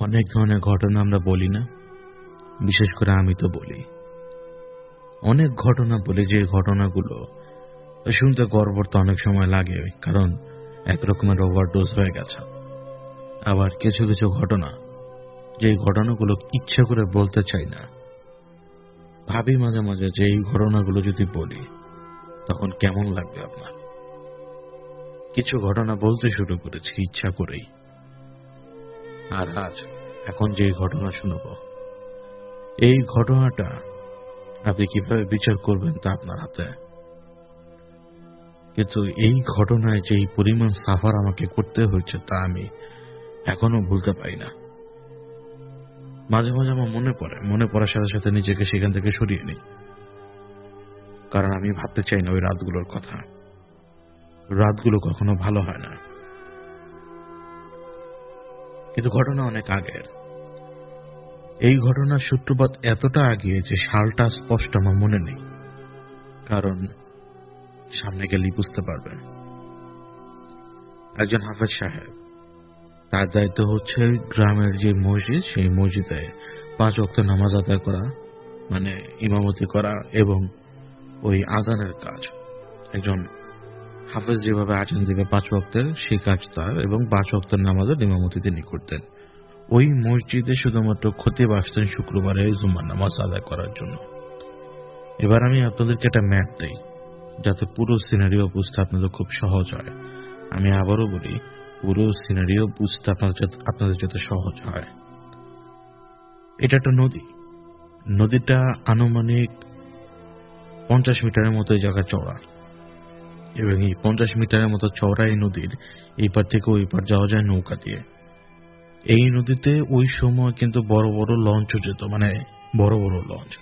অনেক ধরনের ঘটনা আমরা বলি না, বিশেষ করে আমি তো বলি। অনেক ঘটনা বলি, যে ঘটনাগুলো শুনতে গর্বর তো অনেক সময় লাগে, কারণ একরকমের ওভারডোজ হয়ে গেছে। আবার কিছু কিছু ঘটনা, যে ঘটনাগুলো ইচ্ছা করে বলতে চাই না, ভাবি মাঝে মাঝে যে এই ঘটনাগুলো যদি বলি তখন কেমন লাগবে আপনার। কিছু ঘটনা বলতে শুরু করেছি ইচ্ছা করেই। আর আজ এখন যে ঘটনা শুনব, এই ঘটনাটা আপনি কিভাবে বিচার করবেন তা আপনার হাতে। কিন্তু এই ঘটনায় যে পরিমাণ সাফার আমাকে করতে হয়েছে তা আমি এখনো ভুলতে পারি না। মাঝে মাঝে আমার মনে পড়ার সাথে সাথে নিজেকে সেখান থেকে সরিয়ে নিই, কারণ আমি ভাবতে চাই না ওই রাতগুলোর কথা। রাতগুলো কখনো ভালো হয় না। কিন্তু ঘটনা অনেক আগের। এই ঘটনার সূত্রপাত এতটা আগে যে সালটা স্পষ্ট আমার মনে নেই, কারণ সামনে গেলেই বুঝতে পারবেন। একজন হাফেজ সাহেব, তার দায়িত্ব হচ্ছে গ্রামের যে মসজিদ, সেই মসজিদে 5 ওয়াক্ত নামাজ আদায় করা, মানে ইমামতি করা, এবং ওই আজানের কাজ। একজন হাফেজ যেভাবে আজান দিবে 5 ওয়াক্তের, সেই কাজ তার, এবং 5 ওয়াক্তের নামাজের ইমামতি তিনি করতেন। ওই মসজিদে শুধুমাত্র খতিব আসতেন শুক্রবারে জুমার নামাজ আদায় করার জন্য। এবার আমি আপনাদেরকে একটা ম্যাপ দেই, যাতে পুরো সিনারিও বুঝতে আপনাদের খুব সহজ হয়। আমি আবারও বলি, পুরো সিনারিও বুঝতে আপনাদের যাতে সহজ হয়। এটা একটা নদী। নদীটা আনুমানিক 50 মিটারের মতো এই জায়গা চওড়া, এবং এই 50 মিটারের মতো চওড়া এই নদীর এই পার থেকে ওই পার যাওয়া যায় নৌকা দিয়ে। এই নদীতে ওই সময় কিন্তু বড় বড় লঞ্চও যেত, মানে বড় বড় লঞ্চ।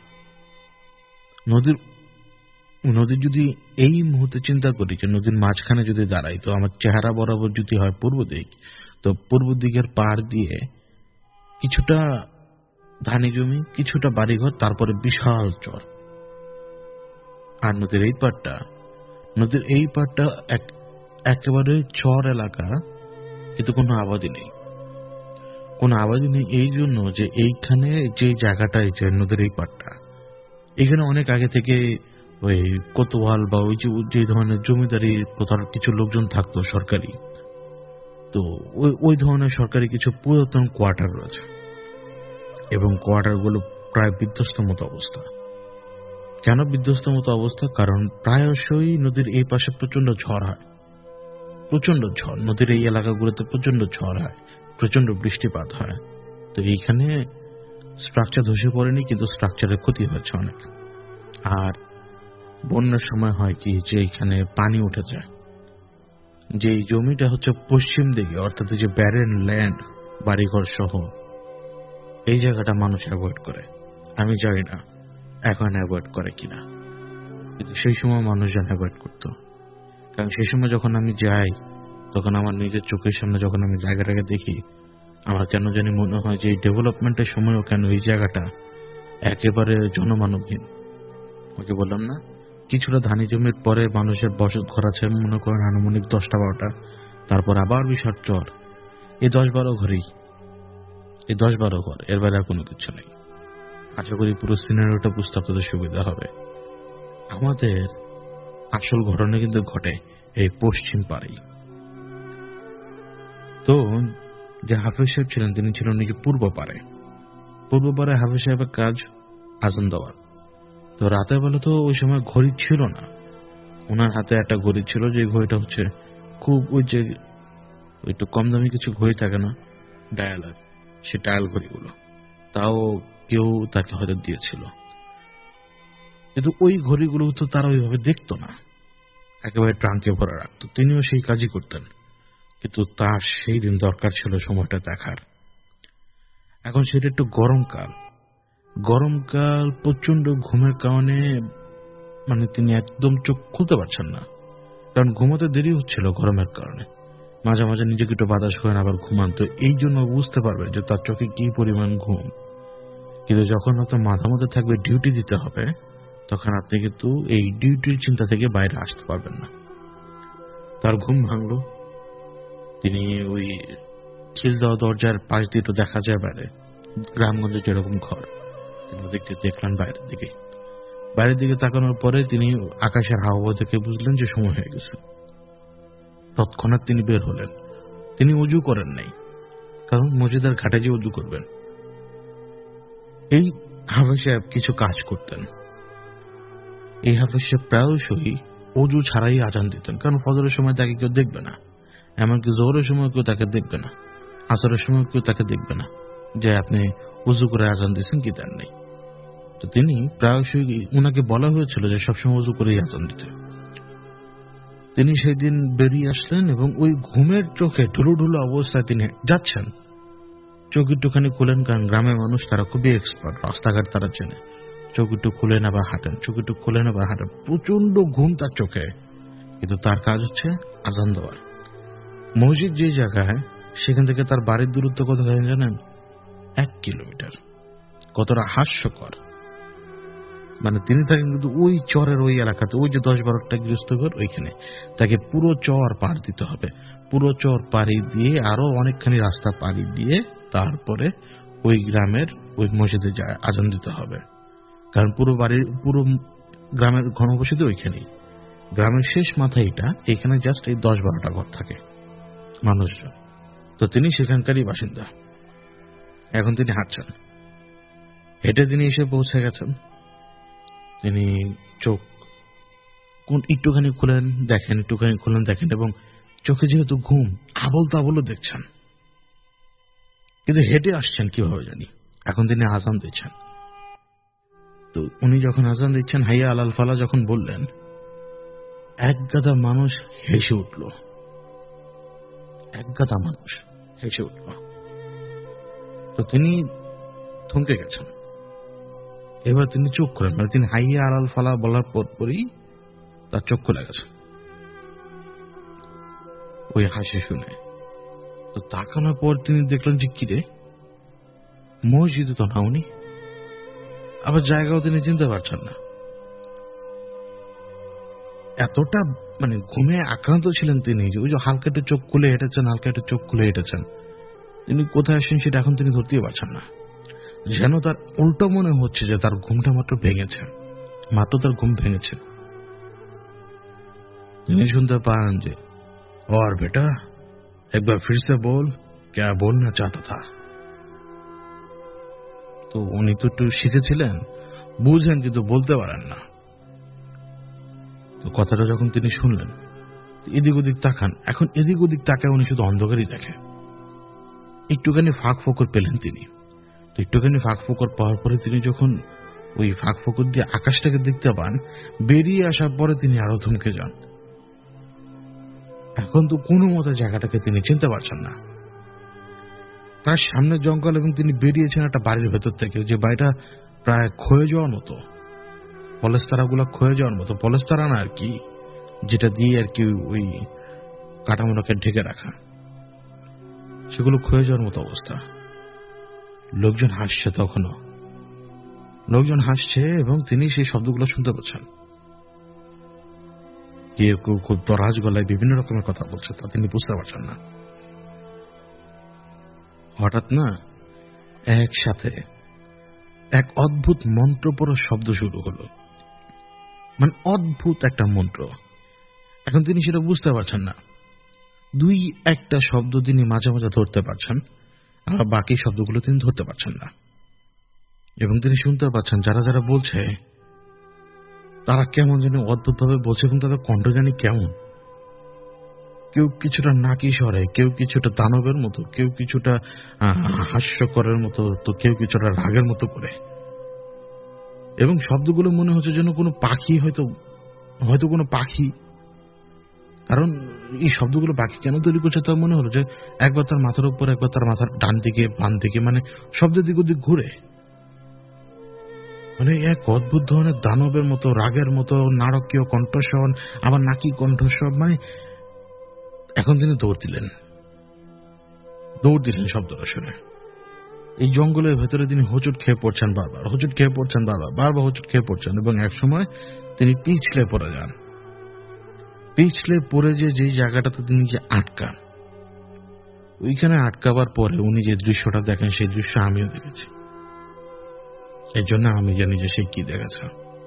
নদীর যদি এই মুহূর্তে চিন্তা করি যে নদীর মাঝখানে যদি দাঁড়াই, তো আমার চেহারা বরাবর যদি হয় পূর্ব দিক, তো পূর্ব দিকের পাড় দিয়ে কিছুটা ধানি জমি, কিছুটা বাড়িঘর, তারপরে বিশাল চর। আর নদীর এই পাড়টা একেবারে চর এলাকা, কিন্তু কোনো আবাদি নেই। এই জন্য যে এইখানে যে জায়গাটা, এই যে নদীর এই পাড়টা, এখানে অনেক আগে থেকে ওই কোতোয়াল বা ওই যে ধরনের জমিদারি প্রথার কিছু লোকজন থাকতো সরকারি। তো ওই ধরনের সরকারি কিছু পুরাতন কোয়ার্টার রয়েছে, এবং কোয়ার্টারগুলো প্রায় বিধ্বস্ত মতো অবস্থা। কেন বিধ্বস্ত মতো অবস্থা? কারণ প্রায়শই নদীর এই পাশে প্রচন্ড ঝড় হয়, প্রচন্ড ঝড়। নদীর এই এলাকাগুলোতে প্রচন্ড ঝড় হয়, প্রচন্ড বৃষ্টিপাত হয়। তো এইখানে স্ট্রাকচার ধসে পড়েনি, কিন্তু স্ট্রাকচারের ক্ষতি হয়েছে অনেক। আর বন্যার সময় হয় কি, যে এখানে পানি উঠে যায়, যে জমিটা হচ্ছে পশ্চিম দিকে, অর্থাৎ যে ব্যারেন ল্যান্ড, বাড়িঘর সহ, এই জায়গাটা মানুষ অ্যাভয়েড করে। আমি জানি না এখন অ্যাভয়েড করে কিনা, কিন্তু সেই সময় মানুষজন অ্যাভয়েড করতো। কারণ সেই সময় যখন আমি যাই, তখন আমার নিজের চোখের সামনে যখন আমি জায়গাটাকে দেখি, আমার কেন জানি মনে হয় যে এই ডেভেলপমেন্টের সময়ও কেন এই জায়গাটা একেবারে জনমানবহীন। ওকে বললাম না, কিছুটা ধানি জমির পরে মানুষের বসত ঘর আছে, মনে করেন আনুমানিক 10-12টা, তারপর আবার বিশাল চর। এই 10-12 ঘরেই, এই 10-12 ঘর, এর বাইরে আর কোনো কিছু নেই। আশা করি পুরো সিনারিওটা বুঝতে আপনাদের সুবিধা হবে। আমাদের আসল ঘটনা কিন্তু ঘটে এই পশ্চিম পাড়েই। তো যে হাফেজ সাহেব ছিলেন, তিনি ছিলেন নাকি পূর্ব পাড়ে হাফেজ সাহেবের কাজ আজান দেওয়ার। তো রাতের বেলা তো ওই সময় ঘড়ি ছিল না, ওনার হাতে একটা ঘড়ি ছিল, যে ঘড়িটা হচ্ছে খুব ওই যে একটু কম দামি কিছু ঘড়ি থাকে না, ডায়ালার, সে ডায়াল ঘড়িগুলো, তাও কেউ তাকে হয়তো দিয়েছিল। কিন্তু ওই ঘড়িগুলো তো তারা ওইভাবে দেখতো না, একেবারে ট্রাঙ্কে ভরা রাখতো। তিনিও সেই কাজই করতেন, কিন্তু তার সেই দিন দরকার ছিল সময়টা দেখার। এখন সেটা একটু গরমকাল, প্রচন্ড ঘুমের কারণে মানে তিনি একদম চোখ খুলতে পারছেন না, কারণ ঘুমাতে দেরি হচ্ছিল গরমের কারণে। মাঝে মাঝে নিজেকে একটু বাতাস করেন, আবার ঘুমান। তো এই জন্য বুঝতে পারবে যে তার চোখে কি পরিমাণ ঘুম। কিন্তু যখন আপনার মাথার মধ্যে থাকবে ডিউটি দিতে হবে, তখন আপনি কিন্তু এই ডিউটির চিন্তা থেকে বাইরে আসতে পারবেন না। তার ঘুম ভাঙলো, তিনি ওই খিল দেওয়া দরজার পাশ দিয়ে তো দেখা যায় বাইরে গ্রামগঞ্জে যেরকম ঘর। তিনি দেখতে দেখলেন বাইরের দিকে তাকানোর পরে তিনি আকাশের হাওয়া দেখে বুঝলেন যে সময় হয়ে গেছে। তৎক্ষণাৎ তিনি বের হলেন। তিনি উজু করেন নাই, কারণ মসজিদের ঘাটে যে উজু করবেন। এই হাফেজ সাহেব কিছু কাজ করতেন। এই হাফেজ সাহেব প্রায়শই অজু ছাড়াই আজান দিতেন, কারণ ফজরের সময় তাকে কেউ দেখবে না, এমনকি জোহরের সময় কেউ তাকে দেখবে না, আসরের সময় কেউ তাকে দেখবে না যে আপনি উজু করে আজান দিচ্ছেন কি দেন নাই। তো তিনি প্রায়শই, উনাকে বলা হয়েছিল যে সবসময় উজু করেই আজান দিতে। তিনি সেই দিন বেরিয়ে আসলেন এবং ওই ঘুমের চোখে ঢুলু ঢুলু অবস্থায় তিনি যাচ্ছেন। চোখ একটুখানি খুলেন, কারণ গ্রামের মানুষ তারা খুবই এক্সপার্ট, রাস্তাঘাট তারা চেনে। চোখ একটু খুলেন আবার হাঁটেন, চোখ একটু খুলেন আবার হাঁটেন। প্রচন্ড ঘুম তার চোখে, কিন্তু তার কাজ হচ্ছে আজান দেওয়ার। মসজিদ যে জায়গায়, সেখান থেকে তার বাড়ির দূরত্ব কত জানেন? 1 কিলোমিটার। কতটা হাস্যকর! মানে তিনি থাকেন কিন্তু ওই চরের ওই এলাকাতে, ওই যে 10-12টা গৃহস্থঘর, ওইখানে তাকে পুরো চর পার দিতে হবে। পুরো চর পাড়ি দিয়ে আরো অনেকখানি রাস্তা পাড়ি দিয়ে তারপরে ওই গ্রামের ওই মসজিদে যায় আজান দিতে হবে। কারণ পুরো গ্রামের ঘনবসতি ওইখানেই। গ্রামের শেষ মাথায় এখানে জাস্ট এই 10-12টা ঘর থাকে মানুষজন। তো তিনি সেখানকারই বাসিন্দা। এখন তিনি হাঁটছেন, হেঁটে তিনি এসে পৌঁছে গেছেন। তিনি চোখ একটুখানি খুলেন দেখেন, একটুখানি খুলেন দেখেন, এবং চোখে যেহেতু ঘুম, আবল তাবলও দেখছেন, কিন্তু হেঁটে আসছেন কিভাবে জানি। এখন তিনি আজান দিচ্ছেন। তো উনি যখন আজান দিচ্ছেন, হাইয়া আলাল ফালা যখন বললেন, এক গাদা মানুষ হেসে উঠল। এক গাদা মানুষ হেসে উঠল। তো তিনি থমকে গেছেন। এবার তিনি চোখ করেন, মানে তিনি হাইয়া আলাল ফালা বলার পরই তার চোখ খুলে গেছে ওই হাসি শুনে। তো তাকানোর পর তিনি দেখলেন যে কিরে, মসজিদে তো না উনি, আবার জায়গাও তিনি চিনতে পারছেন না। এতটা মানে ঘুমে আক্রান্ত ছিলেন তিনি যে ওই যে হালকা একটু চোখ খুলে হেঁটেছেন, হালকা একটু চোখ খুলে হেঁটেছেন। তিনি কোথায় আসেন সেটা এখন তিনি ধরতেই পারছেন না। যেন তার উল্টো মনে হচ্ছে যে তার ঘুমটা মাত্র তার ঘুম ভেঙেছে। তিনি শুনতে পান যে, और बेटा एक बार फिर से बोल, क्या बोलना चाहता था। তো উনি তো একটু শিখেছিলেন, বুঝেন কিন্তু বলতে পারেন না। তো কথাটা যখন তিনি শুনলেন, এদিক ওদিক তাকান। এখন এদিক ওদিক তাকায় উনি শুধু অন্ধকারই দেখে। একটুখানি ফাঁক ফোকর পেলেন তিনি। তো একটুখানি ফাঁক ফোকর পাওয়ার পরে তিনি যখন ওই ফাঁক ফোকর দিয়ে আকাশটাকে দেখতে পান, বেরিয়ে আসার পরে তিনি আরো থমকে যান। এখন তো কোনো মতো জায়গাটাকে তিনি চিনতে পারছেন না। তার সামনে জঙ্গল, এবং তিনি বেরিয়েছেন একটা বাড়ির ভেতর থেকে, যে বাড়িটা প্রায় ক্ষয়ে যাওয়ার মতো, পলেস্তারাগুলো ক্ষয়ে যাওয়ার মতো। পলেস্তারা না আর কি, যেটা দিয়ে আর কি ওই কাঠামোটাকে ঢেকে রাখা, সেগুলো ক্ষয়ে যাওয়ার মতো অবস্থা। লোকজন হাসছে, তখনও লোকজন হাসছে, এবং তিনি সেই শব্দগুলো শুনতে পাচ্ছেন। কেউ কেউ খুব দরাজ গলায় বিভিন্ন রকমের কথা বলছে, তা তিনি বুঝতে পারছেন না। হঠাৎ না একসাথে এক অদ্ভুত মন্ত্র পড়ার শব্দ শুরু হলো, মানে অদ্ভুত একটা মন্ত্র। এখন তিনি সেটা বুঝতে পারছেন না। 2-1টা শব্দ তিনি মাঝে মাঝে ধরতে পারছেন, আর বাকি শব্দগুলো তিনি ধরতে পারছেন না। এবং তিনি শুনতে পাচ্ছেন যারা যারা বলছে তারা কেমন যেন অদ্ভুত ভাবে বলছে, এবং তাদের কণ্ঠ জানি কেমন। কেউ কিছুটা নাকি স্বরে, কেউ কিছুটা দানবের মতো, কেউ কিছুটা হাস্যকরের মতো, তো কেউ কিছুটা রাগের মতো করে। এবং শব্দগুলো মনে হচ্ছে যেন কোনো পাখি, হয়তো কোনো পাখি। কারণ এই শব্দগুলো পাখি কেন তৈরি করছে তা মনে হলো যে একবার তার মাথার উপর, একবার তার মাথার ডান দিকে, বাম দিকে, মানে শব্দের দিক ওদিক ঘুরে, মানে এক অদ্ভুত ধরনের দানবের মতো, রাগের মতো, নারকীয় কণ্ঠস্বর, আবার নাকি কণ্ঠস্বর। মানে এখন তিনি দৌড় দিলেন শব্দটা শুনে। এই জঙ্গলের ভেতরে তিনি হোঁচট খেয়ে পড়ছেন, বারবার হোঁচট খেয়ে পড়ছেন, এবং এক সময় তিনি পিছলে পড়ে যান। পিছলে পড়ে যে জায়গাটাতে তিনি যে আটকান, ওইখানে আটকাবার পরে উনি যে দৃশ্যটা দেখেন সেই দৃশ্য আমিও দেখেছি। এই জন্য আমি জানি যে সে কি দেখেছে।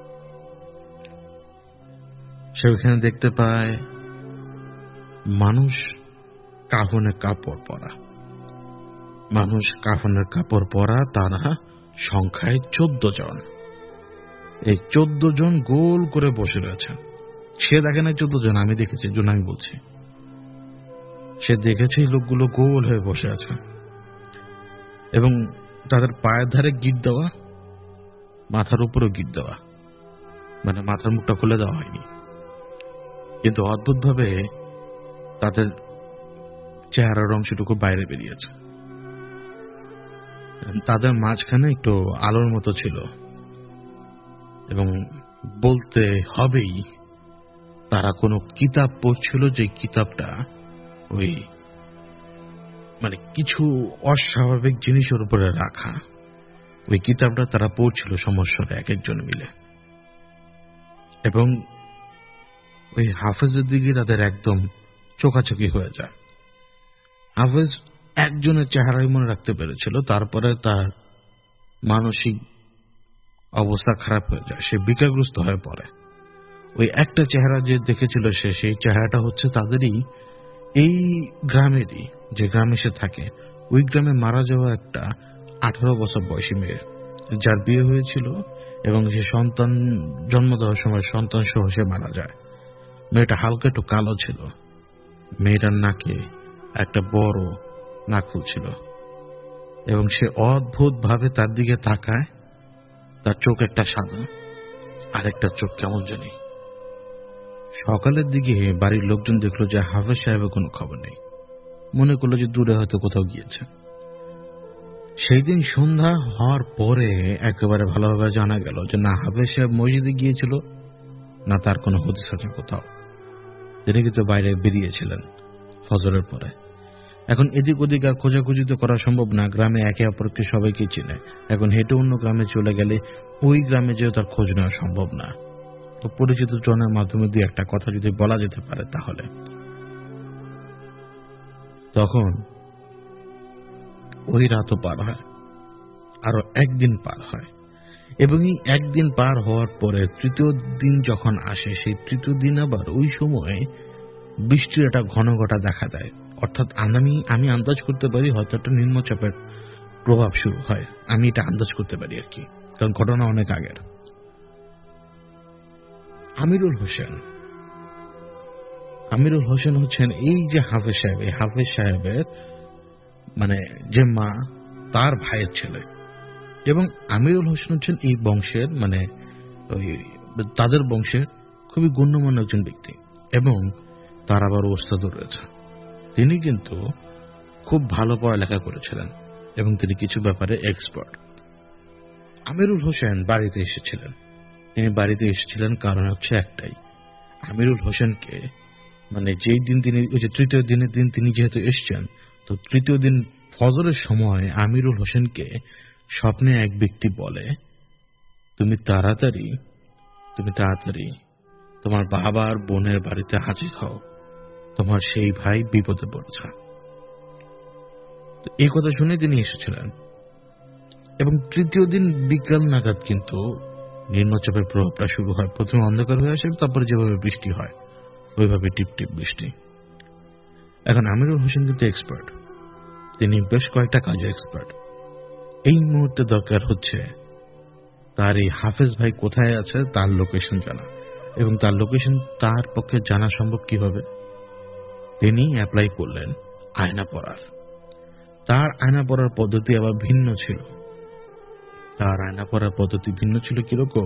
সে ওইখানে দেখতে পায় মানুষ কাফনের কাপড় পরা, মানুষ কাফনের কাপড় পরা, তারা সংখ্যায় 14 জন। এই 14 জন গোল করে বসে রয়েছেন। সে দেখে না 14 জন, আমি দেখেছি, জন্য আমি বলছি। সে দেখেছে লোকগুলো গোল হয়ে বসে আছে এবং তাদের পায়ের ধারে গিট দেওয়া, মাথার উপরেও গিট দেওয়া, মানে মাথার মুখটা খুলে দেওয়া হয়নি, কিন্তু অদ্ভুতভাবে তাদের চেহারার অংশটুকু বাইরে বেরিয়েছে। তাদের মাঝখানে একটু আলোর মতো ছিল এবং বলতে হবেই তারা কোনো কিতাব পড়ছিল, যে কিতাবটা ওই মানে কিছু অস্বাভাবিক জিনিসের উপরে রাখা। ওই কিতাবটা তারা পড়ছিল সমস্যাটা এক একজন মিলে, এবং ওই হাফেজের দিকে তাদের একদম চোখাচোখি হয়ে যায়। হাফেজ একজনের চেহারাই মনে রাখতে পেরেছিল, তারপরে তার মানসিক অবস্থা খারাপ হয়ে যায়, সে বিকারগ্রস্ত হয়ে পড়ে। ওই একটা চেহারা যে দেখেছিল সে, সেই চেহারাটা হচ্ছে তাদেরই এই গ্রামেরই, যে গ্রামে সে থাকে, ওই গ্রামে মারা যাওয়া একটা 18 বছর বয়সী মেয়ে, যার বিয়ে হয়েছিল এবং সে সন্তান জন্ম দেওয়ার সময় সন্তান সহ সে মারা যায়। মেয়েটা হালকা একটু কালো ছিল, মেয়েটার নাকে একটা বড় নাকফুল ছিল এবং সে অদ্ভুত ভাবে তার দিকে তাকায়। তার চোখ একটা সাদা, আর একটা চোখ কেমন জানি। সকালের দিকে বাড়ির লোকজন দেখলো যে হাফেজ সাহেবের কোনো খবর নেই, মনে করলো যে দূরে হয়তো কোথাও গিয়েছে। সেই দিন সন্ধ্যা হওয়ার পরে একেবারে ভালোভাবে জানা গেল যে না হাফেজ সাহেব মসজিদে গিয়েছিল, না তার কোনো হদিস আছে কোথাও। তিনি কিন্তু বাইরে বেরিয়েছিলেন ফজরের পরে। এখন এদিক ওদিক আর খোঁজাখুঁজি তো করা সম্ভব না, গ্রামে একে অপরকে সবাইকে চিনে। এখন হেঁটে অন্য গ্রামে চলে গেলে ওই গ্রামে যেও তার খোঁজ নেওয়া সম্ভব না। তো পরিচিত জনের মাধ্যমে দিয়ে একটা কথা যদি বলা যেতে পারে তাহলে। তখন ওই রাতও পার হয়, আরো একদিন পার হয়, এবং এই একদিন পার হওয়ার পরে তৃতীয় দিন যখন আসে, সেই তৃতীয় দিন আবার ওই সময় বৃষ্টির একটা ঘন ঘটা দেখা দেয়। অর্থাৎ আমি আন্দাজ করতে পারি হয়তো একটা নিম্নচাপের প্রভাব শুরু হয়, আমি এটা আন্দাজ করতে পারি আর কি, কারণ ঘটনা অনেক আগের। আমিরুল হোসেন হচ্ছেন এই যে হাফেজ সাহেব, এই হাফেজ সাহেবের মানে যে মা, তার ভাইয়ের ছেলে। এবং আমিরুল হোসেন হচ্ছেন এই বংশের মানে ওই তাদের বংশের খুবই গণ্যমান্য একজন ব্যক্তি, এবং তার আবার ওস্তাদও রয়েছে। তিনি কিন্তু খুব ভালো পড়ালেখা করেছিলেন এবং তিনি কিছু ব্যাপারে এক্সপার্ট। আমিরুল হোসেন বাড়িতে এসেছিলেন। তিনি বাড়িতে এসেছিলেন কারণ হচ্ছে একটাই, আমিরুল হোসেনকে মানে যেই দিন তিনি ওই যে তৃতীয় দিনের দিন তিনি যেহেতু এসছেন, তো তৃতীয় দিন ফজরের সময় আমিরুল হোসেনকে স্বপ্নে এক ব্যক্তি বলে, তুমি তাড়াতাড়ি তোমার বাবা আর বোনের বাড়িতে হাজির হও, তোমার সেই ভাই বিপদে পড়েছে। এই কথা শুনে তিনি এসেছিলেন, এবং তৃতীয় দিন বিকাল নাগাদ কিন্তু নিম্নচাপের প্রভাবটা শুরু হয়। প্রথমে অন্ধকার হয়ে আসে, তারপরে যেভাবে বৃষ্টি হয় ওইভাবে টিপ টিপ বৃষ্টি। এখন আমিরুল হোসেন কিন্তু এক্সপার্ট, তিনি বেশ কয়েকটা কাজে এক্সপার্ট। এই মুহূর্তে দরকার হচ্ছে তার এই হাফেজ ভাই কোথায় আছে তার লোকেশন জানা, এবং তার লোকেশন তার পক্ষে জানা সম্ভব কিভাবে। তিনি অ্যাপ্লাই করলেন আয়না পড়ার। তার আয়না পড়ার পদ্ধতি আবার ভিন্ন ছিল। কিরকম,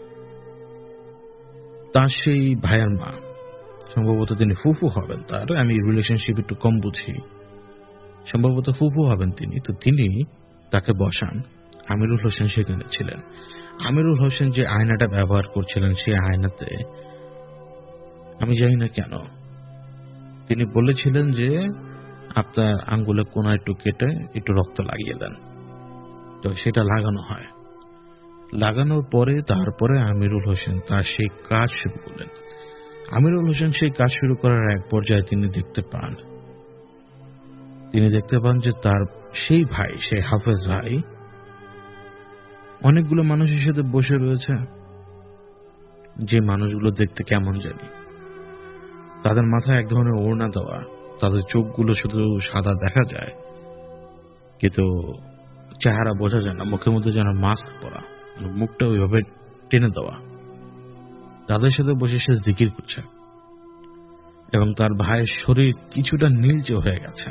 তার সেই ভাইয়ের মা, সম্ভবত তিনি ফুফু হবেন তার, আমি রিলেশনশিপ একটু কম বুঝি, সম্ভবত ফুফু হবেন তিনি। তো তিনি তাকে বসান, আমিরুল হোসেন সেখানে ছিলেন। আমিরুল হোসেন যে আয়নাটা ব্যবহার করছিলেন, সেই আয়নাতে আমি জানি না কেন তিনি বলেছিলেন যে আপনার আঙ্গুলে কোনা একটু কেটে একটু রক্ত লাগিয়ে দেন। তো সেটা লাগানো হয়। লাগানোর পরে তারপরে আমিরুল হোসেন তার সেই কাজ শুরু করলেন। আমিরুল হোসেন সেই কাজ শুরু করার এক পর্যায়ে তিনি দেখতে পান তিনি দেখতে পান যে তার সেই ভাই, সেই হাফেজ ভাই অনেকগুলো মানুষের সাথে বসে রয়েছে, যে মানুষগুলো দেখতে কেমন জানি। তাদের মাথায় এক ধরনের ওড়না দেওয়া, তাদের চোখগুলো শুধু সাদা দেখা যায়, কিন্তু চেহারা বোঝা যায় না, মুখের মধ্যে যেন মাস্ক পরা, মুখটা ওইভাবে টেনে দেওয়া। তাদের সাথে বসে সে জিকির করছে এবং তার ভাইয়ের শরীর কিছুটা নীলচে হয়ে গেছে।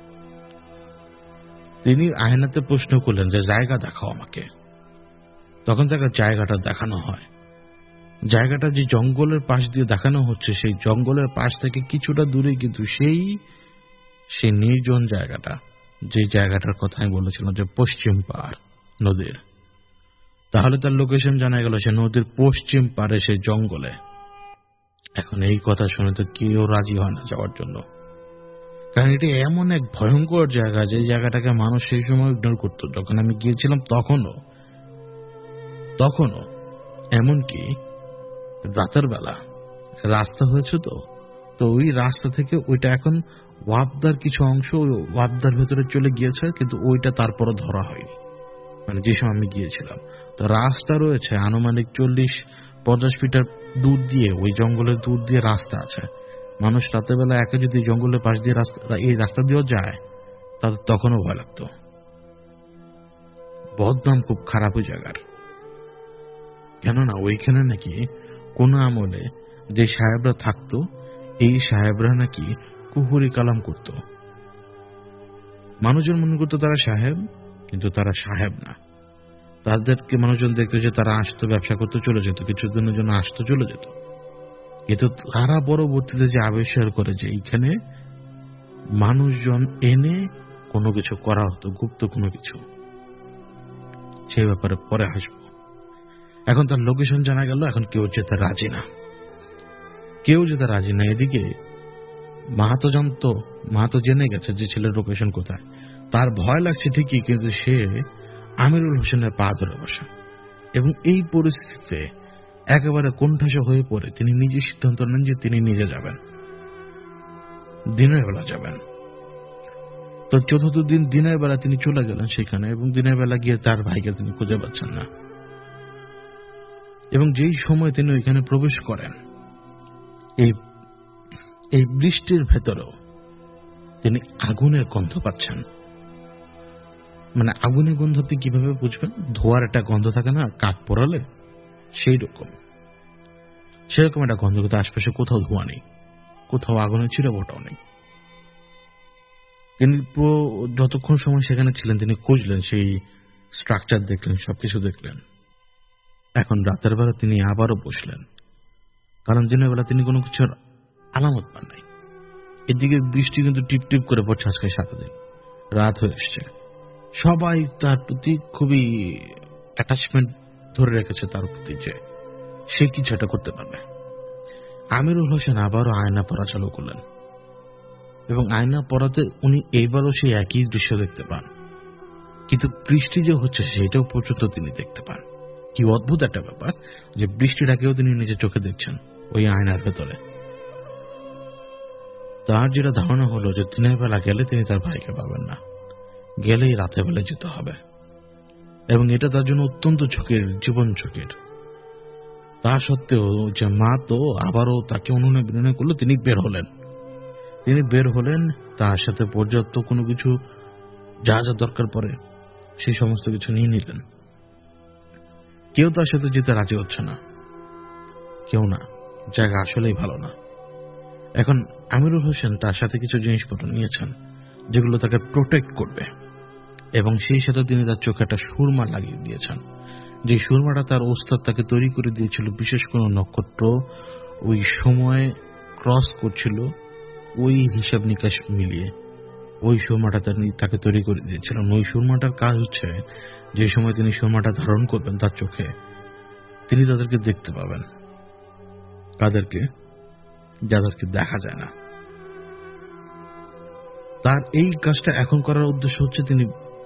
তিনি আয়নাতে প্রশ্ন করলেন যে জায়গা দেখাও আমাকে। তখন তাকে জায়গাটা দেখানো হয়। জায়গাটা যে জঙ্গলের পাশ দিয়ে দেখানো হচ্ছে, সেই জঙ্গলের পাশ থেকে কিছুটা দূরে কিন্তু সেই নির্জন জায়গাটা, যে জায়গাটার কথা আমি বলেছিলাম যে পশ্চিম পাড় নদীর। তাহলে তার লোকেশন জানা গেল সে নদীর পশ্চিম পাড়ে সেই জঙ্গলে। এখন এই কথা শুনে তো কেউ রাজি হয় না যাওয়ার জন্য, কারণ এটি এমন এক ভয়ঙ্কর জায়গা যে জায়গাটাকে মানুষ সেই সময় ইগনোর করতো। যখন আমি গিয়েছিলাম তখনও এমনকি রাতের বেলা রাস্তা হয়েছে, তো ওই রাস্তা থেকে ওইটা এখন ওয়াপদার কিছু অংশ ওয়াপদার ভেতরে চলে গিয়েছে, কিন্তু ওইটা তারপরে ধরা হয়নি, মানে যে সময় আমি গিয়েছিলাম। তো রাস্তা রয়েছে আনুমানিক 40-50 ফিটার দূর দিয়ে, ওই জঙ্গলের দূর দিয়ে রাস্তা আছে। মানুষ রাতের বেলা একা যদি জঙ্গলের পাশ দিয়ে এই রাস্তা দিয়েও যায়, তাদের তখনও ভয় লাগতো। বদনাম খুব খারাপ ওই জায়গার, কেননা ওইখানে নাকি কোন আমলে যে সাহেবরা থাকতো, এই সাহেবরা নাকি কুহুরি কালাম করত। মানুষজন মনে করতো তারা সাহেব, কিন্তু তারা সাহেব না। তাদেরকে মানুষজন দেখতো যে তারা আসতো, ব্যবসা করতে চলে যেত, কিছুদিনের জন্য আসতো, চলে যেত। কিন্তু তারা পরবর্তীতে যে আবিষ্কার করে যে এইখানে মানুষজন এনে কোনো কিছু করা হতো, গুপ্ত কোনো কিছু, সেই ব্যাপারে পরে আসবো। এখন তার লোকেশন জানা গেল, এখন কেউ যেতে রাজি না। এদিকে মাহাতো জেনে গেছে যে ছেলের লোকেশন কোথায়। তার ভয় লাগছে ঠিকই, কিন্তু সে আমিরুল হোসেনের পা ধরে বসে এবং এই পরিস্থিতিতে একেবারে কোণঠাসা হয়ে পড়ে তিনি নিজে সিদ্ধান্ত নেন যে তিনি নিজে যাবেন, দিনের বেলা যাবেন। তো চতুর্থ দিন দিনের বেলা তিনি চলে গেলেন সেখানে, এবং দিনের বেলা গিয়ে তার ভাইকে তিনি খুঁজে পাচ্ছেন না। এবং যেই সময় তিনি ওইখানে প্রবেশ করেন, এই বৃষ্টির ভেতরেও তিনি আগুনের গন্ধ পাচ্ছেন। মানে আগুনের গন্ধ আপনি কিভাবে বুঝবেন? ধোয়ার একটা গন্ধ থাকে না কাঠ পোড়ালে, সেরকম একটা গন্ধ, কিন্তু আশপাশে কোথাও ধোঁয়া নেই, কোথাও আগুনের ছিটাফোঁটাও নেই। তিনি যতক্ষণ সময় সেখানে ছিলেন তিনি খুঁজলেন, সেই স্ট্রাকচার দেখলেন, সবকিছু দেখলেন। এখন রাতের বেলা তিনি আবারও বসলেন, কারণ দিনের বেলা তিনি কোনো কিছুর আলামত পান নাই। এদিকে বৃষ্টি কিন্তু টিপ টিপ করে পড়ছে আজকে 7 দিন, রাত হয়ে এসছে। সবাই তার প্রতি খুবই অ্যাটাচমেন্ট ধরে রেখেছে তার প্রতি, যে সে কিছু একটা করতে পারবে। আমিরুল হোসেন আবারও আয়না পড়া চালু করলেন, এবং আয়না পড়াতে উনি এইবারও সেই একই দৃশ্য দেখতে পান, কিন্তু বৃষ্টি যে হচ্ছে সেটাও পর্যন্ত তিনি দেখতে পান। কি অদ্ভুত একটা ব্যাপার যে বৃষ্টিটাকেও তিনি নিজের চোখে দেখছেন ওই আয়নার ভেতরে। তার যেটা ধারণা হলো যে দিনের বেলা গেলে তিনি তার ভাইকে পাবেন না, গেলেই রাতের বেলা যেতে হবে, এবং এটা তার জন্য অত্যন্ত ঝুঁকির, জীবন ঝুঁকির। তা সত্ত্বেও যে মা তো আবারও তাকে অনুনয় বিনয় করলো, তিনি বের হলেন। তার সাথে পর্যাপ্ত কোনো কিছু যা যা দরকার পড়ে সেই সমস্ত কিছু নিয়ে নিলেন। কেউ তার সাথে যেতে রাজি হচ্ছে না, কেউ না, জায়গা আসলেই ভালো না। এখন আমিরুল হোসেন তার সাথে কিছু জিনিসপত্র নিয়েছেন যেগুলো তাকে প্রোটেক্ট করবে, এবং সেই সাথে তিনি তার চোখে একটা সুরমা লাগিয়ে দিয়েছেন, যে সুরমাটা তার ওস্তাদ তাকে তৈরি করে দিয়েছিল। বিশেষ কোনো নক্ষত্র ওই সময় ক্রস করছিল, ওই হিসাব নিকাশ মিলিয়ে ওই সুরমাটা তাকে তৈরি করে দিয়েছিলেন। ওই সুরমাটার কাজ হচ্ছে, যে সময় তিনি সুরমাটা ধারণ করবেন তার চোখে, তিনি তাদেরকে দেখতে পাবেন। কাদেরকে? যাদেরকে দেখা যায় না। তার এই কাজটা এখন করার উদ্দেশ্য হচ্ছে, তিনি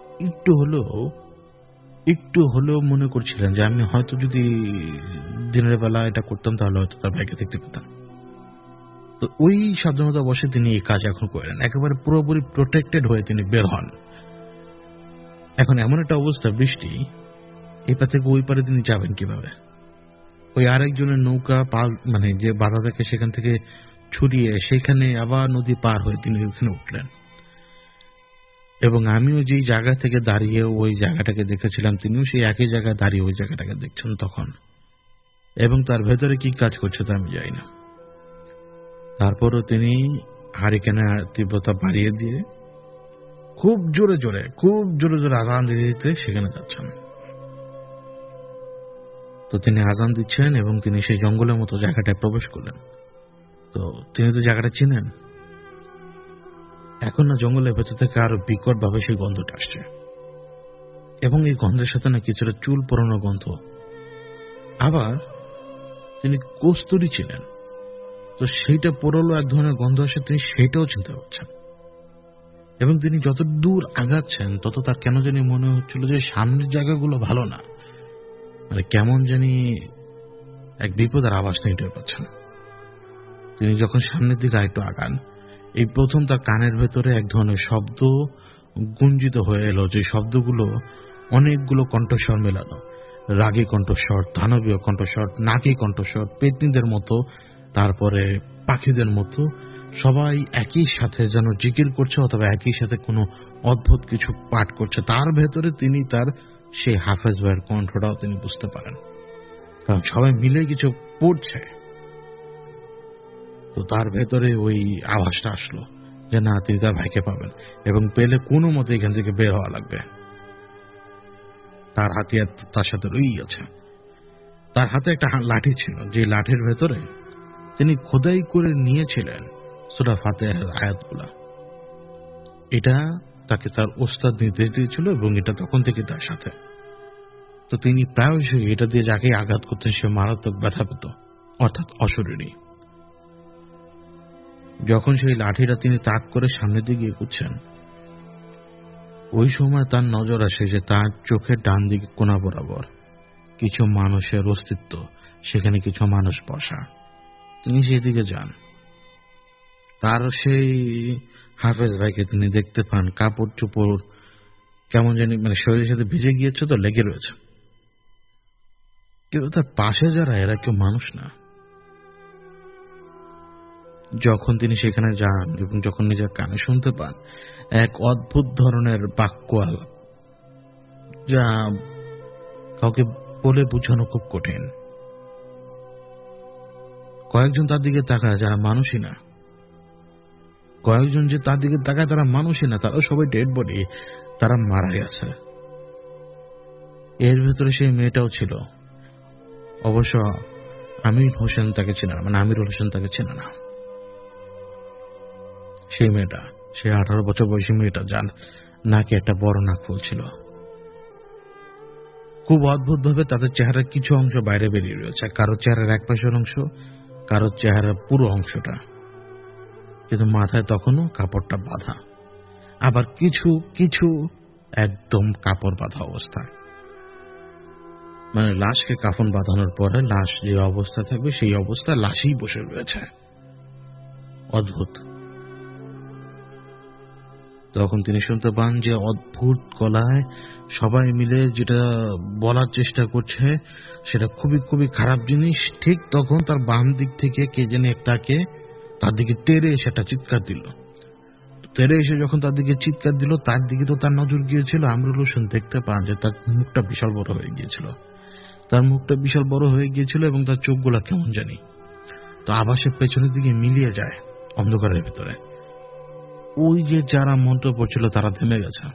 একটু হলেও মনে করছিলেন যে আমি হয়তো যদি দিনের বেলা এটা করতাম তাহলে হয়তো তার ভাইকে দেখতে পেতাম। তো ওই স্বাধীনতা বসে তিনি এই কাজ এখন করেন, একেবারে পুরোপুরি প্রোটেক্টেড হয়ে তিনি বের হন। এখন এমন একটা অবস্থা, বৃষ্টি, এই পা থেকে ওই পারে তিনি যাবেন কিভাবে? ওই আরেকজনের নৌকা পাল মানে যে বাধা থাকে সেখান থেকে ছুটিয়ে সেখানে আবার নদী পার হয়ে তিনি ওখানে উঠলেন। এবং আমিও যেই জায়গা থেকে দাঁড়িয়ে ওই জায়গাটাকে দেখেছিলাম, তিনিও সেই একই জায়গায় দাঁড়িয়ে ওই জায়গাটাকে দেখছেন তখন। এবং তার ভেতরে কি কাজ করছে তা আমি জানি না। তারপরও তিনি হারিকেনের তীব্রতা বাড়িয়ে দিয়ে খুব জোরে জোরে আজান দিতে সেখানে যাচ্ছেন। তো তিনি আজান দিচ্ছেন এবং তিনি সেই জঙ্গলের মতো জায়গাটায় প্রবেশ করলেন। তো তিনি তো জায়গাটা চিনেন। এখন না জঙ্গলের ভেতর থেকে আরো বিকট ভাবে সেই গন্ধটা আসছে, এবং এই গন্ধের সাথে না কিছুটা চুল পড়ানো গন্ধ। আবার তিনি কস্তুরী ছিলেন, তো সেইটা পড়লো এক ধরনের গন্ধ আসে, তিনি সেইটাও চিন্তা করছেন। এবং তিনি যত দূর আগাচ্ছেন তত তার কেন জানি মনে হচ্ছিল যে সামনের জায়গাগুলো ভালো না, মানে কেমন জানি এক বিপদের আভাস তিনি টের পাচ্ছেন। তিনি যখন সামনের দিকে আরেকটু আগান, এই প্রথম তার কানের ভেতরে এক ধরনের শব্দ গুঞ্জিত হয়ে এলো, যে শব্দগুলো অনেকগুলো কণ্ঠস্বর মেলানো, রাগী কণ্ঠস্বর, দানবীয় কণ্ঠস্বর, নাকি কণ্ঠস্বর, পেতনিদের মতো, তারপরে পাখিদের মতো, সবাই একই সাথে যেন জিকির করছে অথবা একই সাথে কোনো অদ্ভুত কিছু পাঠ করছে। তার ভেতরে তিনি তার সেই হাফেজ ভাইয়ের কণ্ঠটাও তিনি বুঝতে পারেন, কারণ সবাই মিলে কিছু পড়ছে। তো তার ভেতরে ওই আভাসটা আসলো যে না, তিনি তার ভাইকে পাবেন এবং পেলে কোনো মতে এখান থেকে বের হওয়া লাগবে। তার হাতিয়ার তার সাথে রয়েই আছে। তার হাতে একটা লাঠি ছিল, যে লাঠির ভেতরে তিনি খোদাই করে নিয়েছিলেন সূরা ফাতিহার আয়াতগুলা। এটা তাকে তার ওস্তাদ নির্দেশ দিয়েছিল এবং এটা তখন থেকে তার সাথে। তো তিনি প্রায়শই এটা দিয়ে যাকে আঘাত করতেন সে মারাত্মক ব্যথা পেত, অর্থাৎ অশরীরী। যখন সেই লাঠিটা তিনি তাক করে সামনের দিকে এগুচ্ছেন, ওই সময় তার নজর আসে যে তার চোখের ডান দিকে কোণা বরাবর কিছু মানুষের অস্তিত্ব, সেখানে কিছু মানুষ বসা। তিনি সেদিকে যান, তার সেই হাফেজ ভাইকে তিনি দেখতে পান কাপড় চোপড় কেমন জানি মানে শরীরের সাথে ভিজে গিয়েছে, তো লেগে রয়েছে। কিন্তু তার পাশে যারা, এরা কেউ মানুষ না। যখন তিনি সেখানে যান এবং যখন নিজের কানে শুনতে পান এক অদ্ভুত ধরনের বাক্য আলাপ, যা কাউকে বলে বোঝানো খুব কঠিন। কয়েকজন তার দিকে তাকায় যারা মানুষই না, কয়েকজন যে তার দিকে তাকায় তারা মানুষই না, তারা সবাই ডেড বডি, তারা মারা গেছে। এর ভেতরে সেই মেয়েটাও ছিল। অবশ্য আমির হোসেন তাকে চেনে না, মানে আমিরুল হোসেন তাকে চেনে না। সেই মেয়েটা, সে 18 বছর বয়সী মেয়েটা, যার নাকে একটা বড় নাক ফুল ছিল। খুব অদ্ভুত ভাবে তাদের চেহারার কিছু অংশ বাইরে বেরিয়ে রয়েছে, কারো চেহারার এক পাশের অংশ, কারো চেহারার পুরো অংশটা, কিন্তু মাথায় তখনও কাপড়টা বাঁধা। আবার কিছু কিছু একদম কাপড় বাঁধা অবস্থায়, মানে লাশকে কাফন বাঁধানোর পরে লাশ যে অবস্থা থাকবে সেই অবস্থায় লাশই বসে রয়েছে। অদ্ভুত। তখন তিনি শুনতে পান যে অদ্ভুত গলায় সবাই মিলে যেটা বলার চেষ্টা করছে সেটা খুবই খুবই খারাপ জিনিস। ঠিক তখন তার বাম দিক থেকে কে যেন একটাকে তার দিকে তেড়ে এসে একটা চিৎকার দিল। তেড়ে এসে যখন তার দিকে চিৎকার দিল, তার দিকে তো তার নজর গিয়েছিল। আমিরুল হোসেন দেখতে পান যে তার মুখটা বিশাল বড় হয়ে গিয়েছিল, তার মুখটা বিশাল বড় হয়ে গিয়েছিল এবং তার চোখগুলা কেমন জানি তো আবাসের পেছনের দিকে মিলিয়ে যায় অন্ধকারের ভিতরে। ওই যে যারা মন্ত্র পড়ছিল তারা থেমে গেছে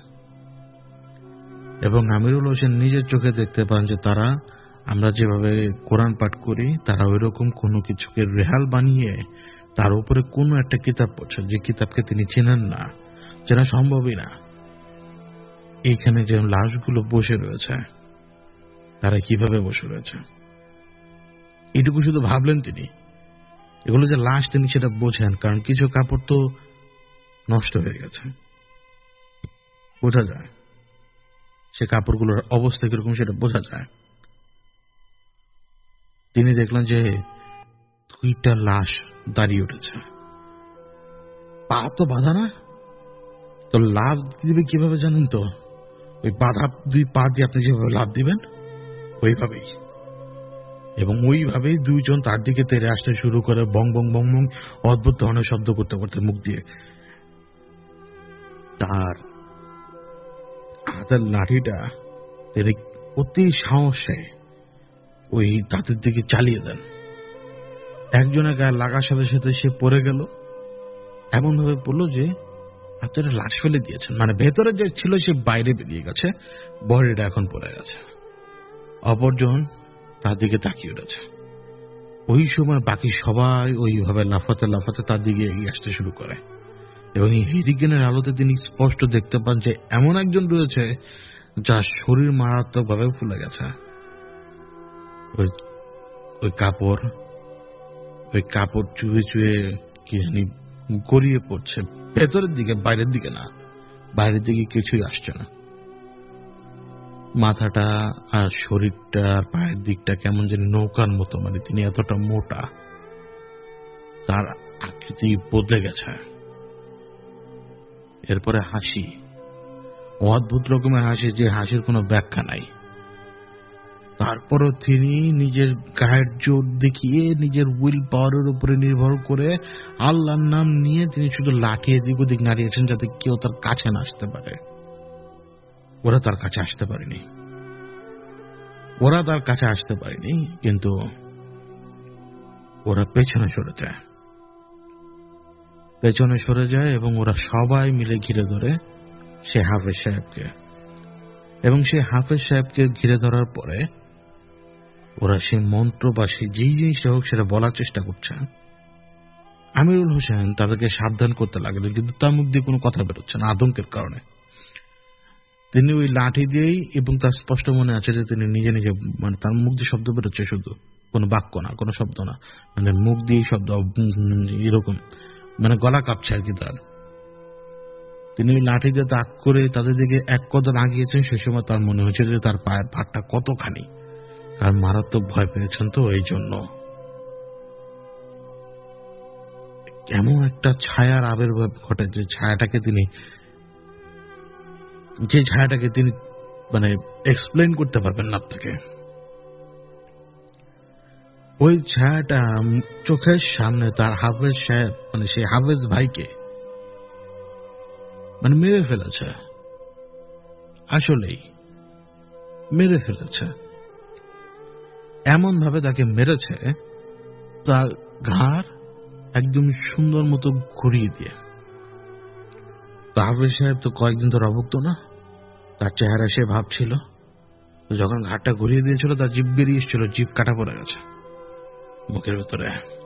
এবং আমিরুল হোসেন নিজের চোখে দেখতে পান যে তারা, আমরা যেভাবে কোরআন পাঠ করি, তারা ওই রকম কোনো কিছুকে রেহাল বানিয়ে তার উপরে কোনো একটা কিতাব পড়ছে, যে কিতাবকে তিনি চেনেন না, চেনা সম্ভবই না। এইখানে যে লাশগুলো বসে রয়েছে, তারা কিভাবে বসে রয়েছে এটুকু শুধু ভাবলেন তিনি। এগুলো যে লাশ তিনি সেটা বোঝেন, কারণ কিছু কাপড় তো নষ্ট হয়ে গেছে, বোঝা যায়। সে কাপড়গুলোর অবস্থা কিরকম সেটা বোঝা যায়। তিনি দেখলেন যে দুইটা লাশ দাঁড়িয়ে উঠেছে। পা তো বাঁধা না, তো লাভ দিবে কিভাবে জানেন তো? ওই বাঁধা দুই পা দিয়ে আপনি যেভাবে লাভ দিবেন ওইভাবেই, এবং ওইভাবেই দুইজন তার দিকে তেড়ে আসতে শুরু করে, বং বং বং বং অদ্ভুত ধরনের শব্দ করতে করতে মুখ দিয়ে। তার হাতের লাঠিটা তিনি অতি সাহসে ওই দাঁতের দিকে চালিয়ে দেন। একজনের গায়ে লাগার সাথে সাথে সে পড়ে গেল, এমন ভাবে পড়লো যে আপনারা লাশ ফেলে দিয়েছেন, মানে ভেতরে যে ছিল সে বাইরে বেরিয়ে গেছে, বডিটা এখন পড়ে গেছে। অপরজন তার দিকে তাকিয়ে উঠেছে। ওই সময় বাকি সবাই ওইভাবে লাফাতে লাফাতে তার দিকে এগিয়ে আসতে শুরু করে, এবং এই হেরিকেনের আলোতে তিনি স্পষ্ট দেখতে পান যে এমন একজন রয়েছে যার শরীর মারাত্মকভাবে ফুলে গেছে। ওই কাপড় চুয়ে চুয়ে কি জানি গড়িয়ে পড়ছে ভেতরের দিকে, বাইরের দিকে না, বাইরের দিকে কিছুই আসছে না। মাথাটা আর শরীরটা আর পায়ের দিকটা কেমন যেন নৌকার মতো, মানে তিনি এতটা মোটা, তার আকৃতি বদলে গেছে। এরপরে হাসি, অদ্ভুত রকমের হাসি, যে হাসির কোনো ব্যাখ্যা নাই। তারপরও তিনি নিজের গায়ের জোর দেখিয়ে, নিজের উইল পাওয়ারের উপরে নির্ভর করে আল্লাহর নাম নিয়ে তিনি শুধু লাঠি এদিক ওদিক নাড়িয়েছেন যাতে কেউ তার কাছে না আসতে পারে। ওরা তার কাছে আসতে পারেনি, কিন্তু ওরা পেছনে সরে যায় এবং ওরা সবাই মিলে ঘিরে ধরে সে হাফেজ সাহেবকে, এবং সে হাফেজ সাহেবকে ঘিরে ধরার পরে ওরা সে মন্ত্র বা সে যেই জিনিসটা হোক সেটা বলার চেষ্টা করছে। আমিরুল হোসেন তাদেরকে সাবধান করতে লাগলেন, কিন্তু তার মুখ দিয়ে কোনো কথা বেরোচ্ছে না আতঙ্কের কারণে। তিনি ওই লাঠি দিয়েই, এবং তার স্পষ্ট মনে আছে যে তিনি নিজে নিজে, মানে তার মুখ দিয়ে শব্দ বেরোচ্ছে, শুধু কোনো বাক্য না, কোনো শব্দ না, মানে মুখ দিয়েই শব্দ, এরকম, মানে গলা কাঁপছে আর কি তার। তিনি ওই লাঠি দিয়ে তাক করে তাদের দিকে এক কদম আগিয়েছেন। সে সময় তার মনে হয়েছে যে তার পায়ের ভারটা কতখানি, কারণ মারাত্মক ভয় পেয়েছেন তো এই জন্য। এমন একটা ছায়ার আবির্ভাব ঘটে যে ছায়াটাকে তিনি মানে এক্সপ্লেন করতে পারবেন না আপনাকে। ওই ছায়াটা চোখের সামনে তার হাফেজ সাহেব, মানে সেই হাফেজ ভাইকে মানে মেরে ফেলেছে, আসলেই মেরে ফেলেছে। এমন ভাবে তাকে মেরেছে, তার ঘাড় একদম সুন্দর মতো ঘুরিয়ে দিয়ে। হাফেজ সাহেব তো কয়েকদিন ধরে অভুক্ত না, তার চেহারা সে ভাবছিল, যখন ঘাটটা ঘুরিয়ে দিয়েছিল তার জিভ বেরিয়ে এসেছিল, জিভ কাটা পড়ে গেছে মুখের ভেতরে।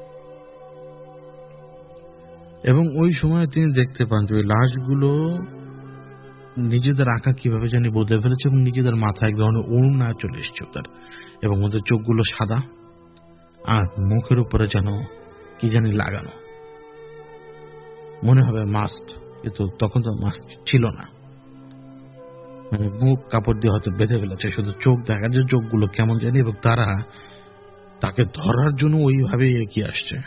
এবং ওই সময় তিনি দেখতে পান যে ওই লাশগুলো নিজেদের আঁকা কিভাবে জানি বদলে ফেলেছে, এবং নিজেদের মাথায় এক ধরনের ওড়না চলে এসছে তার, এবং ওদের চোখগুলো সাদা আর মুখের উপরে যেন কি জানি লাগানো, মনে হবে মাস্ক, কিন্তু তখন তো মাস্ক ছিল না, মানে মুখ কাপড় দিয়ে হয়তো বেঁধে ফেলেছে, শুধু চোখ দেখা যায়, চোখগুলো কেমন জানি, এবং তারা তাকে ধরার জন্য ওইভাবে এগিয়ে আসছে।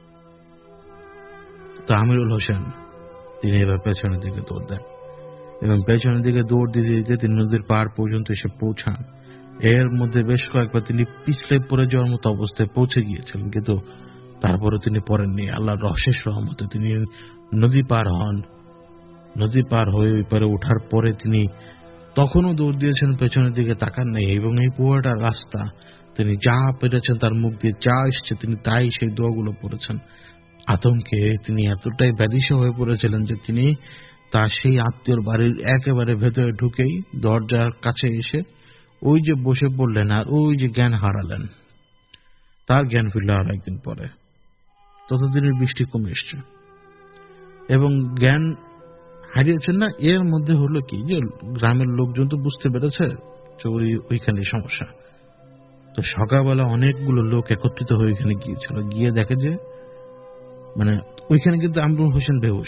তো আমিরুল হোসেন তিনি এবার পেছনের দিকে দৌড় দেন, এবং পেছনের দিকে দৌড় দিতে দিতে তিনি নদীর পার পর্যন্ত এসে পৌঁছান। এর মধ্যে বেশ কয়েকবার তিনি পিছলে পড়ে যাওয়ার মতো অবস্থায় পৌঁছে গিয়েছিলেন, কিন্তু তারপরে তিনি পড়েননি। আল্লাহর অশেষ রহমতে তিনি নদী পার হন। নদী পার হয়ে ওই পারে ওঠার পরে তিনি তখনও দৌড় দিয়েছেন, পেছনের দিকে তাকান নেই, এবং এই পুরোটা রাস্তা তিনি যা পেরেছেন তার মুখ দিয়ে যা এসছে তিনি তাই সেই দোয়াগুলো পড়েছেন। আতঙ্কে তিনি এতটাই ব্যাধিত হয়ে পড়েছিলেন যে তিনি তার সেই আত্মীয়র বাড়ির একেবারে ভেতরে ঢুকেই দরজার কাছে এসে ওই যে বসে পড়লেন, আর ওই যে জ্ঞান হারালেন। তার জ্ঞান ফিরল আর একদিন পরে। ততদিনের বৃষ্টি কমে এসছে এবং জ্ঞান হারিয়েছেন না। এর মধ্যে হলো কি যে গ্রামের লোকজন তো বুঝতে পেরেছে চৌরি ওইখানে সমস্যা। তো সকালবেলা অনেকগুলো লোক একত্রিত হয়ে ওইখানে গিয়েছিল, গিয়ে দেখে যে মানে ওইখানে কিন্তু আমিরুল হোসেন বেহুশ,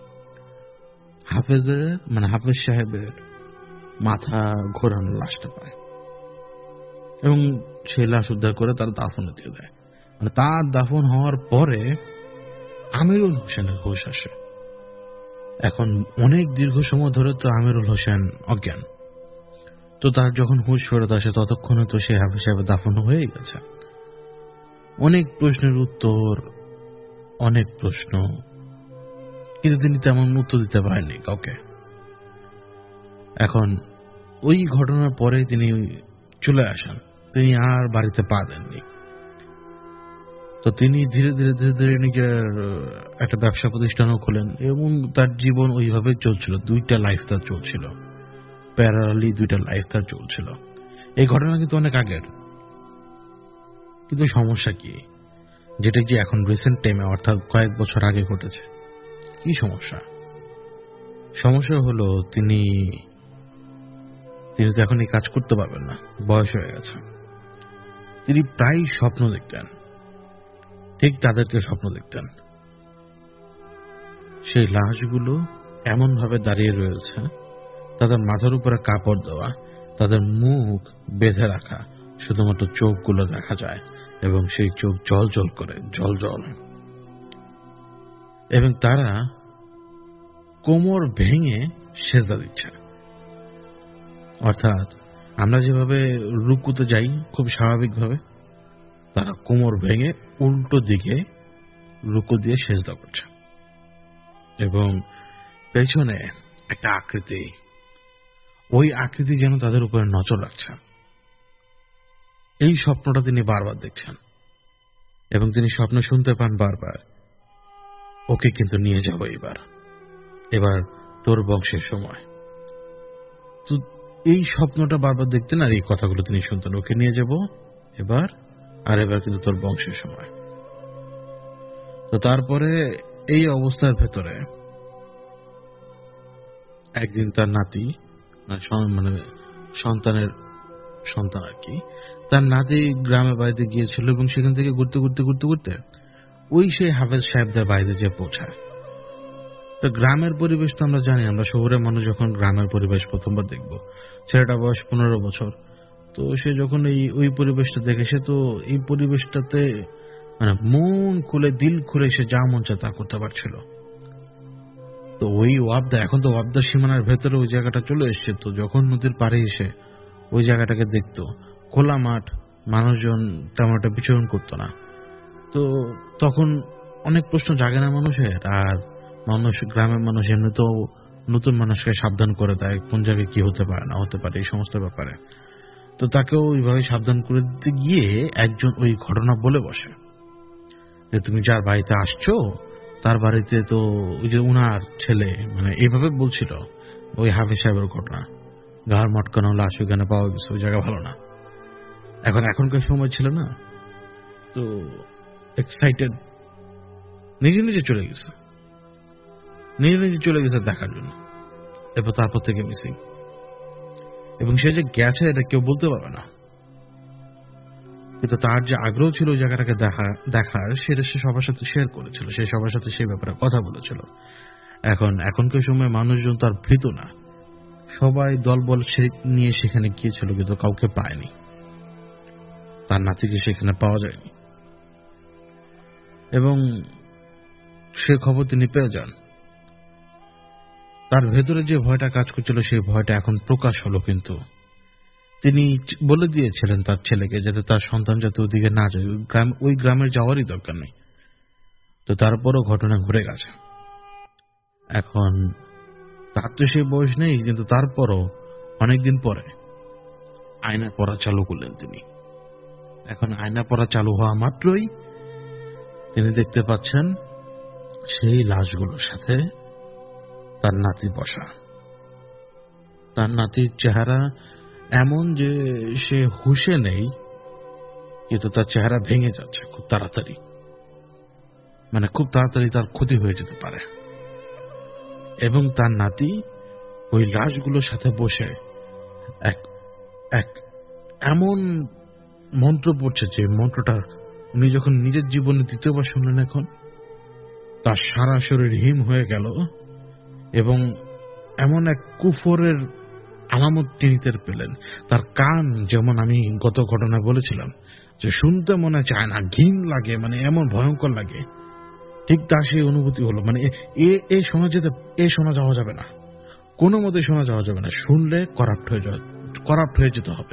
হাফেজ সাহেবের মাথা ঘোরানো লাশটা পায় এবং সেই লাশ উদ্ধার করে তার দাফনে দিয়ে দেয়। মানে তার দাফন হওয়ার পরে আমিরুল হোসেনের হুঁশ আসে। এখন অনেক দীর্ঘ সময় ধরে তো আমিরুল হোসেন অজ্ঞান। তো তার যখন হুঁশ ফেরত আসে ততক্ষণে তো সে হাফিজ সাহেবের দাফন হয়ে গেছে। অনেক প্রশ্নের উত্তর, অনেক প্রশ্ন, কিন্তু তিনি তেমন উত্তর দিতে পারেননি কাউকে। এখন ওই ঘটনার পরে তিনি চলে আসেন, তিনি আর বাড়িতে পা দেননি। তো তিনি ধীরে ধীরে ধীরে ধীরে নিজের একটা ব্যবসা প্রতিষ্ঠানও খোলেন এবং তার জীবন ওইভাবে চলছিল। দুইটা লাইফ তার চলছিল, প্যারালালি দুইটা লাইফ তার চলছিল। এই ঘটনা কিন্তু অনেক আগের, কিন্তু সমস্যা কি, যেটা যে এখন রিসেন্ট টাইমে অর্থাৎ কয়েক বছর আগে ঘটেছে। কি সমস্যা? সমস্যা হলো তিনি তো এখন এই কাজ করতে পারবেন না, বয়স হয়ে গেছে। তিনি প্রায় স্বপ্ন দেখতেন, ঠিক তাদেরকে স্বপ্ন দেখতেন। সেই লাশগুলো এমন ভাবে দাঁড়িয়ে রয়েছে, তাদের মাথার উপরে কাপড় দেওয়া, তাদের মুখ বেঁধে রাখা, শুধুমাত্র চোখগুলো দেখা যায় এবং সেই চোখ জল জল করে, জল জল। এবং তারা কোমর ভেঙে সেজদা দিচ্ছে। অর্থাৎ আমরা যেভাবে রুকুতে যাই খুব স্বাভাবিকভাবে, তারা কোমর ভেঙে উল্টো দিকে রুকু দিয়ে সেজদা করছে এবং পেছনে একটা আকৃতি, ওই আকৃতি যেন তাদের উপরে নজর রাখছে। এই স্বপ্নটা তিনি বারবার দেখছেন এবং তিনি স্বপ্ন শুনতে পান বারবার, ওকে কিন্তু নিয়ে যাবো এবার তোর বংশের সময়। তো এই স্বপ্নটা বারবার দেখতেন আর এই কথাগুলো তিনি শুনতেন, ওকে নিয়ে যাব এবার, আর এবার কিন্তু তোর বংশের সময়। তো তারপরে এই অবস্থার ভেতরে একদিন তার নাতি, মানে সন্তানের সন্তান আর কি, তার নাতি গ্রামের বাড়িতে গিয়েছিল এবং সেখান থেকে ঘুরতে ঘুরতে ঘুরতে ঘুরতে ওই সেই হাফেজ সাহেবদের বাড়িতে যে পৌঁছায়। তো গ্রামের পরিবেশ তো আমরা জানি, আমরা শহরের মানুষ যখন গ্রামের পরিবেশ প্রথমবার দেখব, ছেলেটা বয়স 15 বছর, তো সে যখন ওই পরিবেশটা দেখে, সে তো এই পরিবেশটাতে মানে মন খুলে দিল খুলে সে যা মন চায় তা করতে পারছিল। তো ওই ওয়াবদা, এখন তো ওয়াবদার সীমানার ভেতরে ওই জায়গাটা চলে এসছে। তো যখন নদীর পাড়ে এসে ওই জায়গাটাকে দেখতো, খোলা মাঠ, মানুষজন তেমন একটা বিচরণ করতো না, তো তখন অনেক প্রশ্ন জাগে না মানুষের। আর মানুষ, গ্রামের মানুষ এমনিতেও নতুন মানুষকে সাবধান করে দেয় কোন জায়গায় কি হতে পারে না হতে পারে এই সমস্ত ব্যাপারে। তো তাকেও ওইভাবে সাবধান করে দিতে গিয়ে একজন ওই ঘটনা বলে বসে যে তুমি যার বাড়িতে আসছো তার বাড়িতে তো ওই যে উনার ছেলে, মানে এইভাবে বলছিল ওই হাফিজ সাহেবের ঘটনা, ঘাড় মটকানো লাশ ওইখানে পাওয়া গেছে, ওই জায়গা ভালো না। এখনকার সময় ছিল না, তো এক্সাইটেড, নিজে নিজে চলে গেছে দেখার জন্য। এরপর তারপর থেকে মিসিং, এবং সে যে গেছে এটা কেউ বলতে পারবে না, কিন্তু তার যে আগ্রহ ছিল ওই জায়গাটাকে দেখার, সেটা সে সবার সাথে শেয়ার করেছিল, সে সবার সাথে সেই ব্যাপারে কথা বলেছিল। এখনকার সময় মানুষজন তার ভীত না, সবাই দলবল নিয়ে সেখানে গিয়েছিল, কিন্তু কাউকে পায়নি, তার নাতিকে সেখানে পাওয়া যায়নি। এবং সে খবর তিনি পেয়ে যান। তার ভেতরে যে ভয়টা কাজ করছিল সেই ভয়টা এখন প্রকাশ হলো, কিন্তু তিনি বলে দিয়েছিলেন তার ছেলেকে যাতে তার সন্তান যাতে ওদিকে না যায়, ওই গ্রামের যাওয়ারই দরকার নেই। তো তারপরও ঘটনা ঘুরে গেছে। এখন তার তো সেই বয়স নেই, কিন্তু তারপরও অনেকদিন পরে আয়না পড়া চালু করলেন তিনি। এখন আয়না পড়া চালু হওয়া মাত্রই তিনি দেখতে পাচ্ছেন সেই লাশগুলোর সাথে তার নাতি বসা। তার নাতির চেহারা এমন যে সে হুঁশে নেই, কিন্তু তার চেহারা ভেঙে যাচ্ছে খুব তাড়াতাড়ি, মানে খুব তাড়াতাড়ি তার ক্ষতি হয়ে যেতে পারে। এবং তার নাতি ওই লাশগুলোর সাথে বসে এক এমন মন্ত্র পড়ছে, যে মন্ত্রটা উনি যখন নিজের জীবনে দ্বিতীয়বার শুনলেন, এখন তার সারা শরীর হিম হয়ে গেল এবং এমন এক কুফরের আলামত তিনি টের পেলেন। তার কান, যেমন আমি গত ঘটনায় বলেছিলাম যে শুনতে মনে চায় না, ঘিন লাগে, মানে এমন ভয়ঙ্কর লাগে, ঠিক তার সেই অনুভূতি হলো। মানে শোনা যাওয়া যাবে না, কোনো মতে শোনা যাওয়া যাবে না, শুনলে করাপ্ট হয়ে যেতে হবে,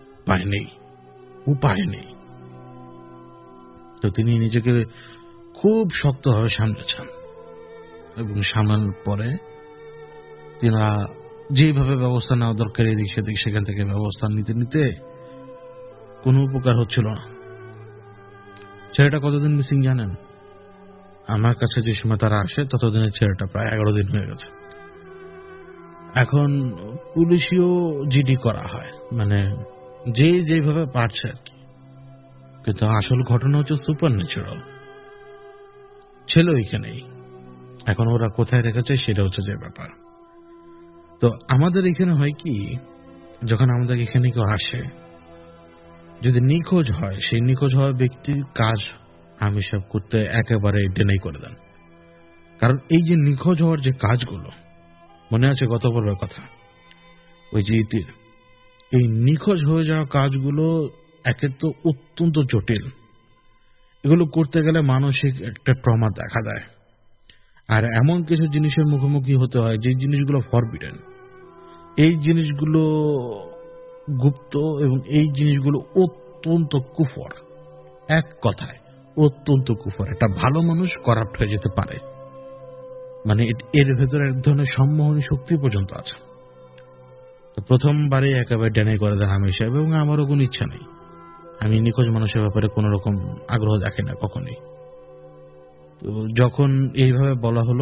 উপায় নেই। তো তিনি নিজেকে খুব শক্তভাবে সামলেছেন এবং সামলানোর পরে তিনারা যেভাবে ব্যবস্থা নেওয়া দরকার এদিক সেদিক সেখান থেকে ব্যবস্থা নিতে নিতে কোনো উপকার হচ্ছিল না। ছেলেটা কতদিন মিসিং জানেন? আমার কাছে যে সময় তারা আসে ততদিনের ছেলেটা প্রায় 11 দিন হয়ে গেছে। এখন পুলিশিও জিডি করা হয়, মানে যেভাবে পারছে আর কি, কিন্তু আসল ঘটনা হচ্ছে সুপার ন্যাচারাল। ছেলে ওইখানেই, এখন ওরা কোথায় রেখেছে সেটা হচ্ছে যে ব্যাপার। তো আমাদের এখানে হয় কি, যখন আমাদের এখানে কেউ আসে, যদি নিখোঁজ হয়, সেই নিখোঁজ হওয়া ব্যক্তির কাজ আমি সব করতে একেবারে ডিনাই করে দেন। কারণ এই যে নিখোঁজ হওয়ার যে কাজগুলো, মনে আছে গত পর্বের কথা, ওই যে ইতির, এই নিখোঁজ হয়ে যাওয়া কাজগুলো একে তো অত্যন্ত জটিল। এগুলো করতে গেলে মানসিক একটা ট্রমা দেখা দেয়, আর এমন কিছু জিনিসের মুখোমুখি হতে হয় যে জিনিসগুলো ফরবিডেন, এই জিনিসগুলো গুপ্ত, এবং এই জিনিসগুলো অত্যন্ত কুফর। এক কথায় অত্যন্ত কুফর। একটা ভালো মানুষ করাপ্ট হয়ে যেতে পারে, মানে এর ভেতরে এক ধরনের সম্মোহনী শক্তি পর্যন্ত আছে। তো প্রথমবারে একেবারে ডেনাই করে দেন আমি সাহেব, এবং আমারও কোনো ইচ্ছা নেই, আমি নিখোঁজ মানুষের ব্যাপারে কোন রকম আগ্রহ দেখি না কখনই। তো যখন এইভাবে বলা হলো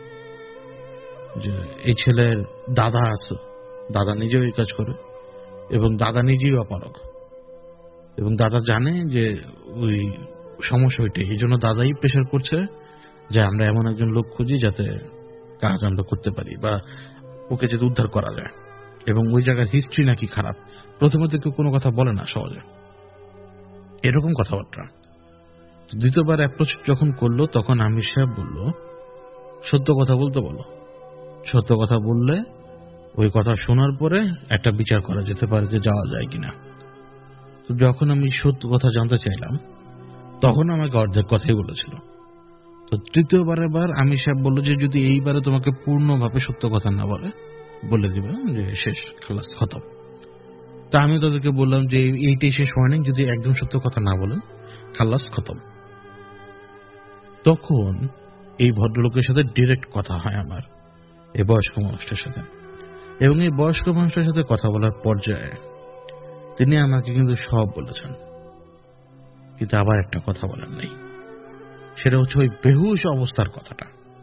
যে এই ছেলের দাদা আছে, দাদা নিজেও এই কাজ করে, এবং দাদা নিজেই অপারগ, এবং দাদা জানে যে ওই সমস্যা ওইটাই, এই জন্য দাদাই প্রেশার করছে যে আমরা এমন একজন লোক খুঁজি যাতে কাজ আমরা করতে পারি, বা ওকে যাতে উদ্ধার করা যায়। এবং ওই জায়গার হিস্ট্রি নাকি খারাপ, প্রথমত কেউ কোনো কথা বলে না সহজে, এরকম কথাবার্তা। দ্বিতীয়বার অ্যাপ্রোচ যখন করলো, তখন আমির সাহেব বলল, সত্য কথা বলতে বলো, সত্য কথা বললে ওই কথা শোনার পরে একটা বিচার করা যেতে পারে যে যাওয়া যায় কিনা। তো যখন আমি সত্য কথা জানতে চাইলাম, তখন আমাকে অর্ধেক কথাই বলেছিল। তো তৃতীয়বারের বার আমির সাহেব বলল যে যদি এইবারে তোমাকে পূর্ণভাবে সত্য কথা না বলে দিবে যে শেষ, খালাস, খতম। তা আমি তাদেরকে বললাম যে এইটাই শেষ হয়নি, যদি একদম সত্য কথা না বলেন, খালাস, খতম। তখন এই ভদ্রলোকের সাথে ডিরেক্ট কথা হয় আমার, এই বয়স্ক মানুষটার সাথে। এবং এই বয়স্ক মানুষটার সাথে কথা বলার পর্যায়ে তিনি আমাকে কিন্তু সব বলেছেন, কিন্তু আবার একটা কথা বলেন নাই, সেটা হচ্ছে ওই বেহুশ অবস্থার কথাটা।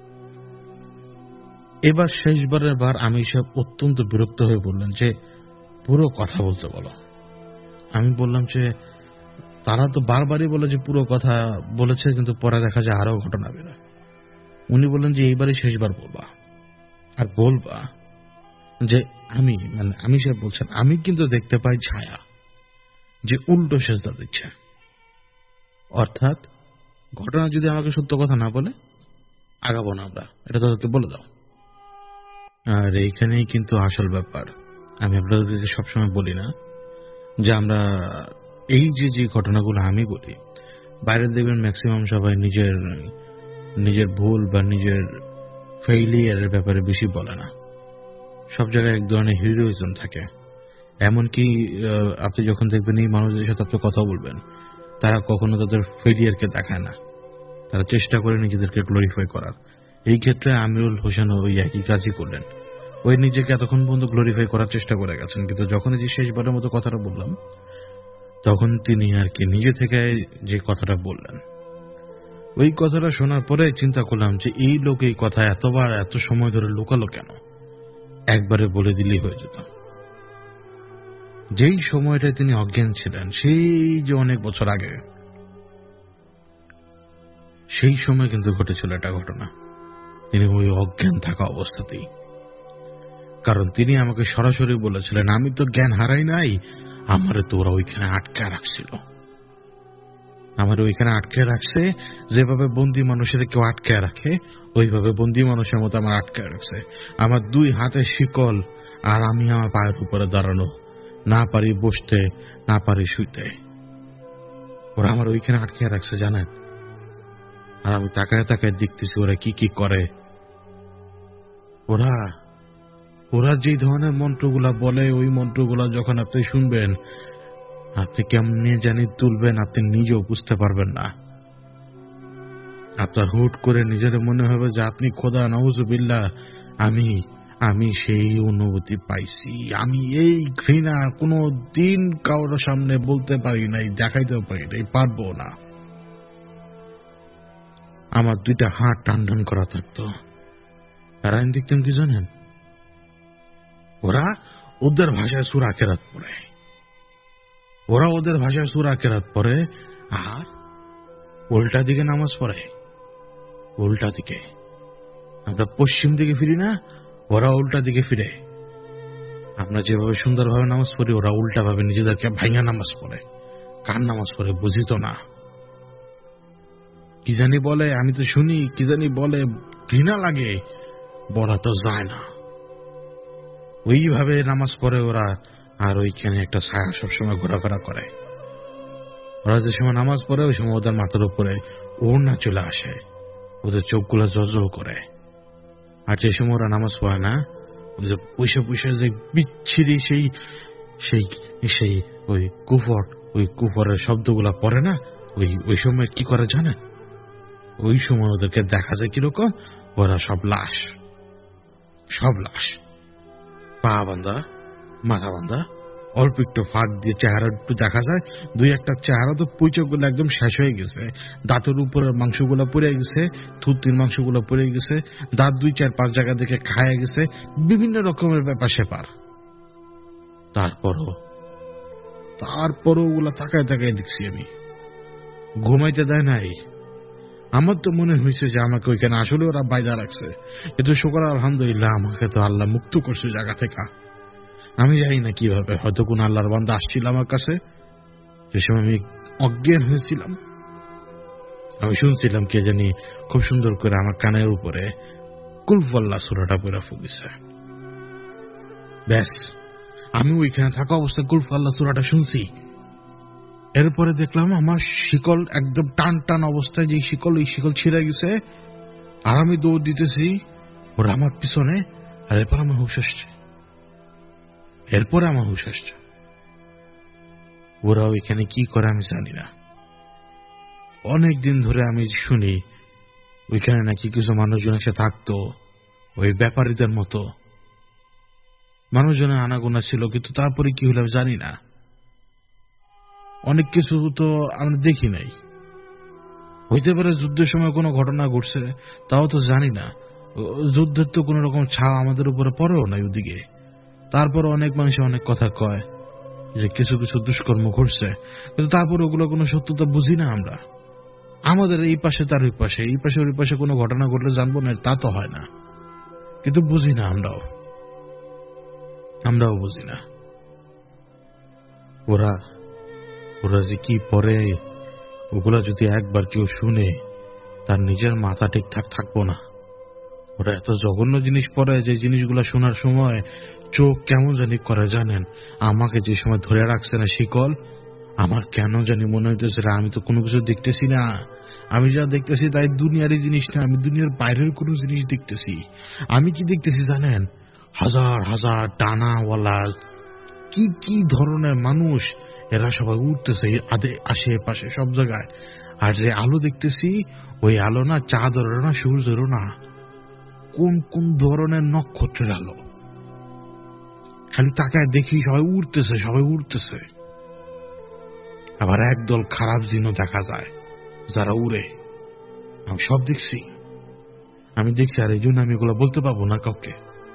এবার শেষবারের বার আমি সব অত্যন্ত বিরক্ত হয়ে বললেন যে পুরো কথা বলতে বলো। আমি বললাম যে তারা তো বারবারই বলে যে পুরো কথা বলেছে, কিন্তু পরে দেখা যায় আরো ঘটনা বেরোয়। উনি বললেন যে এইবারই শেষবার বলবা, আর বলবা যে আমি সে বলছেন আমি কিন্তু দেখতে পাই ছায়া যে উল্টো সেজদা দিচ্ছে, অর্থাৎ ঘটনা যদি আমাকে সত্য কথা না বলে আগাবো না আমরা, এটা তাদেরকে বলে দাও। আর এইখানেই কিন্তু আসল ব্যাপার। আমি আপনাদেরকে সবসময় বলি না যে আমরা এই যে ঘটনাগুলো আমি বলি, বাইরে দেখবেন ম্যাক্সিমাম সবাই নিজের ভুল বা নিজের ফেইলিয়ারের ব্যাপারে বেশি বলে না। সব জায়গায় এক ধরনের হিরোইজম থাকে। এমনকি আপনি যখন দেখবেন এই মানুষদের সাথে আপনি কথা বলবেন, তারা কখনো তাদের ফেলিয়ারকে দেখায় না, তারা চেষ্টা করে নিজেদেরকে গ্লোরিফাই করার। এই ক্ষেত্রে আমিরুল হোসেন ওই একই কাজই করলেন, ওই নিজেকে এতক্ষণ পর্যন্ত গ্লোরিফাই করার চেষ্টা করে গেছেন, কিন্তু যখন এই শেষবারের মতো কথাটা বললাম, তখন তিনি আর কি নিজে থেকে যে কথাটা বললেন, ওই কথাটা শোনার পরে চিন্তা করলাম যে এই লোক এই কথা এতবার এত সময় ধরে লুকালো কেন, একবারে বলে দিলেই হয়ে যেত। যেই সময়টায় তিনি অজ্ঞান ছিলেন, সেই যে অনেক বছর আগে, সেই সময় কিন্তু ঘটেছিল একটা ঘটনা, তিনি ওই অজ্ঞান থাকা অবস্থাতেই। কারণ তিনি আমাকে সরাসরি বলেছিলেন আমি তো জ্ঞান হারাই নাই, আমারে তো ওরা ওইখানে আটকে রাখছিল, আমার ওইখানে আটকে রাখছে, যেভাবে বন্দি মানুষের কেউ আটকে রাখে ওইভাবে বন্দি মানুষের মতো আমার আটকে রাখছে। আমার 2 হাতে শিকল, আর আমি আমার পায়ের উপরে দাঁড়ানো, না পারি বসতে, না পারি শুইতে। ওরা আমার ওইখানে আটকে রাখছে জানেন। আর আমি তাকায় তাকায় দেখতেছি ওরা কি কি করে। ওরা ওরা যে ধরনের মন্ত্রগুলা বলে, ওই মন্ত্রগুলা যখন আপনি শুনবেন, আপনি কেমনে জানি তুলবেন আপনি নিজেও বুঝতে পারবেন না। আপনার হুট করে নিজের মনে হবে যে আপনি খোদা নাউজুবিল্লাহ, আমি আমি সেই অনুভূতি পাইছি। আমি এই ঘৃণা কোনো দিন কারোর সামনে বলতে পারি নাই, দেখাইতেও পারি নাই, পারবো না। আমার দুইটা হাত টান টান করা থাকতো। আর আমি দেখতাম কি জানেন, ওরা ওদের ভাষায় সূরা কেরাত পড়ে। ওরা ওদের ভাষায় সূরা কেরাত পড়ে আর উল্টা দিকে নামাজ পড়ে। উল্টা দিকে আমরা পশ্চিম দিকে ফিরি না, ওরা উল্টা দিকে ফিরে। আমরা যেভাবে সুন্দরভাবে নামাজ পড়ি, ওরা উল্টা ভাবে নিজেদেরকে ভাঙা নামাজ পড়ে। কার নামাজ পড়ে বুঝি তো না, কি জানি বলে, আমি তো শুনি কি জানি বলে, ঘৃণা লাগে, বলা তো যায় না। ওইভাবে নামাজ পড়ে ওরা। আর ওইখানে একটা ছায়া সবসময় ঘোরাফেরা করে। ওরা যে সময় নামাজ পড়ে ওই সময় ওদের মাথার উপরে ওড়না চলে আসে, ওদের চোখগুলো জলজল করে। আর যে সময় ওরা নামাজ পড়ে না, ওই যে পয়সা পয়সা যে বিচ্ছিরি সেই সেই সেই ওই কুফরের শব্দগুলা পড়ে না, ওই সময় কি করে জানেন? ওই সময় ওদেরকে দেখা যায় কিরকম, ওরা সব লাশ, পা বাঁধা, মাথা বাঁধা, অল্প একটু ফাঁক দিয়ে চেহারা একটু দেখা যায়। দুই একটা চেহারা তো পুঁচগুলো একদম শেষ হয়ে গেছে, দাঁতের উপরের মাংসগুলো পড়ে গেছে, থুতির মাংসগুলো পড়ে গেছে, দাঁত 2-4-5 জায়গা থেকে খায় গেছে, বিভিন্ন রকমের ব্যাপার সেপার। তারপরও ওগুলা তাকায় তাকায় দেখছি আমি, ঘুমাইতে দেয় নাই। আমার তো মনে হয়েছে যে আমাকে ওইখানে আসলে ওরা বাইদা রাখছে, কিন্তু শুকর আলহামদুলিল্লাহ আমাকে তো আল্লাহ মুক্ত করছে জায়গা থেকে। আমি জানি না কিভাবে, হয়তো কোন আল্লাহর বান্দা আসছিল আমার কাছে, যে সময় আমি অজ্ঞান হয়েছিলাম। আমি শুনছিলাম কে জানি খুব সুন্দর করে আমার কানের উপরে কুল আল্লাহ সূরাটা পড়ে ফুদিছে। ব্যাস, আমি ওইখানে থাকা অবস্থায় কুল আল্লাহ সূরাটা শুনছি। এরপরে দেখলাম আমার শিকল একদম টান টান অবস্থায়, যে শিকল, ওই শিকল ছিঁড়ে গেছে। আর আমি দৌড় দিতেছি, ওরা আমার পিছনে। আর এরপর আমার হুঁশ আসছে। ওরা ওইখানে কি করে আমি জানি না। অনেকদিন ধরে আমি শুনি ওইখানে নাকি কিছু মানুষজন এসে থাকতো, ওই ব্যাপারীদের মতো মানুষজনের আনাগোনা ছিল, কিন্তু তারপরে কি হলো জানি না। অনেক কিছু তো আমরা দেখি নাই। হইতে পারে যুদ্ধের সময় কোনো ঘটনা ঘটছে, তাও তো জানি না। যুদ্ধের তো কোন রকম ছায়া আমাদের উপরে পড়েও নাই ওদিকে। তারপর অনেক মানুষ অনেক কথা কয় যে কিছু কিছু দুষ্কর্ম ঘটছে, কিন্তু তারপর ওগুলো কোনো সত্যতা বুঝি না আমরা। আমাদের এই পাশে তার ওই পাশে, এই পাশে ওই পাশে কোনো ঘটনা ঘটলে জানবো না, তা তো হয় না, কিন্তু বুঝি না, আমরাও বুঝি না। ওরা যে কি পড়ে, ওগুলা যদি একবার কেউ শুনে, তার নিজের মাথা ঠিকঠাক থাকবো না। ওরা এত জঘন্য জিনিস পড়ে, যে জিনিসগুলো শোনার সময় চোখ কেমন জানি করে জানেন। আমাকে যে সময় ধরে রাখছে না শিকল, আমার কেন জানি মনে হইতেছে আমি তো কোনো কিছু দেখতেছি না। আমি যা দেখতেছি তাই দুনিয়ারই জিনিস না, আমি দুনিয়ার বাইরের কোনো জিনিস দেখতেছি। আমি কি দেখতেছি জানেন? হাজার হাজার ডানাওয়ালা কি কি ধরনের মানুষ, এরা সবাই উঠতেছে আশেপাশে সব জায়গায়। আর যে আলো দেখতেছি, ওই আলো না চাঁদেরও না সূর্যেরও না, কোন কোন ধরনের নক্ষত্রের আলো। খালি তাকায় দেখি সবাই উঠতেছে। আবার একদল খারাপ জিনও দেখা যায় যারা উড়ে। আমি সব দেখছি, আর এই জন্য আমি এগুলো বলতে পারবো না কাউকে।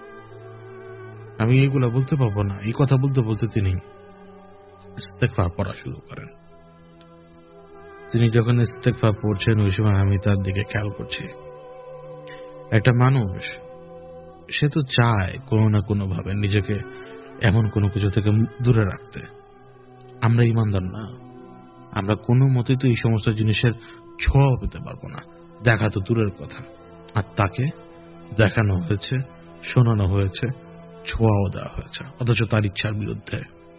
এই কথা বলতে তিনি ইস্তেগফার পড়া শুরু করেন। তিনি যখন ইস্তেগফার পড়ছেন, ওই সময় আমি তার দিকে খেয়াল করছি। একটা মানুষ, সে তো চায় কোনো না কোনো ভাবে নিজেকে এমন কোনো কিছু থেকে দূরে রাখতে। আমরা ইমানদার না, আমরা কোনো মতে তো এই সমস্ত জিনিসের ছোঁয়া পেতে পারবো না, দেখা তো দূরের কথা। আর তাকে দেখানো হয়েছে, শোনানো হয়েছে, ছোঁয়াও দেওয়া হয়েছে, অথচ তার ইচ্ছার বিরুদ্ধে।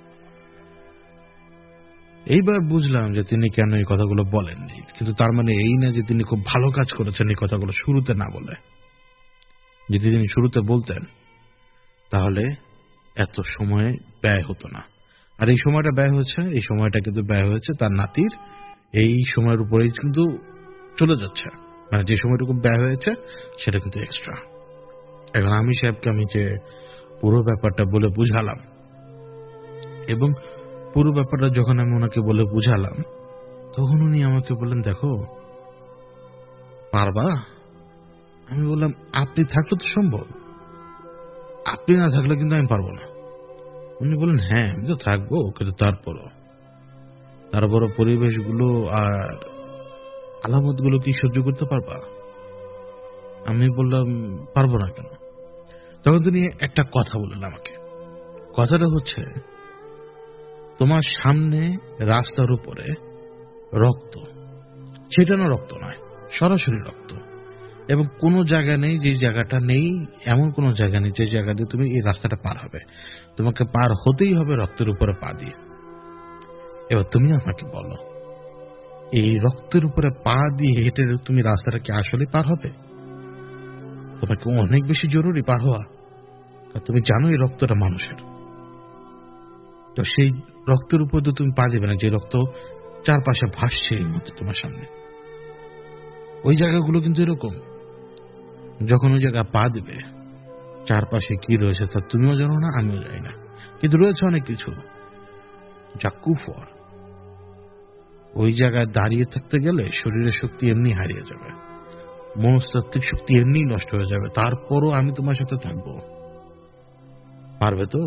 এইবার বুঝলাম যে তিনি কেন এই কথাগুলো বলেননি, কিন্তু তার মানে এই না যে তিনি খুব ভালো কাজ করেছেন এই কথাগুলো শুরুতে না বলে। যদি তিনি শুরুতে বলতেন তাহলে এত সময় ব্যয় হতো না। আর এই সময়টা ব্যয় হয়েছে, এই সময়টা কিন্তু ব্যয় হয়েছে তার নাতির এই সময়ের উপরেই কিন্তু চলে যাচ্ছে। মানে যে সময়টুকু ব্যয় হয়েছে সেটা কিন্তু এক্সট্রা। এখন আমি সাহেবকে আমি যে পুরো ব্যাপারটা বলে বুঝালাম, এবং পুরো ব্যাপারটা যখন আমি ওনাকে বলে বুঝালাম, তখন উনি আমাকে বললেন, দেখো পারবা? আমি বললাম, আপনি থাকলে তো সম্ভব, আপনি না থাকলে কিন্তু আমি পারবো না। উনি বললেন, হ্যাঁ আমি তো থাকবো, কিন্তু তারপরও পরিবেশগুলো আর আলামতগুলো কি সহ্য করতে পারবা? আমি বললাম, পারবো না কেন? তখন তিনি একটা কথা বললেন আমাকে। কথাটা হচ্ছে, তোমার সামনে রাস্তার উপরে রক্ত, ছেটানো রক্ত নয়, সরাসরি রক্ত, এবং কোনো জায়গা নেই যে জায়গাটা নেই, এমন কোনো জায়গা নেই যে জায়গা দিয়ে তুমি এই রাস্তাটা পার হবে। তোমাকে পার হতেই হবে রক্তের উপরে পা দিয়ে। এবার তুমি আমাকে বলো, এই রক্তের উপরে পা দিয়ে হেঁটে তুমি রাস্তাটা কি আসলে পার হবে? তোমাকে অনেক বেশি জরুরি পার হওয়া। তুমি জানো এই রক্তটা মানুষের, তো সেই রক্তের উপর তো তুমি পা দিবে না যে রক্ত চারপাশে ভাসছে এই মুহূর্তে তোমার সামনে। ওই জায়গাগুলো কিন্তু এরকম, যখন ওই জায়গা পা দিবে চারপাশে কি রয়েছে তা তুমিও জানো না, আমিও জানি না, কিন্তু রয়েছে অনেক কিছু যা কুফর। ওই জায়গায় দাঁড়িয়ে থাকতে গেলে শরীরের শক্তি এমনি হারিয়ে যাবে, মনস্তাত্ত্বিক শক্তি এমনি নষ্ট হয়ে যাবে, তারপরও আমি তোমার সাথে থাকবো। পারবে তো?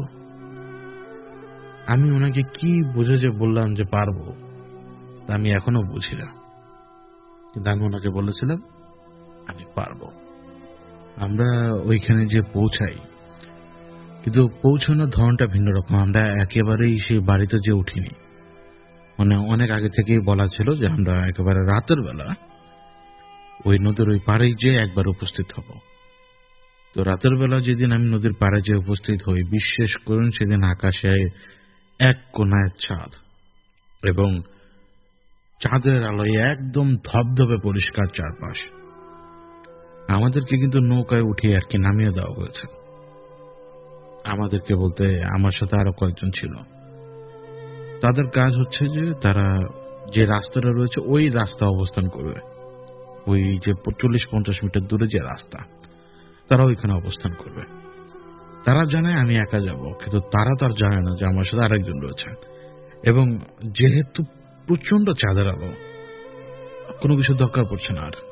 আমি ওনাকে কি বুঝে যে বললাম যে পারবো, তা আমি এখনো বুঝি না, কিন্তু আমি ওনাকে বলেছিলাম আমি পারবো। আমরা ওইখানে যে পৌঁছাই, কিন্তু পৌঁছানোর ধরনটা ভিন্ন রকম। আমরা একেবারেই সেই বাড়িতে যে উঠিনি, মানে অনেক আগে থেকেই বলা ছিল যে আমরা একেবারে রাতের বেলা ওই নদীর ওই পাড়েই যে একবার উপস্থিত হব। তো রাতের বেলা যেদিন আমি নদীর পাড়ে যে উপস্থিত হই, বিশ্বাস করুন সেদিন আকাশে এক কোনায় চাঁদ, এবং চাঁদের আলোয় একদম ধবধবে পরিষ্কার চারপাশ। আমাদেরকে কিন্তু নৌকায় উঠিয়ে আর কি নামিয়ে দেওয়া হয়েছে। আমাদেরকে বলতে আমার সাথে আরো কয়েকজন ছিল। তাদের কাজ হচ্ছে যে তারা যে রাস্তাটা রয়েছে ওই রাস্তা অবস্থান করবে, ওই যে 40-50 মিটার দূরে যে রাস্তা, তারা ওইখানে অবস্থান করবে। তারা জানে আমি একা যাব, কিন্তু তারা তার জানে না যে আমার সাথে আরেকজন রয়েছে। এবং যেহেতু প্রচন্ড চাঁদের আলো, কোনো কিছু দরকার পড়ছে না আর,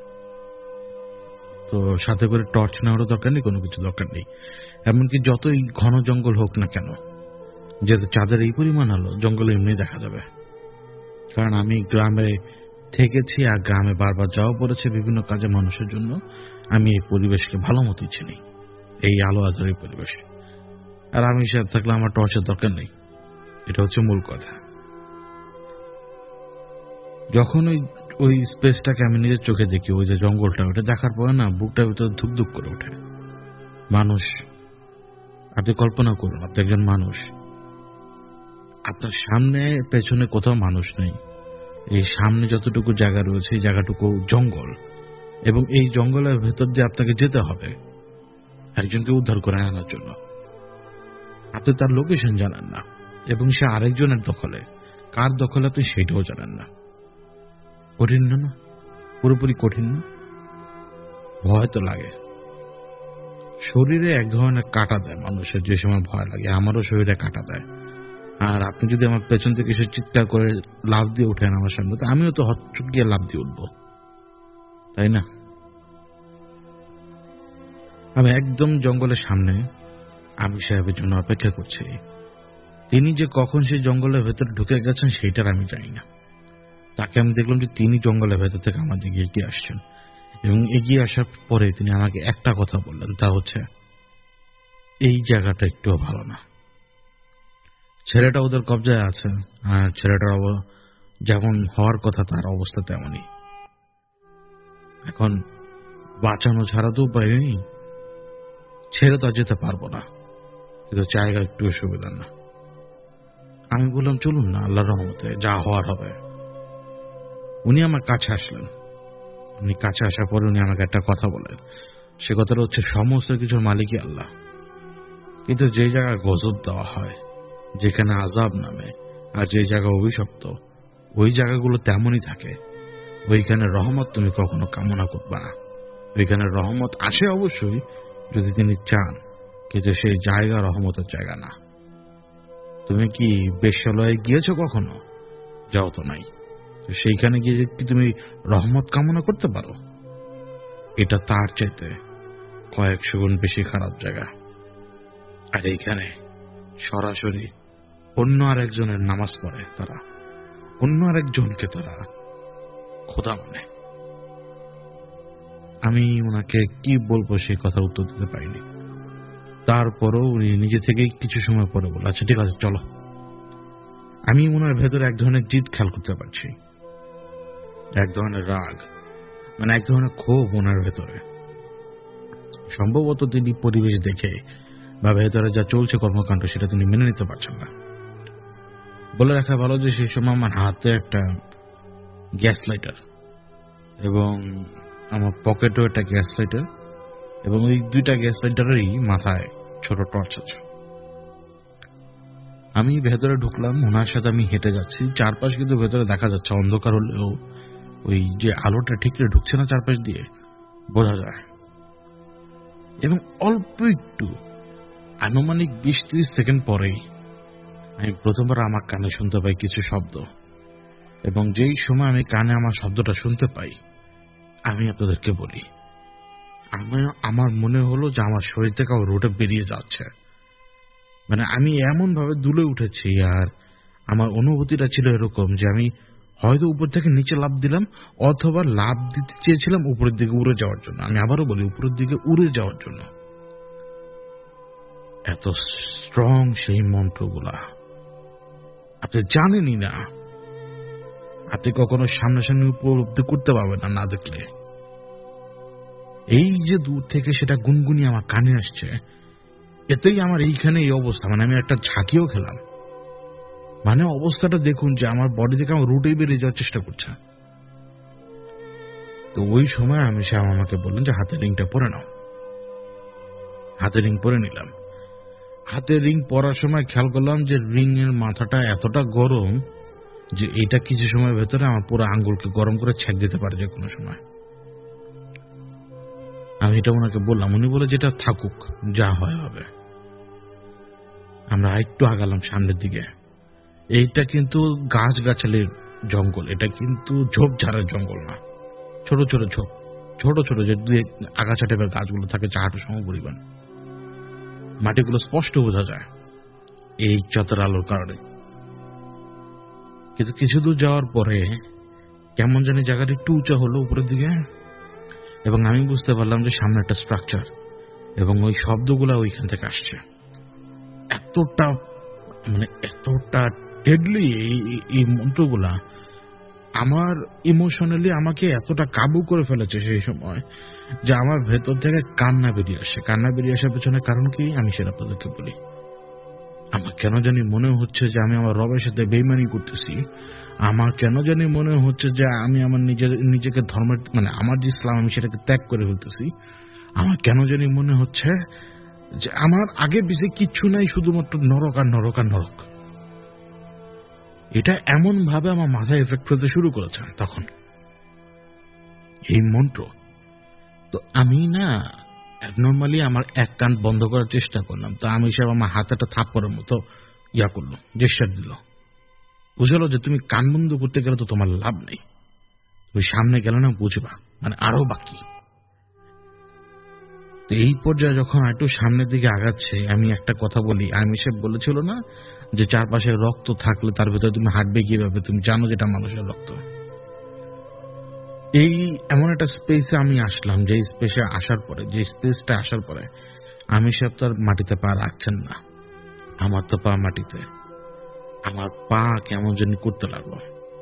তো সাথে করে টর্চ নেওয়ারও দরকার নেই, কোনো কিছু দরকার নেই। এমনকি যতই ঘন জঙ্গল হোক না কেন, যেহেতু চাঁদের এই পরিমাণ আলো, জঙ্গলে এমনি দেখা যাবে। কারণ আমি গ্রামে থেকেছি, আর গ্রামে বারবার যাওয়া পড়েছে বিভিন্ন কাজে মানুষের জন্য। আমি এই পরিবেশকে ভালো মতোই চিনি, এই আলো আজরের পরিবেশ। আর আমি সাথে থাকলে আমার টর্চের দরকার নেই, এটা হচ্ছে মূল কথা। যখন ওই স্পেসটাকে আমি নিজের চোখে দেখি, ওই যে জঙ্গলটা, ওটা দেখার পরে না বুকটার ভিতরে ধুকধুক করে ওঠে। মানুষ, আপনি কল্পনা করুন, আপনি একজন মানুষ, আপনার সামনে পেছনে কোথাও মানুষ নেই, এই সামনে যতটুকু জায়গা রয়েছে এই জায়গাটুকু জঙ্গল, এবং এই জঙ্গলের ভেতর দিয়ে আপনাকে যেতে হবে একজনকে উদ্ধার করে আনার জন্য। আপনি তার লোকেশন জানেন না, এবং সে আরেকজনের দখলে। কার দখলে আপনি সেটাও জানেন না। কঠিন না? পুরোপুরি কঠিন না? ভয় তো লাগে, শরীরে এক ধরনের কাটা দেয় মানুষের যে সময় ভয় লাগে। আমারও শরীরে কাটা দেয়। আর আপনি যদি আমার পেছন থেকে এসে চিৎকার করে লাফ দিয়ে উঠেন আমার সামনে, তো আমিও তো হচ্ছুক গিয়ে লাফ দিয়ে উঠবো, তাই না? আমি একদম জঙ্গলের সামনে আমি সাহেবের জন্য অপেক্ষা করছি। তিনি যে কখন সেই জঙ্গলের ভেতরে ঢুকে গেছেন সেইটার আমি জানি না। তাকে আমি দেখলাম যে তিনি জঙ্গলের ভেতর থেকে আমার দিকে এগিয়ে আসছেন, এবং এগিয়ে আসার পরে তিনি আমাকে একটা কথা বললেন, তা হচ্ছে এই জায়গাটা একটুও ভালো না। ছেলেটা ওদের কবজায় আছে, আর ছেলেটার যেমন হওয়ার কথা তার অবস্থা তেমনই। এখন বাঁচানো ছাড়া তো উপায় নেই, ছেড়ে তো যেতে পারবো না। কিন্তু জায়গা একটু সুবিধা না। আমি বললাম, চলুন না, আল্লাহর রহমতে যা হওয়ার হবে। উনি আমার কাছে আসলেন। উনি কাছে আসার পরে উনি আমাকে একটা কথা বলেন। সে কথাটা হচ্ছে, সমস্ত কিছুর মালিকই আল্লাহ, কিন্তু যে জায়গায় গজব দেওয়া হয়, যেখানে আযাব নামে, আর যে জায়গা অভিশপ্ত, ওই জায়গাগুলো তেমনই থাকে। ওইখানে রহমত তুমি কখনো কামনা করবে না। ওইখানে রহমত আসে অবশ্যই যদি তিনি চান, কিন্তু সেই জায়গা রহমতের জায়গা না। তুমি কি বেশ্যালয়ে গিয়েছো কখনো? যাও তো নাই। তো সেইখানে গিয়ে কি তুমি রহমত কামনা করতে পারো? এটা তার চাইতে কয়েকশো গুণ বেশি খারাপ জায়গা। আর এইখানে সরাসরি অন্য আরেকজনের নামাজ পড়ে তারা, অন্য আরেকজনকে তারা খোদা মানে। আমি ওনাকে কি বলবো সেই কথা উত্তর দিতে পারিনি। তারপরও উনি নিজে থেকেই কিছু সময় পরে বলল, আচ্ছা ঠিক আছে চলো। আমি ওনার ভেতরে এক ধরনের জিদ খেয়াল করতে পারছি, এক ধরনের রাগ, মানে এক ধরনের ক্ষোভ ওনার ভেতরে। সম্ভবত তিনি পরিবেশ দেখে বা ভেতরে যা চলছে কর্মকাণ্ড সেটা তিনি মেনে নিতে পারছেন না। বলে রাখা ভালো যে সেই সময় আমার হাতে একটা গ্যাস লাইটার এবং আমার পকেটেও একটা গ্যাস লাইটার, এবং ওই দুইটা গ্যাস লাইটারেরই মাথায় ছোট টর্চ আছে। আমি ভেতরে ঢুকলাম, ওনার সাথে আমি হেঁটে যাচ্ছি। চারপাশ কিন্তু ভেতরে দেখা যাচ্ছে, অন্ধকার হলেও ওই যে আলোটা ঠিকরে ঢুকছে না চারপাশ দিয়ে, বোঝা যায়। এবং অল্প একটু আনুমানিক 20-30 সেকেন্ড পরেই আমি প্রথমবার আমার কানে শুনতে পাই কিছু শব্দ। এবং যেই সময় আমি কানে আমার শব্দটা শুনতে পাই, আমি আপনাদেরকে বলি, আমার মনে হলো যে আমার শরীর থেকে আমার রোডে বেরিয়ে যাচ্ছে। মানে আমি এমন ভাবে দুলে উঠেছি, আর আমার অনুভূতিটা ছিল এরকম যে আমি হয়তো উপর থেকে নিচে লাফ দিলাম, অথবা লাফ দিতে চেয়েছিলাম উপরের দিকে উড়ে যাওয়ার জন্য। আমি আবারও বলি, উপরের দিকে উড়ে যাওয়ার জন্য। এত স্ট্রং সেই মন্ত্রগুলা আপনি জানেনই না, আপনি কখনো সামনাসামনি উপলব্ধি করতে পারবেন না, না দেখলে। এই যে দূর থেকে সেটা গুনগুনি আমার কানে আসছে, এতেই আমার এইখানে এই অবস্থা। মানে আমি একটা ঝাঁকিও খেলাম। মানে অবস্থাটা দেখুন যে আমার বডি থেকে আমার রুটেই বেরিয়ে যাওয়ার চেষ্টা করছে। তো ওই সময় আমি শ্যাম আমাকে বললেন যে হাতের রিংটা পরে নাও। হাতের রিং পরে নিলাম। হাতের রিং পরার সময় খেয়াল করলাম যে রিং এর মাথাটা এতটা গরম যে এটা কিছু সময়ের ভেতরে আমার পুরো আঙ্গুলকে গরম করে ছেঁক দিতে পারে যে কোনো সময়। আমি এটা ওনাকে বললাম। উনি বলে, যেটা থাকুক, যা হয় হবে। আমরা একটু আগালাম সামনের দিকে। এইটা কিন্তু গাছগাছালির জঙ্গল, এটা কিন্তু ঝোপঝাড়ের জঙ্গল না, ছোট ছোট ঝোপ, ছোট ছোট যে দুই আগাছা টাইপের গাছগুলো থাকে, চাহাটো সম পরিমাণ। মাটিগুলো স্পষ্ট বোঝা যায় এই চাঁদের আলোর কারণে। কিন্তু কিছু দূর যাওয়ার পরে কেমন জানি জায়গাটা একটু উঁচা হলো উপরের দিকে, এবং আমি বুঝতে পারলাম যে সামনে একটা স্ট্রাকচার, এবং ওই শব্দগুলা ওইখান থেকে আসছে। এতটা মানে এতটা ডেডলি এই মন্ত্রগুলা আমার ইমোশনালি আমাকে এতটা কাবু করে ফেলেছে সেই সময় যে আমার ভেতর থেকে কান্না বেরিয়ে আসে। কান্না বেরিয়ে আসার পেছনে কারণ কি আমি সেটা আপনাদেরকে বলি। আমার কেন জানি মনে হচ্ছে যে আমি আমার রবের সাথে বেইমানি করতেছি। আমার কেন জানি মনে হচ্ছে যে আমি আমার নিজেকে ধর্মের, মানে আমার যে ইসলাম, আমি সেটাকে ত্যাগ করে ফেলতেছি। আমার কেন জানি মনে হচ্ছে যে আমার আগে পিছে কিচ্ছু নাই, শুধুমাত্র নরক আর নরক আর নরক। এটা এমন ভাবে আমার মাথায় এফেক্ট ফেলতে শুরু করেছে তখন এই মন্ত্র। তো আমি না নর্মালি আমার এক কান বন্ধ করার চেষ্টা করলাম। তো আমি সব আমার হাতে একটা থাপ্পড়ের মতো করলো, জেস্টার দিল। বুঝলো যে তুমি কান বন্ধ করতে গেলে তো তোমার লাভ নেই, তুমি সামনে গেলে না বুঝবা, মানে আরো বাকি। তো এই পর্যায়ে যখন একটু সামনের দিকে আগাচ্ছে, আমি একটা কথা বলি। আমি সে বলেছিল না যে চারপাশে রক্ত থাকলে তার ভিতরে তুমি হাঁটবে কিভাবে, তুমি জানো যেটা মানুষের রক্ত। এই এমন একটা স্পেসে আমি আসলাম, যে স্পেসে আসার পরে, যে স্পেসটা আসার পরে আমি সব তার মাটিতে পা রাখছেন না। আমার তো পা মাটিতে, আমার পা কেমন জানি করতে লাগলো।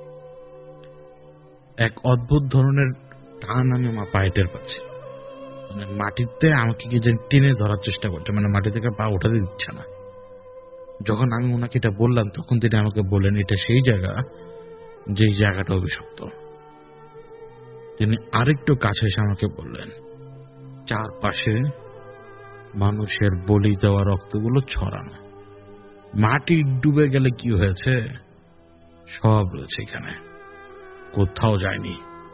এক অদ্ভুত ধরনের টান আমি আমার পায়ে টের পাচ্ছি। মানে মাটিতে আমাকে কি যেন টেনে ধরার চেষ্টা করছে, মানে মাটি থেকে পা উঠাতে দিচ্ছে না। যখন আমি ওনাকে এটা বললাম তখন তিনি আমাকে বললেন এটা সেই জায়গা যেই জায়গাটা অভিশপ্ত। তিনি আরেকটু কাছে এসে আমাকে বললেন চারপাশে মানুষের বলি দেওয়া রক্তগুলো ছড়ানো, মাটি ডুবে গেলে কি হয়েছে সব রয়েছে এখানে, কোথাও যায়নি।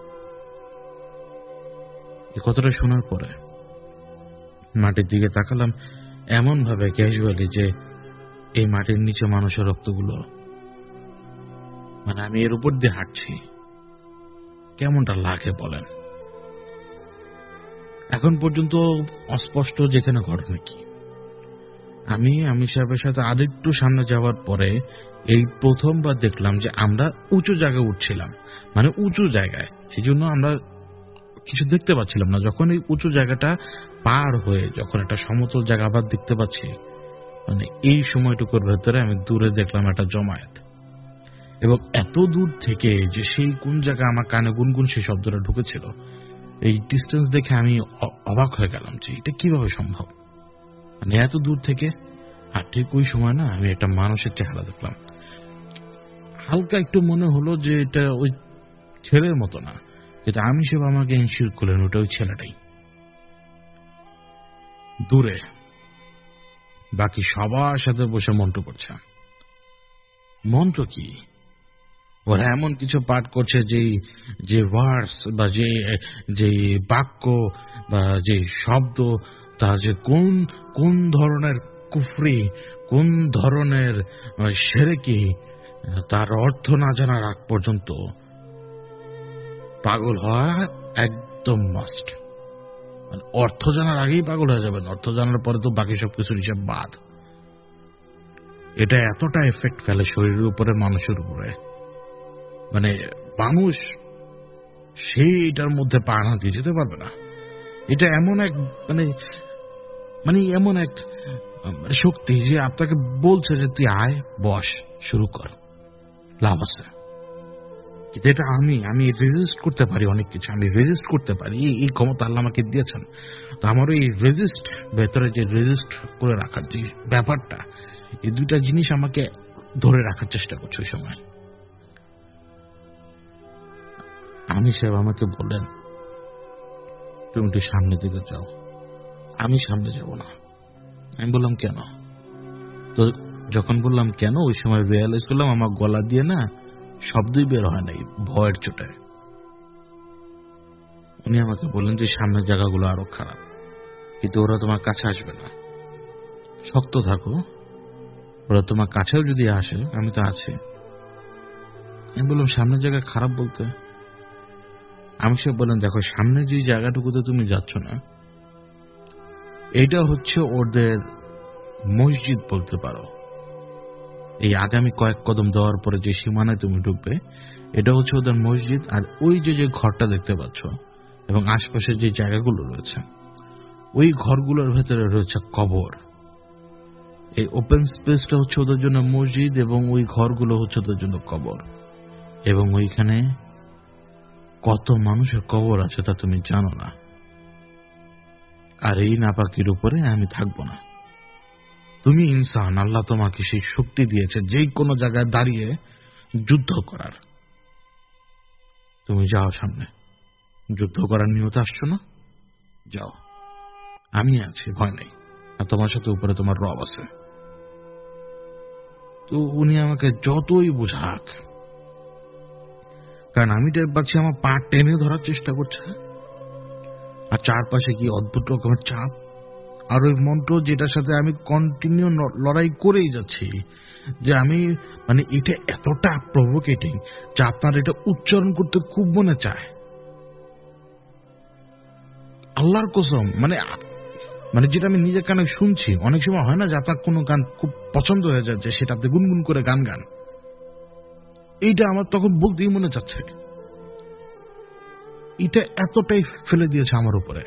এই কথাটা শোনার পরে মাটির দিকে তাকালাম এমন ভাবে ক্যাজুয়ালি যে এই মাটির নিচে মানুষের রক্তগুলো, মানে আমি এর উপর দিয়ে হাঁটছি, কেমনটা লাগে বলেন? এখন পর্যন্ত অস্পষ্ট যেখানে ঘটনা কি। আমি সাহেবের সাথে আরেকটু সামনে যাওয়ার পরে এই প্রথমবার দেখলাম যে আমরা উঁচু জায়গায় উঠছিলাম, মানে উঁচু জায়গায়, সেই জন্য আমরা কিছু দেখতে পাচ্ছিলাম না। যখন এই উঁচু জায়গাটা পার হয়ে যখন একটা সমতল জায়গা আবার দেখতে পাচ্ছি, মানে এই সময়টুকুর ভেতরে আমি দূরে দেখলাম একটা জমায়েত, এবং এত দূর থেকে যে সেই কোন জায়গায় আমার কানে গুনগুন সেই শব্দটা ঢুকেছিল, এই ডিস্টেন্স দেখে আমি অবাক হয়ে গেলাম যে এটা কিভাবে সম্ভব, মানে এত দূর থেকে। আর ঠিক ওই সময় না আমি একটা মানুষের চেহারা দেখলাম, হালকা একটু মনে হলো যে এটা ওই ছেলের মতো না, যেটা আমি সব আমাকে ইনশিওর করলেন ওটা ওই ছেলেটাই। দূরে বাকি সবার সাথে বসে মন্ত্র করছে। মন্ত্র কি? ওরা এমন কিছু পাঠ করছে যে ওয়ার্ডস বা যে বাক্য বা যে শব্দ, তা যে কোন কোন ধরনের কুফরি, কোন ধরনের শিরকি, তার অর্থ না জানার আগ পর্যন্ত পাগল হওয়া একদম মাস্ট। অর্থ জানার আগেই পাগল হয়ে যাবেন, অর্থ জানার পরে তো বাকি সবকিছুর হিসাব বাদ। এটা এতটা এফেক্ট ফেলে শরীরের উপরে, মানুষের উপরে, মানে মানুষ সেইটার মধ্যে পা না দিয়ে যেতে পারবে না। এটা এমন এক মানে মানে এমন এক শক্তি যে আপনাকে বলছে যে তুই আয়, বস, শুরু কর, লাভ আছে। কিন্তু এটা আমি রেজিস্ট করতে পারি অনেক কিছু, আমি রেজিস্ট করতে পারি, এই ক্ষমতা আল্লাহ আমাকে দিয়েছেন। তো আমার এই রেজিস্ট, ভেতরে যে রেজিস্ট করে রাখার যে ব্যাপারটা, এই দুইটা জিনিস আমাকে ধরে রাখার চেষ্টা করছে ওই সময়। আমি সাহেব আমাকে বললেন তুমি একটু সামনের দিকে যাও। আমি সামনে যাব না। আমি বললাম কেন? তো যখন বললাম কেন, ওই সময় রিয়ালাইজ করলাম আমার গলা দিয়ে না শব্দই বের হয় নাই ভয়ের চোটে। উনি আমাকে বললেন যে সামনের জায়গাগুলো আরো খারাপ, কিন্তু ওরা তোমার কাছে আসবে না, শক্ত থাকো, ওরা তোমার কাছেও যদি আসে আমি তো আছি। আমি বললাম সামনের জায়গা খারাপ বলতে? আমি সব বললেন দেখো, সামনে যে জায়গাটুকুতে তুমি যাচ্ছ না, এটা হচ্ছে ওদের মসজিদ বলতে পারো। এই আগামী কয়েক কদম দেওয়ার পরে যে সীমানায় তুমি ঢুকবে, এটা হচ্ছে ওদের মসজিদ। আর ওই যে ঘরটা দেখতে পাচ্ছ এবং আশপাশে যে জায়গাগুলো রয়েছে, ওই ঘরগুলোর ভেতরে রয়েছে কবর। এই ওপেন স্পেসটা হচ্ছে ওদের জন্য মসজিদ এবং ওই ঘরগুলো হচ্ছে ওদের জন্য কবর। এবং ওইখানে কত মানুষের কবর আছে তা তুমি জানো না। আর এই নাপাকির উপরে আমি থাকবো না। তুমি ইনসান, আল্লাহ তোমাকে সেই শক্তি দিয়েছে যে কোনো জায়গায় দাঁড়িয়ে যুদ্ধ করার। তুমি যাও সামনে, যুদ্ধ করার নিয়তে আসছো না, যাও, আমি আছি, ভয় নেই। আর তোমার সাথে উপরে তোমার রব আছে। তো উনি আমাকে যতই বোঝাক, কারণ আমি টের পাচ্ছি আমার পা টেনে ধরার চেষ্টা করছে, আর চারপাশে কি অদ্ভুত রকমের চাপ। আর ওই মন্ত্র যেটার সাথে আমি কন্টিনিউ লড়াই করেই যাচ্ছি, যে আমি মানে এটা এতটা প্রভোকেটিং যে আপনার এটা উচ্চারণ করতে খুব মনে চায়। আল্লাহর কসম, মানে যেটা আমি নিজের কানে শুনছি। অনেক সময় হয় না যে আপনার কোনো গান খুব পছন্দ হয়ে যায়, যে সেটা আপনি গুনগুন করে গান, এইটা আমার তখন বলতেই মনে চাচ্ছে। এটা এতটাই ফেলে দিয়েছে আমার উপরে।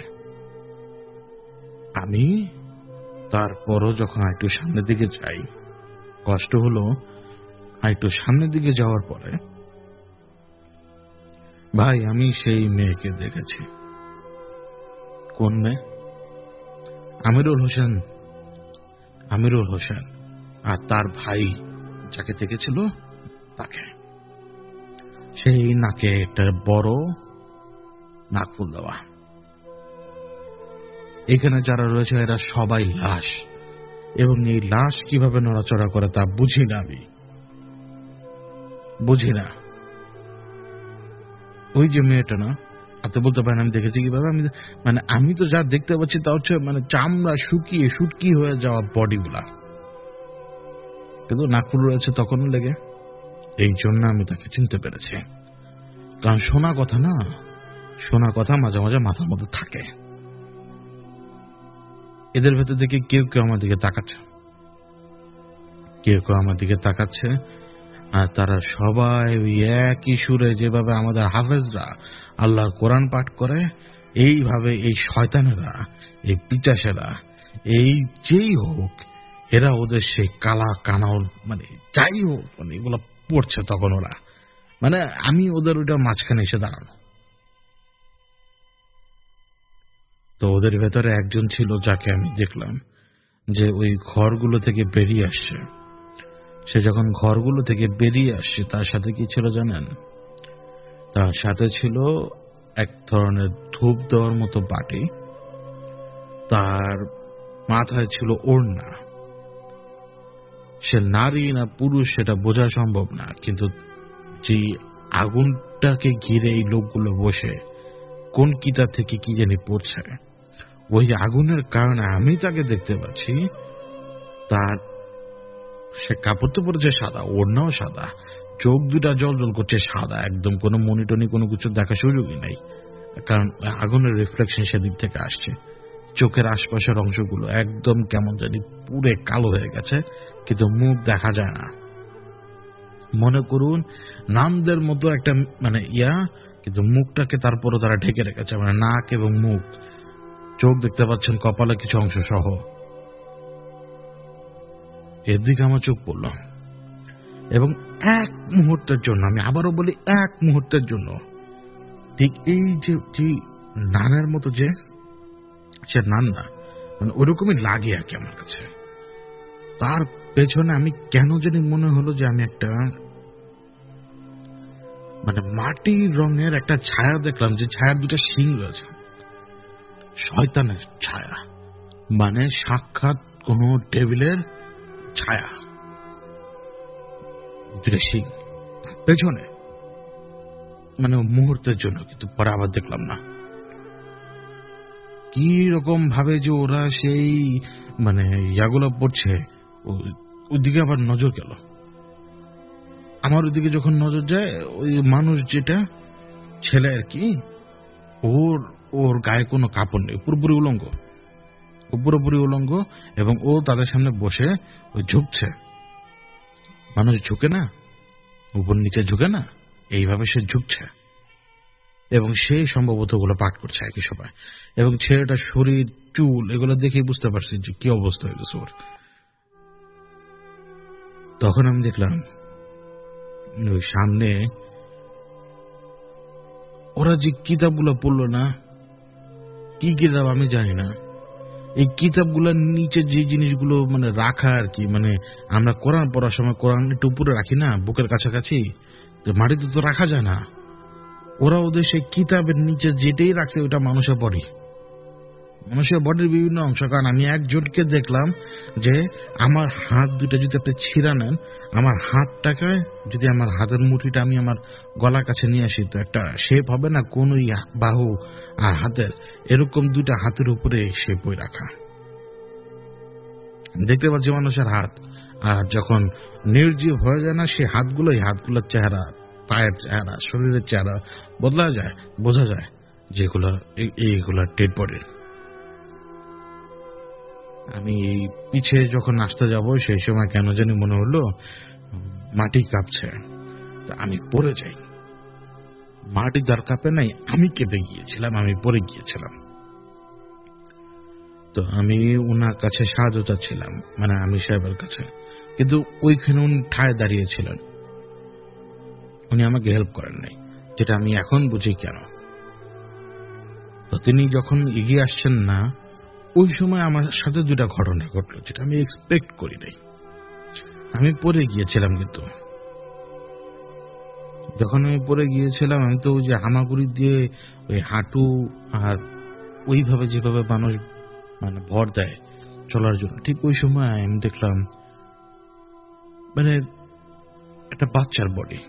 আমি তারপরও যখন একটু সামনের দিকে যাই, কষ্ট হলো, একটু সামনের দিকে যাওয়ার পরে ভাই আমি সেই মেয়েকে দেখেছি। কোন মেয়ে? আমিরুল হোসেন। আর তার ভাই যাকে দেখেছিল তাকে। সেই নাকে একটা বড় নাকফুল দেওয়া। এখানে যারা রয়েছে এরা সবাই লাশ, এবং এই লাশ কিভাবে নড়াচড়া করে তা বুঝি না, আমি বুঝি না। ওই যে মেয়েটা না, আপনি বলতে পারেন আমি দেখেছি কিভাবে, আমি তো যা দেখতে পাচ্ছি তা হচ্ছে চামড়া শুকিয়ে শুটকি হয়ে যাওয়া বডিগুলা, কিন্তু নাকফুল রয়েছে তখনও লেগে। এই জন্য আমি তাকে চিনতে পেরেছি, কারণ শোনা কথা না, শোনা কথা মাঝে মাঝে মাথার মধ্যে থাকে। এদের ভেতর থেকে কেউ কেউ আমার দিকে তাকাচ্ছে, কেউ কেউ আমার দিকে তাকাচ্ছে, আর তারা সবাই ওই একই সুরে যেভাবে আমাদের হাফেজরা আল্লাহর কোরআন পাঠ করে, এইভাবে এই শয়তানেরা, এই পিচাসেরা, এই যেই হোক, এরা ওদের সেই কালা কানাল যাই হোক এগুলো পড়ছে তখন ওরা, আমি ওদের ওইটা মাঝখানে এসে দাঁড়ানো। তো ওদের ভেতরে একজন ছিল যাকে আমি দেখলাম যে ওই ঘরগুলো থেকে বেরিয়ে আসছে। সে যখন ঘরগুলো থেকে বেরিয়ে আসছে তার সাথে কি ছিল জানেন? তার সাথে ছিল এক ধরনের ধূপ দেওয়ার মতো বাটি, তার মাথায় ছিল ওড়না। সে নারী না পুরুষ সেটা বোঝা সম্ভব না, কিন্তু যে আগুনটাকে ঘিরে এই লোকগুলো বসে কোন কিতাব থেকে কি জানি পড়ছে, ওই আগুনের কারণে আমি তাকে দেখতে পাচ্ছি। তার সে কাপড় তো পরেছে সাদা, ওড়নাও সাদা, চোখ দুটা জল জল করছে সাদা একদম, কোনো মনিটনি কোনো কিছু দেখার সুযোগই নাই, কারণ আগুনের রিফ্লেকশন সেদিক থেকে আসছে। চোখের আশপাশের অংশগুলো একদম কেমন জানি পুরে কালো হয়ে গেছে, কিন্তু মুখ দেখা যায় না। মনে করুন নামদের মতো একটা কিন্তু মুখটাকে তারপরও তারা ঢেকে রেখেছে, নাক এবং মুখ, চোখ দেখতে পাচ্ছেন কপালে কিছু অংশ সহ। এর দিকে আমার চোখ পড়ল, এবং এক মুহূর্তের জন্য, আমি আবারও বলি এক মুহূর্তের জন্য, ঠিক এই যে নানের মতো, যে সে নান না, ওরকমই লাগে আর কি আমার কাছে। তার পেছনে আমি কেন জানি মনে হলো যে আমি একটা মাটির রঙের একটা ছায়া দেখলাম, যে ছায়ার দুটো শিং রয়েছে, শয়তানের ছায়া, সাক্ষাৎ কোন টেবিলের ছায়া, দুটো শিং পেছনে, মুহূর্তের জন্য, কিন্তু পরে আবার দেখলাম না। কি রকম ভাবে যে ওরা সেই ইয়াগুলো পড়ছে, ওইদিকে আবার নজর গেল। আমার ওইদিকে যখন নজর যায়, ওই মানুষ যেটা ছেলে আর কি, ওর গায়ে কোনো কাপড় নেই, পুরোপুরি উলঙ্গ, এবং ও তাদের সামনে বসে ওই ঝুঁকছে। মানুষ ঝুঁকে না, উপর নিচে ঝুঁকে না, এইভাবে সে ঝুঁকছে, এবং সে সম্ভবত ওগুলো পাঠ করছে একই সময়। এবং ছেলেটার শরীর, চুল, এগুলো দেখেই বুঝতে পারছি যে কি অবস্থা হয়ে গেছে ওর। তখন আমি দেখলাম ওই সামনে ওরা যে কিতাবগুলো পড়লো না, কি কিতাব আমি জানি না, এই কিতাবগুলোর নিচে যে জিনিসগুলো রাখা আর কি, আমরা কোরআন পড়ার সময় কোরআন একটু উপরে রাখি না, বুকের কাছাকাছি, মাটিতে তো রাখা যায় না। ওরা ওদের সেই কিতাবের নিচে যেটাই রাখে ওটা মানুষের বডির বিভিন্ন অংশ। কারণ আমি একজনকে দেখলাম যে আমার হাত দুটো যদি আপনি ছিঁড়া নেন, আমার হাতটাকে যদি, আমার হাতের মুঠিটা আমি আমার গলার কাছে নিয়ে আসি, তো একটা শেপ হবে না, কোন বাহু আর হাতের, এরকম দুইটা হাতের উপরে শেপ বই রাখা দেখতে পাচ্ছি মানুষের হাত। আর যখন নির্জীব হয়ে যায় না, সে হাতগুলোর চেহারা, পায়ের চেহারা, শরীরের চেহারা বদলা যায়, বোঝা যায় যেগুলো এইগুলা ডেড বডির। আমি এই পিছে যখন আসতে যাব, সেই সময় কেন জানি মনে হলো মাটি কাঁপছে, তা আমি পড়ে যাই। মাটি তার কাঁপে নাই, আমি কেঁপে গিয়েছিলাম, আমি পড়ে গিয়েছিলাম। তো আমি ওনার কাছে সাহায্য চাচ্ছিলাম, আমি সাহেবের কাছে, কিন্তু ওইখানে উনি ঠায় দাঁড়িয়েছিলেন, উনি আমাকে হেল্প করেন নাই, যেটা আমি এখন বুঝি কেন। তো তিনি যখন এগিয়ে আসছেন না, ওই সময় আমার সাথে দুটা ঘটনা ঘটলো, যেটা আমি এক্সপেক্ট করি নাই। আমি পড়ে গিয়েছিলাম, কিন্তু যখন আমি পড়ে গিয়েছিলাম আমি তো ওই যে হামাগুড়ি দিয়ে ওই হাঁটু আর ওইভাবে যেভাবে মানুষ মানে ভর দেয় চলার জন্য, ঠিক ওই সময় আমি দেখলাম মানে একটা বাচ্চার বডি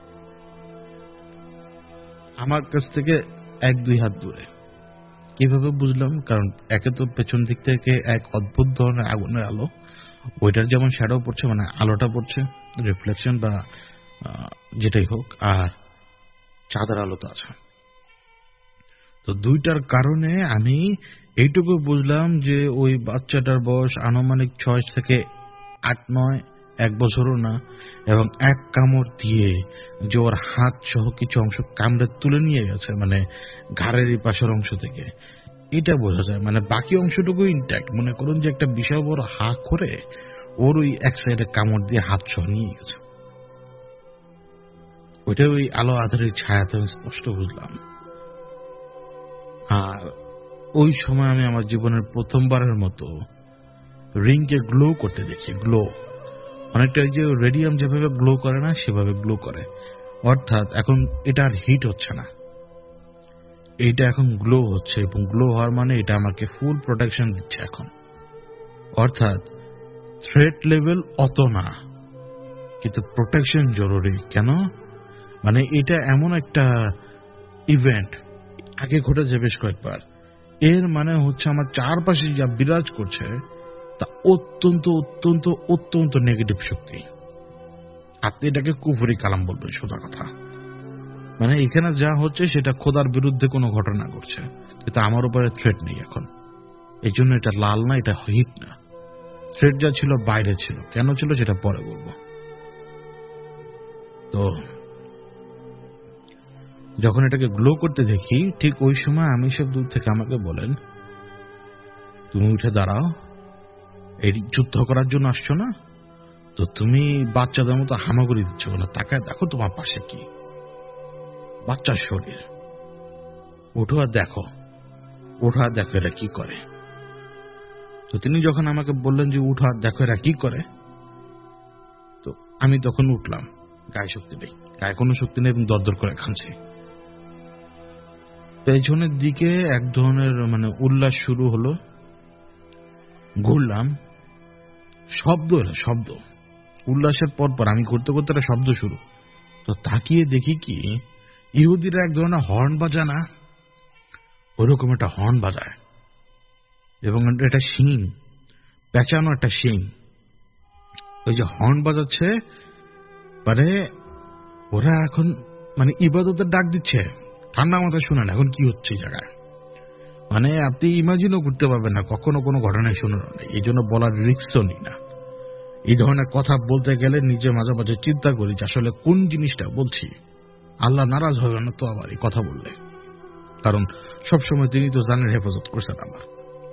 আমার কাছ থেকে 1-2 হাত দূরে। কিভাবে বুঝলাম? কারণ একে তো পেছন দিক থেকে এক অদ্ভুত ধরনের আগুনের আলো, ওইটার যেমন শ্যাডো পড়ছে, মানে আলোটা পড়ছে, রিফ্লেকশন বা যেটাই হোক, আর চাঁদের আলো তো আছে। তো দুইটার কারণে আমি এইটুকু বুঝলাম যে ওই বাচ্চাটার বয়স আনুমানিক 6 থেকে 8-9, 1 বছরও না, এবং এক কামড় দিয়ে যে ওর হাত সহ কিছু অংশ কামড়ে তুলে নিয়ে গেছে, মানে ঘাড়ের এই পাশের অংশ থেকে, এটা বোঝা যায়। মানে বাকি অংশটুকু ইনট্যাক্ট, মনে করুন যে একটা বিশাল বড় হা করে ওর ওই এক সাইডে কামড় দিয়ে হাত সহ নিয়ে গেছে। ওইটা ওই আলো আধারের ছায়াতে আমি স্পষ্ট বুঝলাম। আর ওই সময় আমি আমার জীবনের প্রথমবারের মতো রিংকে গ্লো করতে দেখি। গ্লো অনেকটা ওই যে রেডিয়াম যেভাবে গ্লো করে না, সেভাবে গ্লো করে। অর্থাৎ এখন এটা আর হিট হচ্ছে না, এইটা এখন গ্লো হচ্ছে, এবং গ্লো হওয়ার মানে এটা আমাকে ফুল প্রোটেকশন দিচ্ছে এখন। অর্থাৎ থ্রেট লেভেল অত না, কিন্তু প্রোটেকশন জরুরি। কেন? মানে এটা এমন একটা ইভেন্ট আগে ঘটেছে বেশ কয়েকবার। এর মানে হচ্ছে আমার চারপাশে যা বিরাজ করছে তা অত্যন্ত অত্যন্ত অত্যন্ত নেগেটিভ শক্তি। আপনি এটাকে কুফরি কালাম বলবেন, সোজা কথা। মানে এখানে যা হচ্ছে সেটা খোদার বিরুদ্ধে কোনো ঘটনা ঘটছে, কিন্তু আমার উপরে থ্রেট নেই এখন। এই জন্য এটা লাল না, এটা হিট না। থ্রেট যা ছিল বাইরে ছিল, কেন ছিল সেটা পরে বলবো। তো যখন এটাকে গ্লো করতে দেখি, ঠিক ওই সময় আমি সব দূর থেকে আমাকে বলেন, তুমি উঠে দাঁড়াও, এই যুদ্ধ করার জন্য আসছো না তো তুমি বাচ্চাদের মতো হামাগুড়ি দিচ্ছ না, তাকায় দেখো তোমার পাশে কি, বাচ্চার শরীর। ওঠো আর দেখো, ওঠো আর দেখো এরা কি করে। তো তিনি যখন আমাকে বললেন যে উঠো আর দেখো এরা কি করে, তো আমি তখন উঠলাম। গায়ে শক্তি নেই, গায়ে কোনো শক্তি নেই, এবং দরদর করে ঘামছি। পেছনের দিকে এক ধরনের মানে উল্লাস শুরু হলো। ঘুরলাম, শব্দ এলো, শব্দ। উল্লাসের পর পর আমি ঘুরতে ঘুরতে একটা শব্দ শুরু। তো তাকিয়ে দেখি কি, ইহুদিরা এক ধরনের হর্ন বাজায় না, ওরকম একটা হর্ন বাজায়, এবং এটা শিং, পেঁচানো একটা শিং। ওই যে হর্ন বাজাচ্ছে, মানে ওরা এখন মানে ইবাদতের ডাক দিচ্ছে। ঠান্ডা মাথায় শুনেন এখন কি হচ্ছে এই জায়গায়, মানে আপনি ইমাজিনও করতে পারবেন না, কখনো কোনো ঘটনায় শুনুন। এই জন্য বলার রিস্কও নিই না। এই ধরনের কথা বলতে গেলে নিজে মাঝে মাঝে চিন্তা করি যে আসলে কোন জিনিসটা বলছি। আল্লাহ নারাজ হবে না তো আবার এই কথা বললে, কারণ সবসময় তিনি তো জানেন হেফাজত করছেন আমার।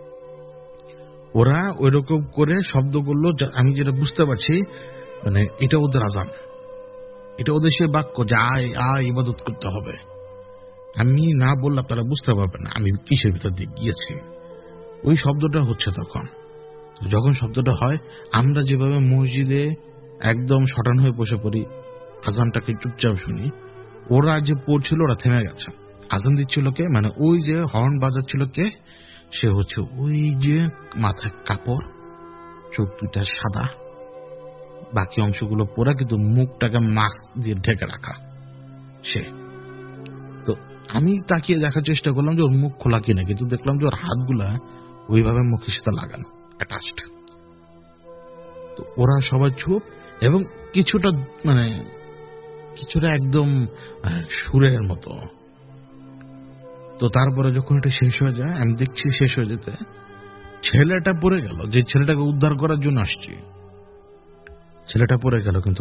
ওরা ওইরকম করে শব্দ করলো, আমি যেটা বুঝতে পারছি মানে এটা ওদের আজান, এটা ওদের সে বাক্য যে আয় আয় ইবাদত করতে হবে। আমি না বললে আপনারা বুঝতে পারবেন না আমি কিসের ভিতর দিয়ে গিয়েছি। ওই শব্দটা হচ্ছে তখন। যখন শব্দটা হয়, আমরা যেভাবে মসজিদে একদম শটান হয়ে বসে পড়ি, আজানটাকে চুপচাপ শুনি, ওরা যে পড়ছিল ওরা থেমে গেছে। আজান দিচ্ছিল কে, মানে ওই যে হর্ন বাজাচ্ছিল কে, সে হচ্ছে ওই যে মাথায় কাপড়, চোখ দুইটা সাদা, বাকি অংশগুলো পোড়া, কিন্তু মুখটাকে মাস্ক দিয়ে ঢেকে রাখা সে। তো আমি তাকিয়ে দেখার চেষ্টা করলাম যে ওর মুখ খোলা কিনা, কিন্তু দেখলাম যে ওর হাতগুলা ওইভাবে মুখের সাথে লাগানো, অ্যাটাচড। তো ওরা সবাই চুপ, এবং কিছুটা মানে কিছুটা একদম সুরের মতো। তো তারপরে যখন এটা শেষ হয়ে যায়, আমি দেখছি শেষ হয়ে যেতে ছেলেটা পড়ে গেল, যে ছেলেটাকে উদ্ধার করার জন্য আসছি, ছেলেটা পড়ে গেল, কিন্তু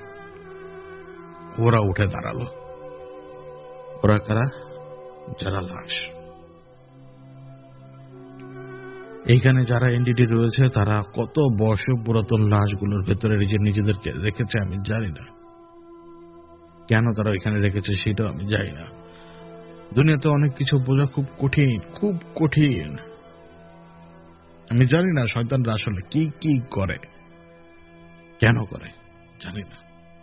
ওরা উঠে দাঁড়ালো। ওরা কারা? যারা লাশ। এইখানে যারা এনডিটি রয়েছে তারা কত বর্ষ পুরাতন লাশগুলোর ভেতরে নিজেদেরকে রেখেছে আমি জানি না, কেন তারা এখানে রেখেছে সেটাও আমি জানি না। দুনিয়াতে অনেক কিছু বোঝা খুব কঠিন, খুব কঠিন। আমি জানি না শয়তানরা আসলে কি কি করে। কেন করে জানি না।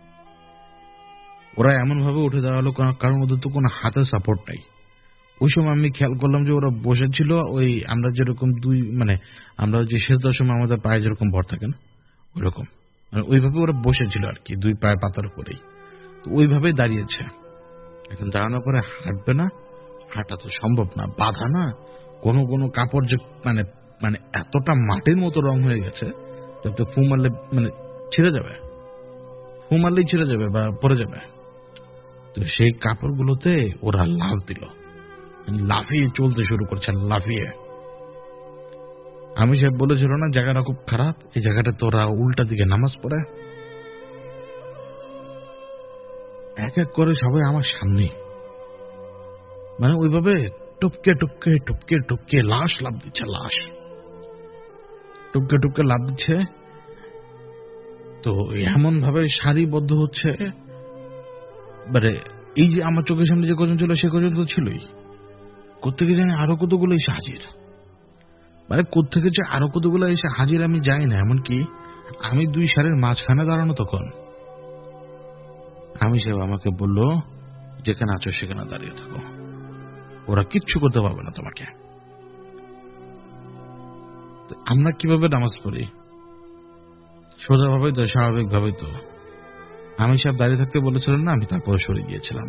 ওরা এমন ভাবে উঠে দাঁড়ালো কারণ ওদের তো কোনো হাতে সাপোর্ট নাই। ওই সময় আমি খেয়াল করলাম যে ওরা বসেছিল ওই আমরা যেরকম আমরা যে শেষ দেওয়ার সময় আমাদের পায়ে যেরকম ভর থাকে না ওইরকম, মানে ওইভাবে ওরা বসেছিল আর কি, দুই পায়ের পাতার উপরেই। তো ওইভাবেই দাঁড়িয়েছে। এখন দাঁড়ানোর পরে হাঁটবে না, হাঁটা তো সম্ভব না, বাধা না। কোনো কোনো কাপড় যে মানে মানে এতটা মাটির মতো রং হয়ে গেছে, যাতে ফু মারলে মানে ছিঁড়ে যাবে, ফু মারলেই ছিঁড়ে যাবে বা পড়ে যাবে। তো সেই কাপড়গুলোতে ওরা লাফ দিল, লাফিয়ে চলতে শুরু করছে, লাফিয়ে। আমি সাহেব বলেছিল না জায়গাটা খুব খারাপ, এই জায়গাটা তো ওরা উল্টা দিকে নামাজ পড়ে। এক এক করে সবাই আমার সামনে, মানে ওইভাবে টুপকে টুপকে টুপকে টুপকে লাশ লাভ দিচ্ছে, লাশ টুপকে টুপকে লাভ দিচ্ছে। তো এমন ভাবে সারিবদ্ধ হচ্ছে, মানে এই যে আমার চোখের সামনে যে কজন ছিল সে কজন তো ছিলই, কোত্থেকে জানি আরো কতগুলো এসে হাজির, মানে কোত্থেকে যে আরো কতগুলো এসে হাজির আমি যাই না। এমনকি আমি দুই সারের মাঝখানে দাঁড়ানো তখন। আমি সাহেব আমাকে বলল, যেখানে আছো সেখানে দাঁড়িয়ে থাকো, ওরা কিচ্ছু করতে পারবে না তোমাকে। আমরা কিভাবে নামাজ পড়ি সোজা ভাবে তো, স্বাভাবিক ভাবে তো। আমি সাহেব দাঁড়িয়ে থাকতে বলেছিলেন না, আমি তারপর সরে গিয়েছিলাম।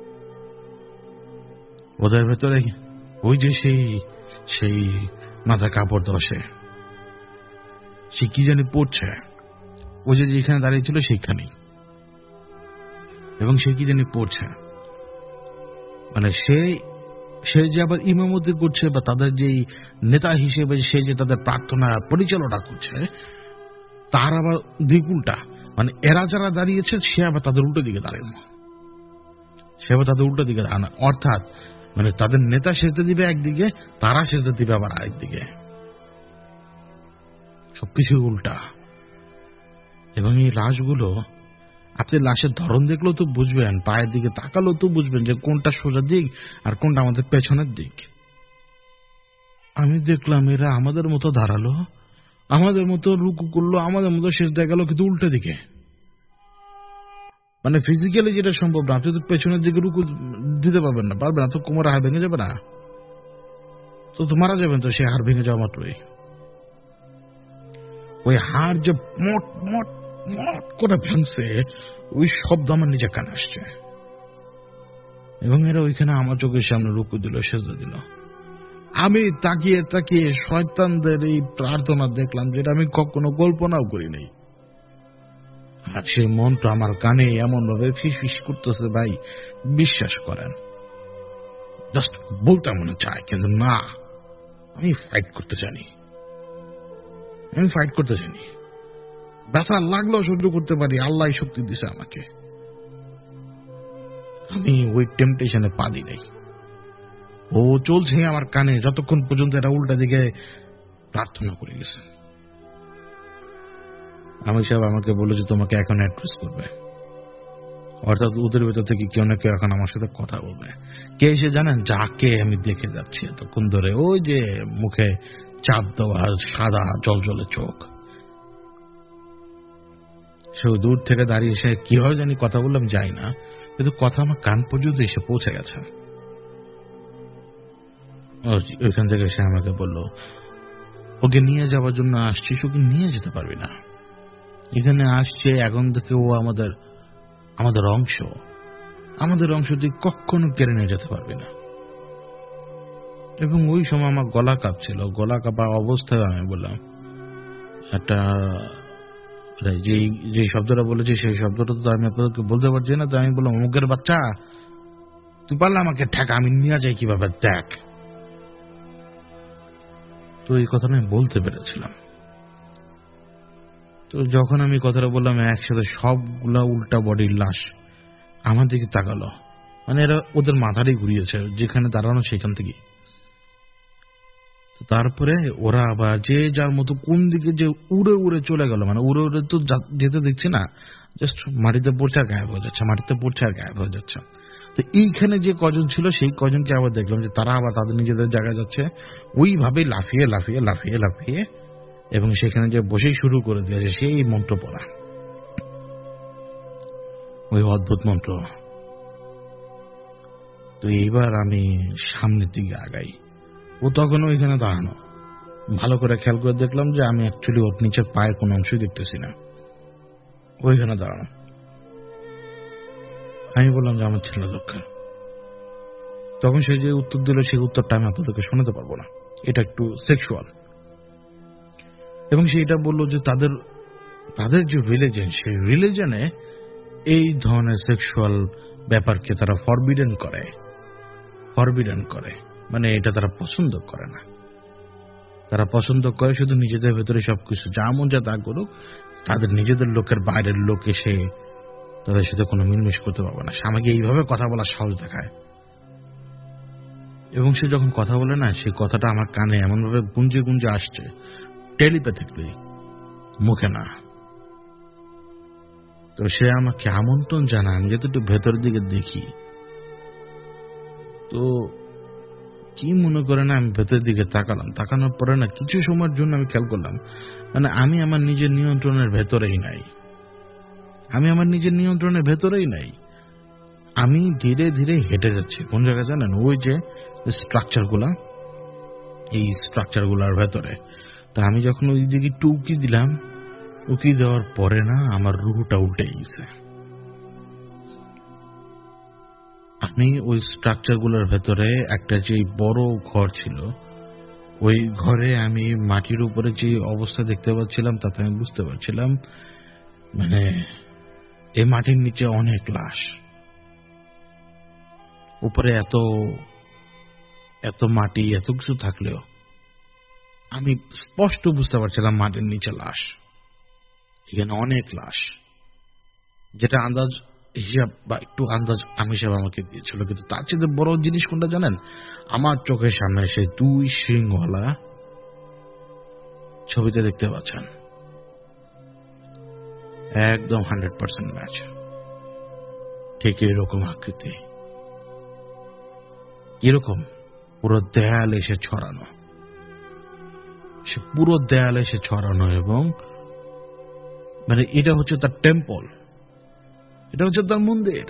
ওদের ভেতরে ওই যে সেই মাথা কাপড় দশে সে কি জানি পড়ছে, ওই যে যেখানে দাঁড়িয়ে ছিল সেইখানেই, এবং সে কি জানি পড়ছে, মানে সে যে আবার ইমামতি করছে বা তাদের যেই নেতা হিসেবে সে যে তাদের প্রার্থনা পরিচালনা করছে, তার আবার দিক উল্টা। মানে এরা যারা দাঁড়িয়েছে সে আবার তাদের উল্টো দিকে দাঁড়ানো, সে আবার তাদের উল্টো দিকে দাঁড়ানো, অর্থাৎ মানে তাদের নেতা সেজতে দিবে একদিকে, তারা সেজতে দিবে আবার আরেকদিকে, সবকিছু উল্টা। এবং এই লাশগুলো আপনি লাশের ধরন দেখলেও তো বুঝবেন, পায়ের দিকে তাকালেও তো বুঝবেন যে কোনটা সোজা দিক আর কোনটা আমাদের পেছনের দিক। আমি দেখলাম এরা আমাদের মতো দাঁড়ালো, আমাদের মতো রুকু করলো, আমাদের মতো সেজদা গেল, কিন্তু উল্টো দিকে। মানে ফিজিক্যালি যেটা সম্ভব না, আপনি তো পেছনের দিকে রুকু দিতে পারবেন না, পারবেন না তো, কোমরে হাড় ভেঙে যাবে না তো মারা যাবেন তো, সে হাড় ভেঙে যাওয়া মাত্রই। ওই হাড় যে মট মট মট করে ভাঙছে, ওই শব্দ আমার নিজে কানে আসছে। এবং এরা ওইখানে আমার চোখের সামনে রুকু দিল, সেজদা দিল। আমি তাকিয়ে তাকিয়ে শয়তানদের এই প্রার্থনা দেখলাম, যেটা আমি কখনো কল্পনাও করি নাই। আর সেই মনটা আমার কানে এমন ভাবে ফিসফিস করতেছে, ভাই বিশ্বাস করেন, জাস্ট বলতে মনে চায়, কিন্তু না, আমি ফাইট করতে জানি, আমি ফাইট করতে জানি। ব্যথা লাগলেও সহ্য করতে পারি, আল্লাহ শক্তি দিছে আমাকে। আমি ওই টেম্পটেশনে পা দিই নাই। ও চলছে আমার কানে যতক্ষণ পর্যন্ত এরা উল্টা দিকে প্রার্থনা করে গেছে। আমি সাহেব আমাকে বলল যে তোমাকে এখন অ্যাড্রেস করবে, অর্থাৎ ওদের ভেতর থেকে কেউ না কেউ এখন আমার সাথে কথা বলবে। কে এসে জানেন? যাকে আমি দেখে যাচ্ছি এতক্ষণ ধরে, ওই যে মুখে চাপ দেওয়া সাদা জলজলে চোখ, সে দূর থেকে দাঁড়িয়ে এসে কিভাবে জানি কথা বললাম যাই না, কিন্তু কথা আমার কান পর্যন্ত এসে পৌঁছে গেছে। ওইখান থেকে সে আমাকে বলল, ওকে নিয়ে যাওয়ার জন্য আসছিস, ওকে নিয়ে যেতে পারবি না, এখানে আসছে এখন থেকে ও আমাদের অংশ, আমাদের অংশ তুই কখনো কেড়ে নিয়ে যেতে পারবি না। এবং ওই সময় আমার গলা কাঁপছিল, গলা কাঁপা অবস্থায় আমি বললাম একটা, যে শব্দটা বলেছি সেই শব্দটা তো আমি আপনাদেরকে বলতে পারছি না, তো আমি বললাম, অমুকের বাচ্চা তুই পারলে আমাকে ঠেকা, আমি নিয়ে যাই কিভাবে দেখ। তো এই কথাটা আমি বলতে পেরেছিলাম। তো যখন আমি কথাটা বললাম, একসাথে সবগুলা উল্টা বডির লাশ আমার দিকে তাকালো, মানে এরা ওদের মাথাটাই ঘুরিয়েছে যেখানে দাঁড়ানো সেখান থেকে। তারপরে ওরা আবার যে যার মতো কোন দিকে যে উড়ে উড়ে চলে গেল, মানে উড়ে উড়ে তো যেতে দেখছি না, জাস্ট মাটিতে পড়ছে আর গায়েব হয়ে যাচ্ছে, মাটিতে পড়ছে আর গায়েব হয়ে যাচ্ছে। তো এইখানে যে কজন ছিল সেই কজনকে আবার দেখলাম যে তারা আবার তাদের নিজেদের জায়গায় যাচ্ছে, ওইভাবে লাফিয়ে লাফিয়ে লাফিয়ে লাফিয়ে, এবং সেখানে যে বসেই শুরু করে দিয়েছে সেই মন্ত্র পড়া। ওই অদ্ভুত মন্ত্র। তো এইবার আমি সামনের দিকে আগাই, ও তখনও ওইখানে দাঁড়ানো। ভালো করে খেয়াল করে দেখলাম যে আমি অ্যাকচুয়ালি ওর নিচের পায়ের কোনো অংশই দেখতেছি না, ওইখানে দাঁড়ানো। আমি বললাম যে আমার ছেলে দরকার। তখন সে যে উত্তর দিল সেই উত্তরটা আমি আপনাদেরকে শোনাতে পারবো না, এটা একটু সেক্সুয়াল। এবং সেটা বললো যে তাদের যে রিলিজন, সেই রিলিজনে এই ধরনের সেক্সুয়াল ব্যাপারকে তারা ফরবিডেন করে, মানে এটা তারা পছন্দ করে না। তারা পছন্দ করে শুধু নিজেদের ভেতরে সবকিছু যা মন যা তা করুক, তাদের নিজেদের লোকের বাইরের লোক এসে তাদের সাথে কোনো মিলমিশ করতে পারবে না। স্বামীকে এইভাবে কথা বলার সাহস দেখায়। এবং সে যখন কথা বলে না, সেই কথাটা আমার কানে এমনভাবে গুঞ্জে গুঞ্জে আসছে, টেলিপ্যাথিকলি, মুখে না। তো সে আমাকে আমন্ত্রণ জানায় আমি যাতে একটু ভেতরের দিকে দেখি। তো কি মনে করে না, আমি ভেতরের দিকে তাকালাম। তাকানোর পরে না কিছু সময়ের জন্য আমি খেয়াল করলাম, মানে আমি আমার নিজের নিয়ন্ত্রণের ভেতরেই নাই। আমি ধীরে ধীরে হেঁটে যাচ্ছি কোন জায়গায় জানেন, ওই যে স্ট্রাকচারগুলা, এই স্ট্রাকচারগুলার ভেতরে। তা আমি যখন ওই দিকে একটু উকি দিলাম, উকি দেওয়ার পরে না আমার রুহটা উল্টে গেছে। আমি ওই স্ট্রাকচারগুলোর ভেতরে একটা যে বড় ঘর ছিল, ওই ঘরে আমি মাটির উপরে যে অবস্থা দেখতে পাচ্ছিলাম তাতে আমি বুঝতে পারছিলাম মানে এই মাটির নিচে অনেক লাশ। উপরে এত এত মাটি এত কিছু থাকলেও আমি স্পষ্ট বুঝতে পারছিলাম মাটির নিচে লাশ, এখানে অনেক লাশ। যেটা আন্দাজ হিসাব বা একটু আন্দাজ আমি হিসাব আমাকে দিয়েছিল। কিন্তু তার চেয়ে বড় জিনিস কোনটা জানেন, আমার চোখের সামনে সেই 2 শিংওয়ালা ছবিতে দেখতে পাচ্ছেন, একদম 100% ম্যাচ, ঠিক এরকম আকৃতি, কিরকম পুরো দেয়ালে এসে ছড়ানো, সে পুরো দেয়ালে এসে ছড়ানো। এবং মানে এটা হচ্ছে তার টেম্পল, এটা হচ্ছে তার মন্দির।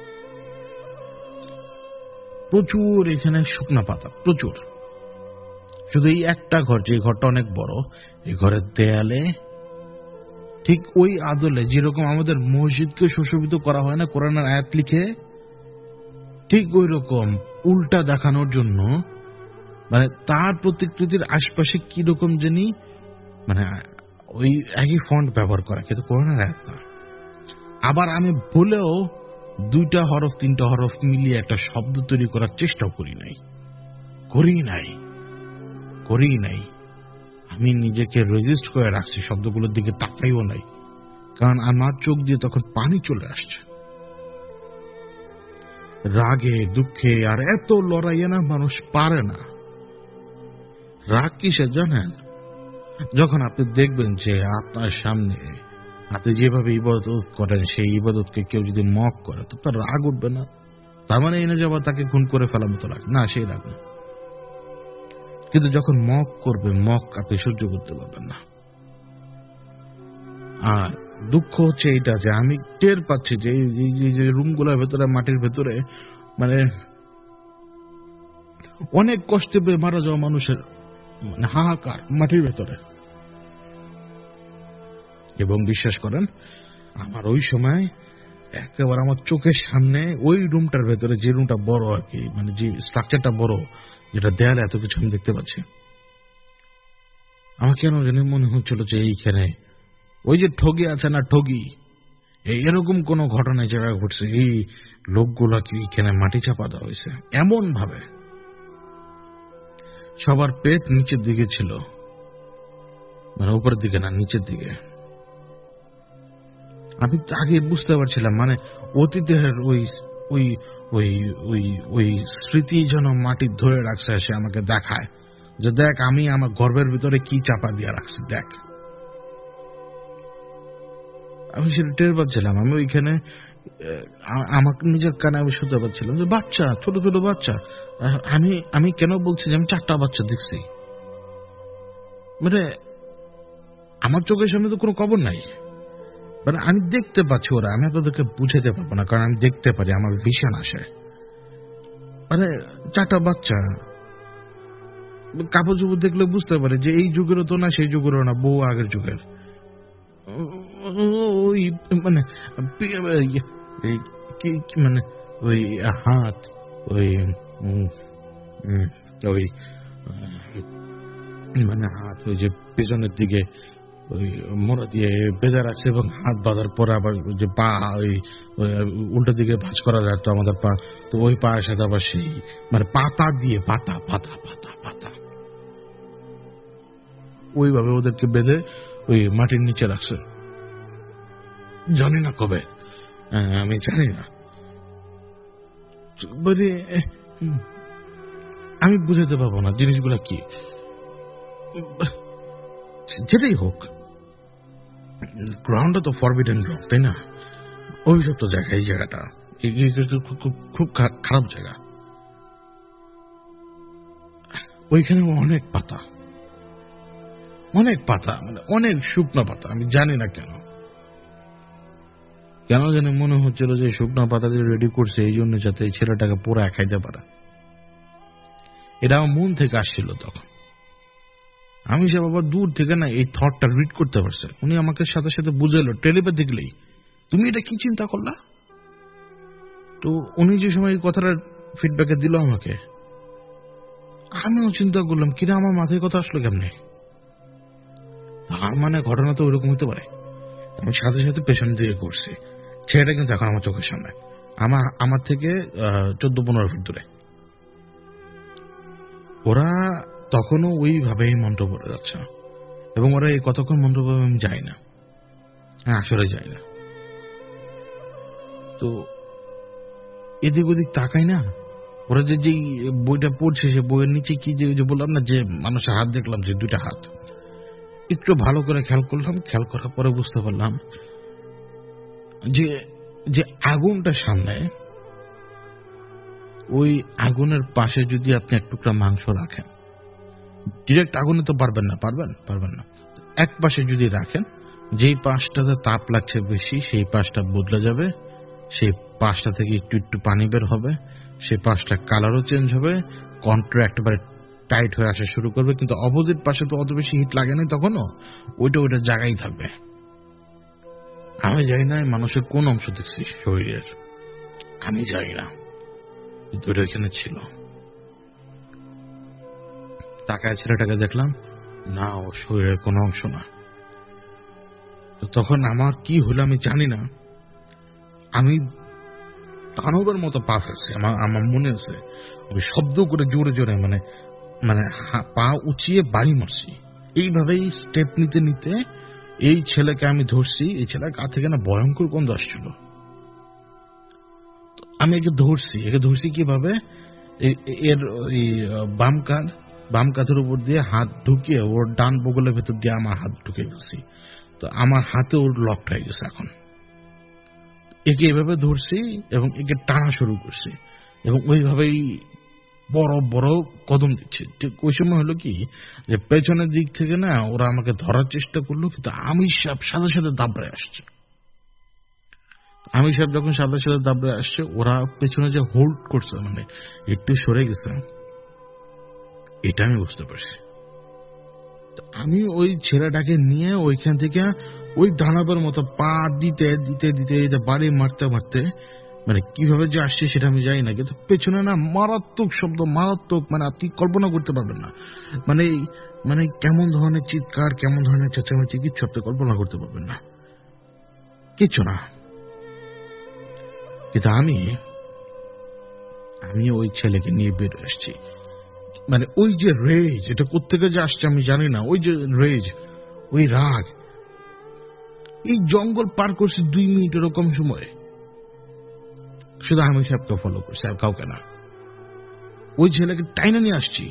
প্রচুর এখানে শুকনা পাতা, প্রচুর। শুধু এই একটা ঘর, যে ঘরটা অনেক বড়, এই ঘরের দেয়ালে ঠিক ওই আদলে যেরকম আমাদের মসজিদকে সুশোভিত করা হয় না কোরআনের আয়াত লিখে, ঠিক ওই রকম উল্টা দেখানোর জন্য, মানে তার প্রতিকৃতির আশপাশে কি রকম জানি মানে ওই একই ফন্ট ব্যবহার করা, কিন্তু কোরআনের আয়াত না। আবার আমি ভুলেও 2টা হরফ 3টা হরফ মিলিয়ে একটা শব্দ তৈরি করার চেষ্টাও করি নাই। আমি নিজেকে রেজিস্ট করে রাখছি, শব্দগুলোর দিকে তাকাইও নাই, কারণ আমার চোখ দিয়ে তখন পানি চলে আসছে। রাগে দুঃখে আর এত লড়াইয়ে না মানুষ পারে না। রাগ কিসে জানেন, যখন আপনি দেখবেন যে আপনার সামনে আপনি যেভাবে ইবাদত করেন সেই ইবাদতকে কেউ যদি মক করে, তো তার রাগ উঠবে না। তার মানে এনে যাবার তাকে খুন করে ফেলার মতো রাগ না, সেই রাগ না। কিন্তু যখন মক করবে, মক আপনি সহ্য করতে পারবেন না। আর দুঃখ হচ্ছে এইটা যে আমি টের পাচ্ছি যে এই রুমগুলোর ভেতরে, মাটির ভেতরে, মানে অনেক কষ্টে মারা যাওয়া মানুষের মানে হাহাকার মাটির ভেতরে। এবং বিশ্বাস করেন, আমার ওই সময় একেবারে আমার চোখের সামনে ওই রুমটার ভেতরে, যে রুমটা বড় আর কি, মানে যে স্ট্রাকচারটা বড়, যেটা দেয়ালে এত কিছু আমি দেখতে পাচ্ছি, আমার কেন জানি মনে হচ্ছিল যে এইখানে ওই যে ঠগি আছে না, ঠগি, এরকম কোন ঘটনা জায়গায় ঘটছে, এই লোকগুলা কি এখানে মাটি চাপা দেওয়া হয়েছে এমন ভাবে। সবার পেট নিচের দিকে ছিল, মানে উপরের দিকে না, নিচের দিকে। আমি আগে বুঝতে পারছিলাম মানে অতীতের ওই ওই ওই ওই ওই স্মৃতি যেন মাটি ধরে রাখছে। সে আমাকে দেখায় যে দেখ আমি আমার গর্বের ভিতরে কি চাপা দিয়ে রাখছি, দেখ। আমি সেটা টের পাচ্ছিলাম। আমি ওইখানে আমাকে নিজের কানে আমি শুনতে পাচ্ছিলাম যে বাচ্চা, ছোট ছোট বাচ্চা। আমি কেন বলছি যে আমি 4টা বাচ্চা দেখছি, মানে আমার চোখের সামনে তো কোনো খবর নাই। মানে আমি দেখতে পাচ্ছি ওরা, আমি আপনাদেরকে বুঝাতে পারবো না, কারণ আমি দেখতে পারি, আমার ভিশন আসে। মানে 4টা বাচ্চা কাপড় চোপড় দেখলে বুঝতে পারে যে এই যুগেরও তো না, সেই যুগেরও না, বহু আগের যুগের। ওই মানে মানে ওই হাত, ওই ওই মানে হাত ওই যে পেছনের দিকে ওই মোড়া দিয়ে বেঁধে রাখছে, এবং হাত বাঁধার পরে আবার যে পা ওই উল্টো দিকে ভাঁজ করা যায় তো আমাদের পা, তো ওই পায়ের সাথে আবার সেই মানে পাতা দিয়ে পাতা পাতা পাতা পাতা ওইভাবে ওদেরকে বেঁধে ওই মাটির নিচে রাখছে। জানি না কবে, আমি জানি না, মানে আমি বুঝাতে পারবো না জিনিসগুলা কি। যেটাই হোক, গ্রাউন্ডটা তো ফরবিডেন গ্রাউন্ড, তাই না? অভিশপ্ত জায়গা এই জায়গাটা, খুব খারাপ জায়গা। ওইখানে অনেক পাতা, অনেক পাতা, মানে অনেক শুকনো পাতা। আমি জানি না কেন জানি মনে হচ্ছিল যে শুকনো পাতা দিয়ে রেডি করছে এই জন্য যাতে এই ছেলেটাকে পোড়া খাইতে পারে। এটা আমার মন থেকে আসছিল তখন। আমি সে বাবা দূর থেকে না এই থটটা রিড করতে পারছে। উনি আমাকে সাথে সাথে বুঝাইলো টেলিপ্যাথিক্যালি, তুমি এটা কি চিন্তা করলা। তো উনি যে সময় এই কথাটা ফিডব্যাকে দিল আমাকে, আমিও চিন্তা করলাম কিনা আমার মাথায় কথা আসলো কেমনে। তার মানে ঘটনা তো ওইরকম হতে পারে। আমি সাথে সাথে পেছনের দিকে করছি। ছেলেটা কিন্তু এখন আমার চোখের সামনে, আমার থেকে 14-15 ফিট দূরে। ওরা তখনও ওইভাবেই মন্তব্য করে যাচ্ছে, এবং ওরা এই কতক্ষণ মন্তব্য আমি যাই না, আসলে যাই না। তো এদিক ওদিক তাকাই না, ওরা যে বইটা পড়ছে সে বইয়ের নিচে কি যে বললাম না যে মানুষের হাত দেখলাম, যে 2টা হাত। একটু ভালো করে খেয়াল করলাম, খেয়াল করার পরে বুঝতে পারলাম যে আগুনটা সামনে, ওই আগুনের পাশে যদি আপনি এক টুকরা মাংস রাখেন, ডিরেক্ট আগুনে তো পারবেন না, এক পাশে যদি রাখেন, যেই পাশটাতে তাপ লাগছে বেশি সেই পাশটা বদলে যাবে, সেই পাশটা থেকে একটু একটু পানি বের হবে, সেই পাশটা কালারও চেঞ্জ হবে, কন্ট্রা একেবারে টাইট হয়ে আসা শুরু করবে, কিন্তু অপোজিট পাশে তো অত বেশি হিট লাগে না তখনও, ওইটা জায়গায় থাকবে। আমি জানি না মানুষের কোন অংশ দেখছি শরীরের, আমি জানি না, কিন্তু ওটা এখানে ছিল। তাকায় ছেলেটাকে দেখলাম, না ও শরীরের কোন অংশ না। তো তখন আমার কি হলো আমি জানি না, আমি দানবের মতো পা ফেলছি। আমার মনে আছে আমি শব্দ করে জোরে জোরে মানে মানে পা উঁচিয়ে বাড়ি মারছি। এইভাবেই স্টেপ নিতে নিতে এই ছেলেকে আমি ধরছি। এই ছেলের গা থেকে না ভয়ঙ্কর গন্ধ আসছিল। আমি একে ধরছি কিভাবে, এর বাম কাঁধের উপর দিয়ে হাত ঢুকিয়ে ওর ডান বগলের ভেতর দিয়ে আমার হাত ঢুকে গেছি। তো আমার হাতে ওর লকড হয়ে গেছে। এখন একে এভাবে ধরছি এবং একে টানা শুরু করছি, এবং ওইভাবেই বড় বড় কদম দিচ্ছে। ঠিক ওই সময় হলো কি যে পেছনের দিক থেকে না ওরা আমাকে ধরার চেষ্টা করলো, কিন্তু আমি সাথে সাথে দাবড়ে আসছে। আমি সব যখন সাথে সাথে দাবড়ে আসছে, ওরা পেছনে যে হোল্ড করছে মানে একটু সরে গেছে, এটা আমি বুঝতে পারছি। আমি ওই ছেলেটাকে নিয়ে ওইখান থেকে ওই দানবের মতো পা দিতে দিতে দিতে দিতে বাড়ি মারতে মারতে, মানে কিভাবে যে আসছে সেটা আমি জানি না, কিন্তু পেছনে না মারাত্মক শব্দ, মারাত্মক, মানে আপনি কল্পনা করতে পারবেন না। মানে মানে কেমন ধরনের চিৎকার, কেমন ধরনের চেঁচামেচি, কিচ্ছু আপনি কল্পনা করতে পারবেন না, কিচ্ছু না। কিন্তু আমি ওই ছেলেকে নিয়ে বের আসছি। মানে ওই যে রেজ, এটা কোত্থেকে যে আসছে আমি জানি না, ওই যে রেজ, ওই রাগ, এই জঙ্গল পার করছে 2 মিনিট এরকম সময়, শুধু আমি সাহেবকে ফলো করছি আর কাউকে না। ওই ছেলেকে টাইনা নিয়ে আসছি।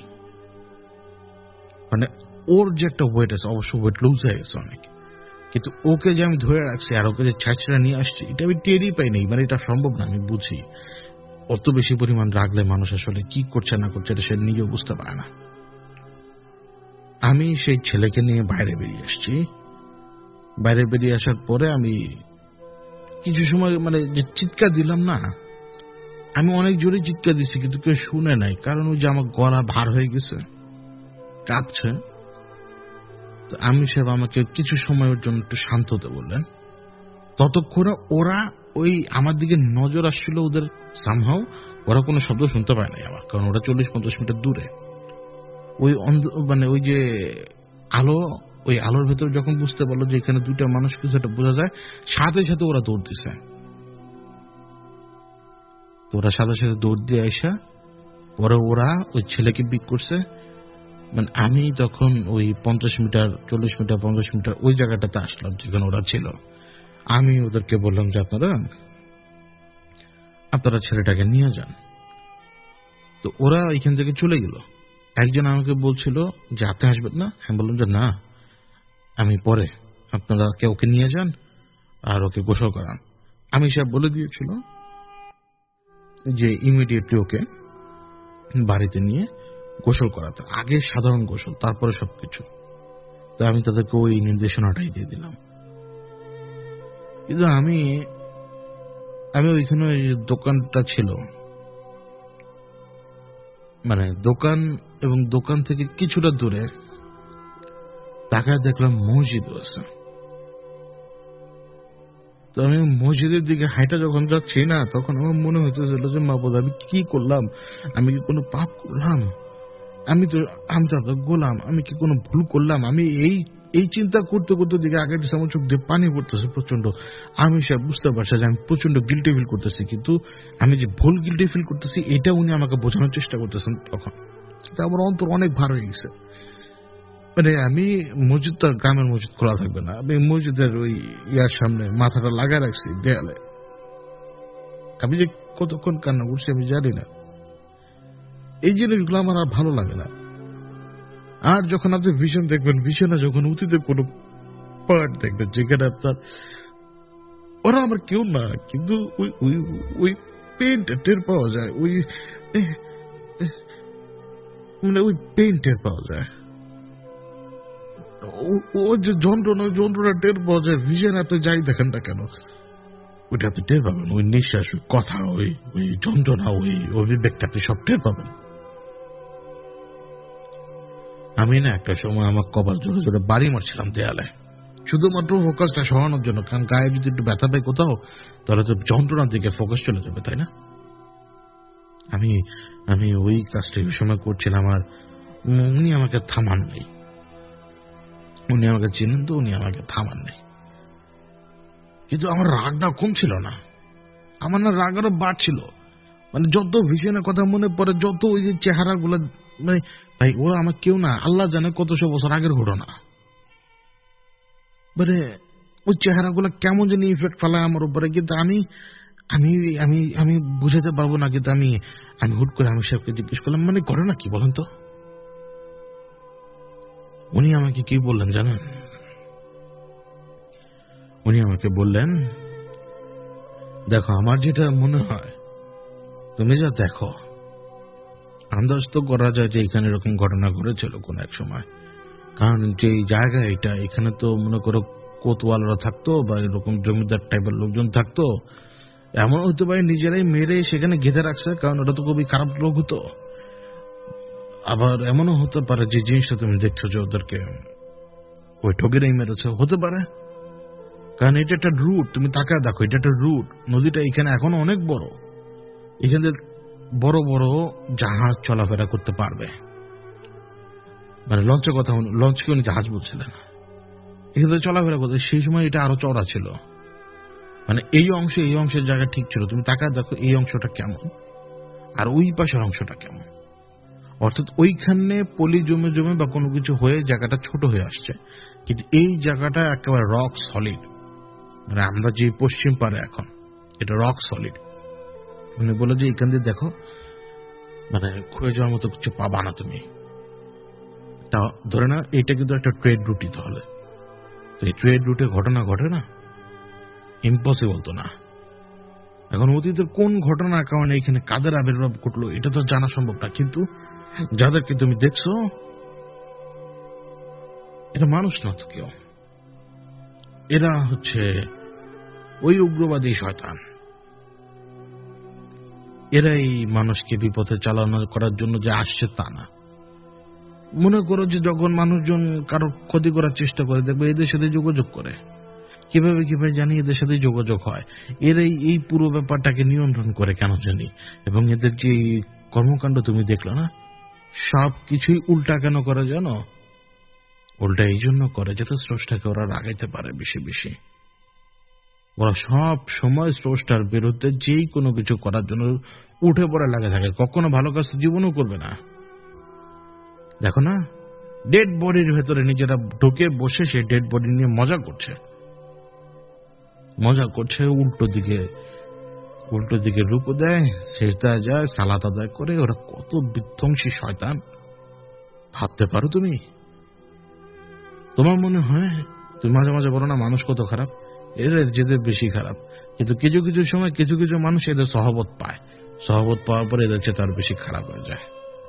মানে ওর যে একটা ওয়েট আছে, অবশ্য ওয়েট লুজ হয়ে গেছে অনেক, কিন্তু ওকে যে আমি ধরে রাখছি আর ওকে যে ছাঁচড়া নিয়ে আসছি, এটা আমি টেরই পাই নাই। মানে এটা সম্ভব না, আমি বুঝি অত বেশি পরিমাণ রাগলে মানুষ আসলে কি করছে না করছে এটা সে নিজেও বুঝতে পারে না। আমি সেই ছেলেকে নিয়ে বাইরে বেরিয়ে আসছি, বাইরে বেরিয়ে আসার পরে আমি কিছু সময় মানে যে চিৎকার দিলাম না, আমি অনেক জোরে চিৎকার দিচ্ছি কিন্তু কেউ শুনে নাই, কারণ ওই যে আমার গলা ভার হয়ে গেছে, কাঁপছে। তো আমির সাহেব আমাকে কিছু সময়ের জন্য একটু শান্ত হতে বললেন। ততক্ষণে ওরা ওই আমার দিকে নজর আসছিল ওদের, সামহাও ওরা কোনো শব্দ শুনতে পায় নাই আমার, কারণ ওরা 40-50 মিটার দূরে। ওই মানে ওই যে আলো, ওই আলোর ভেতর যখন বুঝতে পারলো যে এখানে দুইটা মানুষ, কিছু একটা বোঝা যায়, সাথে সাথে ওরা দৌড় দিছে। তো ওরা সাথে সাথে দৌড় দিয়ে আসা পরে ওরা ওই ছেলেকে পিক করছে। মানে আমি তখন ওই 50 মিটার 40 মিটার 50 মিটার ওই জায়গাটাতে আসলাম যেখানে ওরা ছিল। আমি ওদেরকে বললাম যে আপনারা ছেলেটাকে নিয়ে যান। তো ওরা এখান থেকে চলে গেল। একজন আমাকে বলছিল যে আপনি আসবেন না? আমি বললাম যে না, আমি পরে, আপনারা ওকে নিয়ে যান আর ওকে গোসল করান। আমি সব বলে দিয়েছিল যে ইমিডিয়েটলি ওকে বাড়িতে নিয়ে গোসল করাতে, আগে সাধারণ গোসল তারপরে সবকিছু। তো আমি তাদেরকে ওই নির্দেশনাটাই দিয়ে দিলাম। কিন্তু আমি ওইখানে ওই দোকানটা ছিল, মানে দোকান এবং দোকান থেকে কিছুটা দূরে তাকায় দেখলাম মসজিদ আছে। তো আমি মসজিদের দিকে হাইটা যখন যাচ্ছি না, তখন আমার মনে হইতেছিল যে মাবুদ, আমি কি করলাম? আমি কি কোনো পাপ করলাম? আমি তো আপনার গোলাম, আমি কি কোনো ভুল করলাম? আমি এই চিন্তা করতে করতে দিকে আগে আমার চোখ দিয়ে পানি পড়তেছে প্রচন্ড। আমি সব বুঝতে পারছি যে আমি প্রচন্ড গিল্টি ফিল করতেছি, কিন্তু আমি যে ভুল গিল্টি ফিল করতেছি এটা উনি আমাকে বোঝানোর চেষ্টা করতেছেন। তখন আমার অন্তর অনেক ভার হয়ে গেছে। মানে আমি মসজিদটা, গ্রামের মসজিদ খোলা থাকবে না, আমি মসজিদের ওই ইয়ার সামনে মাথাটা লাগায় রাখছি দেয়ালে। আমি যে কতক্ষণ কান্না করছি আমি জানি না। এই জিনিসগুলো আমার আর ভালো লাগে না। আর যখন আপনি ভিশন দেখবেন, ভিশনে যখন অতীতের কোন পার্ট দেখবেন যেখানে আপনার, ওরা আমার কেউ না, কিন্তু ওই পেইনটা টের পাওয়া যায়, ওই মানে ওই পেইন টের পাওয়া যায়, ও যে যন্ত্রণা টের পাওয়া যায়। ভিশন আপনি যাই দেখেন না কেন ওইটা আপনি টের পাবেন, ওই নিঃশ্বাস, ওই কথা, ওই যন্ত্রণা, ওই অভিব্যক্তি আপনি সব টের পাবেন। আমি না একটা সময় আমার কপাল জোরে জোরে বাড়ি মারছিলাম দেয়ালে, শুধুমাত্র ফোকাসটা সরানোর জন্য, কারণ গায়ে যদি একটু ব্যথা পাই কোথাও, তাহলে তো যন্ত্রণার দিকে ফোকাস চলে যাবে, তাই না? আমি ওই কাজটা ওই সময় করছিলাম, আর উনি আমাকে থামান নেই। উনি আমাকে চিনেন তো, উনি আমাকে থামান নেই। কিন্তু আমার রাগটা কম ছিল না, আমার না রাগ আরো বাড়ছিল। মানে যত ভিশনের কথা মনে পড়ে, যত ওই যে চেহারা গুলা, মানে ভাই ওরা আমার কেউ না, আল্লাহ জানে কতশো বছর আগের ঘটনা। মানে ওই চেহারাগুলো কেমন যেন ইফেক্ট ফেলায় আমার উপরে, কিন্তু আমি আমি আমি আমি বুঝাতে পারবো না। কিন্তু আমি হুট করে আমি সাহেবকে জিজ্ঞেস করলাম, মানে ঘটনা কি বলেন তো? উনি আমাকে কি বললেন জানেন? উনি আমাকে বললেন, দেখো আমার যেটা মনে হয়, তুমি যা দেখো, আন্দাজ তো করা যায় যে এখানে এরকম ঘটনা ঘটেছিল কোন এক সময়। কারণ যে জায়গা এটা, এখানে তো মনে করো কোতওয়ালরা থাকতো বা এরকম জমিদার টাইপের লোকজন থাকতো। এমন হতে পারে নিজেরাই মেরে সেখানে ঘেঁধে রাখছে, কারণ ওটা তো খুবই খারাপ লোক হতো। আবার এমনও হতে পারে যে জিনিসটা তুমি দেখছো যে ওদেরকে ওই ঠগেরাই মেরেছে, হতে পারে। কারণ এটা একটা রুট, তুমি তাকায় দেখো, এটা একটা রুট। নদীটা এখানে এখনো অনেক বড়, এখানে বড় বড় জাহাজ চলাফেরা করতে পারবে। মানে লঞ্চের কথা, লঞ্চকে উনি জাহাজ বলছিলেন, এখানে চলাফেরা করতে। সেই সময় এটা আরো চড়া ছিল, মানে এই অংশের জায়গা ঠিক ছিল। তুমি তাকায় দেখো এই অংশটা কেমন আর ওই পাশের অংশটা কেমন। অর্থাৎ ওইখানে পলি জমে জমে বা কোনো কিছু হয়ে জায়গাটা ছোট হয়ে আসছে, কিন্তু এই জায়গাটা একেবারে রক সলিড। মানে আমরা যে পশ্চিম পারে এখন, এটা রক সলিড। মানে বলে যে এখান দিয়ে দেখো, মানে ক্ষয়ে যাওয়ার মতো কিছু পাবা না তুমি। তা ধরে না এটা কিন্তু একটা ট্রেড রুটই, তাহলে তো এই ট্রেড রুটে ঘটনা ঘটে না, ইম্পসিবল তো না। এখন অতীতের কোন ঘটনার কারণে এখানে কাদের আবির্ভাব ঘটলো এটা তো জানা সম্ভব না, কিন্তু যাদেরকে তুমি দেখছো এটা মানুষ না তো কেউ। এরা হচ্ছে ওই উগ্রবাদী শয়তান। এরাই মানুষকে বিপথে চালানো করার জন্য যে আসছে তা না। মনে করো যে যখন মানুষজন কারো ক্ষতি করার চেষ্টা করে, দেখবে এদের সাথে যোগাযোগ করে। কিভাবে জানি এদের সাথে যোগাযোগ হয়। এরাই এই পুরো ব্যাপারটাকে নিয়ন্ত্রণ করে কেন জানি। এবং এদের যে কর্মকাণ্ড তুমি দেখলে না, সব কিছুই উল্টা কেন করে জানো? উল্টা এই জন্য করে যাতে স্রষ্টাকে ওরা রাগাইতে পারে বেশি বেশি। ওরা সব সময় স্রষ্টার বিরুদ্ধে যেই কোনো কিছু করার জন্য উঠে পড়ে লাগে থাকে। কখনো ভালো কাজ জীবনও করবে না। দেখো না, ডেড বডির ভেতরে নিজেরা ঢুকে বসে সে ডেড বডি নিয়ে মজা করছে। উল্টো দিকে রুকু দেয়, সেজদায় যায়, সালাত আদায় করে। ওরা কত বিধ্বংসী শয়তান ভাবতে পারো তুমি? তোমার মনে হয় তুমি মাঝে মাঝে বলো না মানুষ কত খারাপ, এরা যেদের বেশি খারাপ। কিন্তু কিছু কিছু সময় কিছু কিছু মানুষ এদের সহবত পায়, সহবত পাওয়ার পরে এদের চেয়ে তার বেশি খারাপ হয়ে যায়।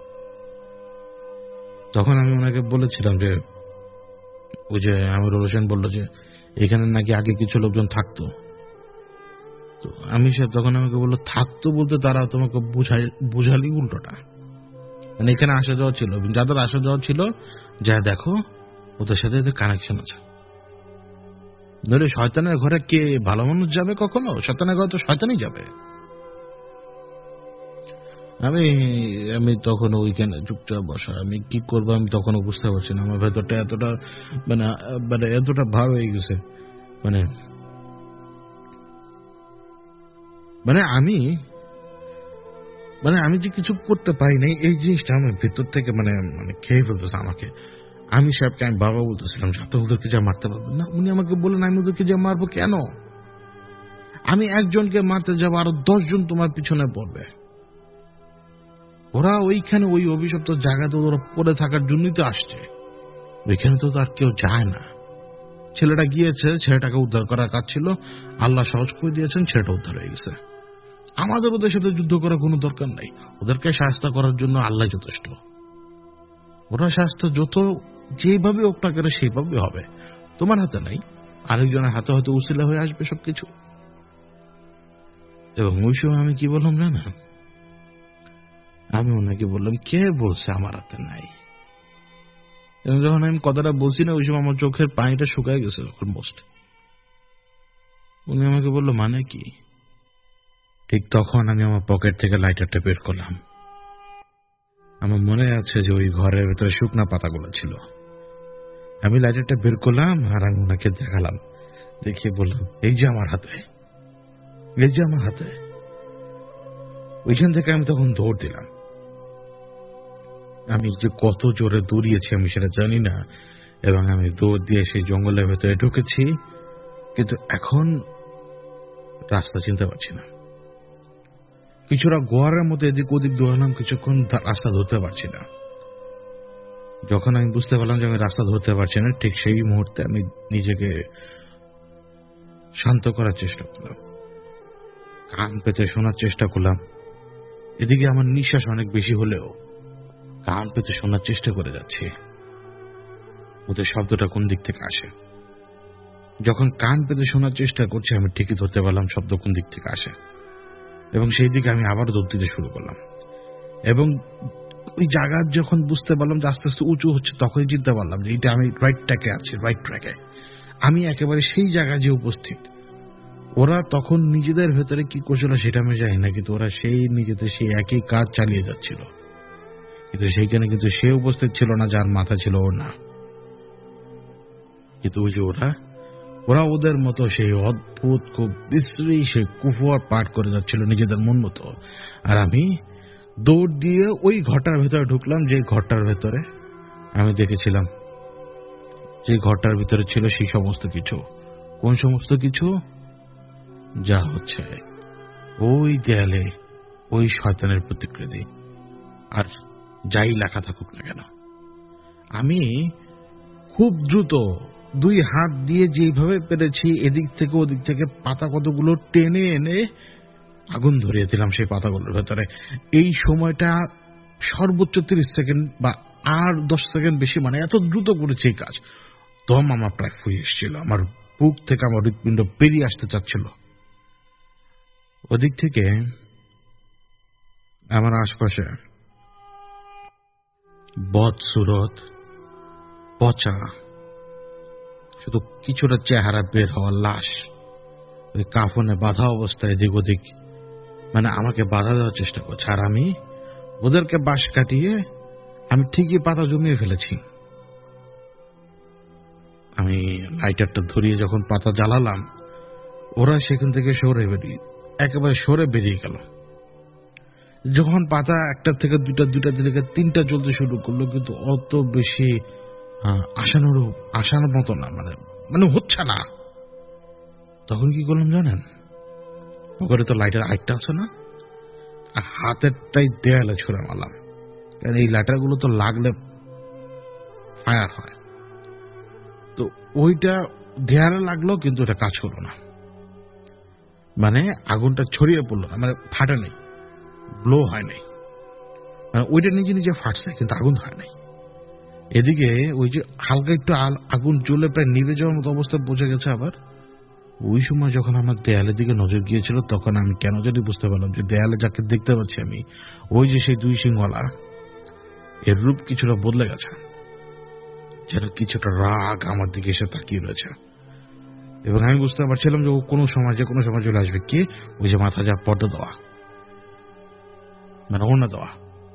তখন আমি ওনাকে বলেছিলাম যে ওই যে আমিরুল হোসেন বলল যে এখানে নাকি আগে কিছু লোকজন থাকতো। তো আমি তখন আমাকে বললো থাকতো বলতে তারা তোমাকে বুঝালি উল্টোটা। মানে এখানে আসা যাওয়া ছিল, যাদের আসা যাওয়া ছিল, যা দেখো ওদের সাথে এদের কানেকশন আছে। ধরে শয়তানের ঘরে কে ভালো মানুষ যাবে কখনো? শয়তানের ঘরে তো শয়তানই যাবে। আমি তখন ওইখানে চুপচাপ বসা। আমি কি করবো আমি তখনও বুঝতে পারছি না। আমার ভেতরটা এতটা মানে এতটা ভার হয়ে গেছে। আমি যে কিছু করতে পারি নাই, এই জিনিসটা আমার ভেতর থেকে মানে খেয়ে ফেলতেছে আমাকে। আমি সাহেবকে আমি বাবা বলতেছিলাম, সাথে ওদেরকে যা মারতে পারবেন না। উনি আমাকে বললেন আমি ওদেরকে যা মারবো কেন? আমি একজনকে মারতে যাবো, আরো 10 জন তোমার পিছনে পড়বে। ওরা ওইখানে ওই অভিশপ্ত জায়গাতে ওরা পড়ে থাকার জন্যই তো আসছে। ওইখানে তো আর কেউ যায় না। ছেলেটা গিয়েছে, ছেলেটাকে উদ্ধার করার কাজ ছিল, আল্লাহ সহজ করে দিয়েছেন, ছেলেটা উদ্ধার হয়ে গেছে। আমাদের ওদের সাথে যুদ্ধ করার কোনো দরকার নাই। ওদেরকে শাস্তি করার জন্য আল্লাহ যথেষ্ট। ওরা শাস্তি যত যেভাবে হোক না করে সেইভাবে হবে। তোমার হাতে নাই, আরেকজনের হাতে হয়তো উসিলা হয়ে আসবে সবকিছু। এবং ওই সময় আমি কি বললাম জানা? আমি ওনাকে বললাম কে বলছে আমার হাতে নাই। এবং যখন আমি কথাটা বলছি না, ওই সময় আমার চোখের পানিটা শুকায় গেছে অলমোস্ট। উনি আমাকে বললো মানে কি? ঠিক তখন আমি আমার পকেট থেকে লাইটারটা বের করলাম। আমার মনে আছে যে ওই ঘরের ভেতরে শুকনা পাতাগুলো ছিল। আমি লাইটারটা বের করলাম আর আমি ওনাকে দেখালাম। দেখিয়ে বললাম এই যে আমার হাতে, এই যে আমার হাতে। ওইখান থেকে আমি তখন দৌড় দিলাম। আমি যে কত জোরে দৌড়িয়েছি আমি সেটা জানি না। এবং আমি দৌড় দিয়ে সেই জঙ্গলের ভেতরে ঢুকেছি, কিন্তু এখন রাস্তা চিনতে পারছি না। কিছুটা গোয়ারের মতো এদিক ওদিক দৌড়ালাম, কিছুক্ষণ রাস্তা ধরতে পারছি না। যখন আমি বুঝতে পারলাম যে আমি রাস্তা ধরতে পারছি না, ঠিক সেই মুহূর্তে আমি নিজেকে শান্ত করার চেষ্টা করলাম, কান পেতে শোনার চেষ্টা করলাম। এদিকে আমার নিঃশ্বাস অনেক বেশি হলেও কান পেতে শোনার চেষ্টা করে যাচ্ছি ওদের শব্দটা কোন দিক থেকে আসে। যখন কান পেতে শোনার চেষ্টা করছি, আমি ঠিকই ধরতে পারলাম শব্দ কোন দিক থেকে আসে। এবং সেই দিকে আমি আবার দৌড় দিতে শুরু করলাম। এবং ওই জায়গা যখন বুঝতে পারলাম যে আস্তে আস্তে উঁচু হচ্ছে, তখনই চিনতে পারলাম যে এটা আমি রাইট ট্র্যাকে। আমি একেবারে সেই জায়গায় যে উপস্থিত। ওরা তখন নিজেদের ভেতরে কি করছিল সেটা আমি জানি না, কিন্তু ওরা সেই নিজেদের সেই একই কাজ চালিয়ে যাচ্ছিল। কিন্তু সেইখানে কিন্তু সে উপস্থিত ছিল না যার মাথা ছিল ওর না। কিন্তু ওই যে ওরা ওদের মতো সেই অদ্ভুত খুব বিশ্রী সেই কুফুয়া পাঠ করে যাচ্ছিল নিজেদের মন মতো। আর আমি দৌড় দিয়ে ওই ঘরটার ভেতরে ঢুকলাম, যে ঘরটার ভেতরে আমি দেখেছিলাম, যে ঘরটার ভিতরে ছিল সেই সমস্ত কিছু। কোন সমস্ত কিছু? যা হচ্ছে ওই দেয়ালে ওই শয়তানের প্রতিকৃতি। আর যাই লেখা থাকুক না কেন, আমি খুব দ্রুত 2 হাত দিয়ে যেভাবে পেরেছি এদিক থেকে ওদিক থেকে পাতা কতগুলো টেনে এনে আগুন ধরিয়ে দিলাম সেই পাতাগুলোর ভেতরে। এই সময়টা সর্বোচ্চ 30 সেকেন্ড বা আর 10 সেকেন্ড বেশি, মানে এত দ্রুত করেছি এই কাজ। দম আমার প্রায় ফুরিয়ে এসেছিল, আমার বুক থেকে আমার হৃৎপিণ্ড বেরিয়ে আসতে চাচ্ছিল। ওদিক থেকে আমার আশপাশে বদসুরত, পচা, শুধু কিছুটা চেহারা বের হওয়া লাশ ওই কাফনে বাঁধা অবস্থায় এদিক ওদিক মানে আমাকে বাধা দেওয়ার চেষ্টা করছে। আর আমি ওদেরকে বাঁশ কাটিয়ে আমি ঠিকই পাতা জমিয়ে ফেলেছি। আমি লাইটারটা ধরিয়ে যখন পাতা জ্বালালাম, ওরা সেখান থেকে একেবারে সরে বেরিয়ে গেল। যখন পাতা একটা থেকে দুইটা থেকে তিনটা জ্বলতে শুরু করলো, কিন্তু অত বেশি আসানোর মতো না, মানে হচ্ছে না। তখন কি করলাম জানেন? পকেটে তো লাইটার আরেকটা আছে না, আর হাতেরটাই দেয়ালে ছুঁড়ে মারলাম। কারণ এই লাইটারগুলো তো লাগলে ফায়ার হয়। তো ওইটা দেয়ালে লাগলো, কিন্তু এটা কাজ করলো না। মানে আগুনটা ছড়িয়ে পড়লো না, মানে ফাটে নাই, ব্লো হয় নাই। মানে ওইটা নিজে নিজে ফাটছে, কিন্তু আগুন হয় নাই। এদিকে ওই যে হালকা একটু আগুন জ্বলে প্রায় নিভে যাওয়ার মতো অবস্থা বোঝা গেছে। আবার ওই সময় যখন আমার দেয়ালের দিকে নজর গিয়েছিল, তখন আমি কেন জানি বুঝতে পারলাম যে দেয়ালে যাকে দেখতে পাচ্ছি আমি, ওই যে সেই দুই সিংওয়ালা, এর রূপ কিছুটা বদলে গেছে। যেন কিছুটা রাগ আমার দিকে এসে তাকিয়ে রয়েছে। এবং আমি বুঝতে পারছিলাম যে ও যে কোনো সময় চলে আসবে। কে? ওই যে মাথা যা পর্দা দেওয়া, মানে ওড়না দেওয়া।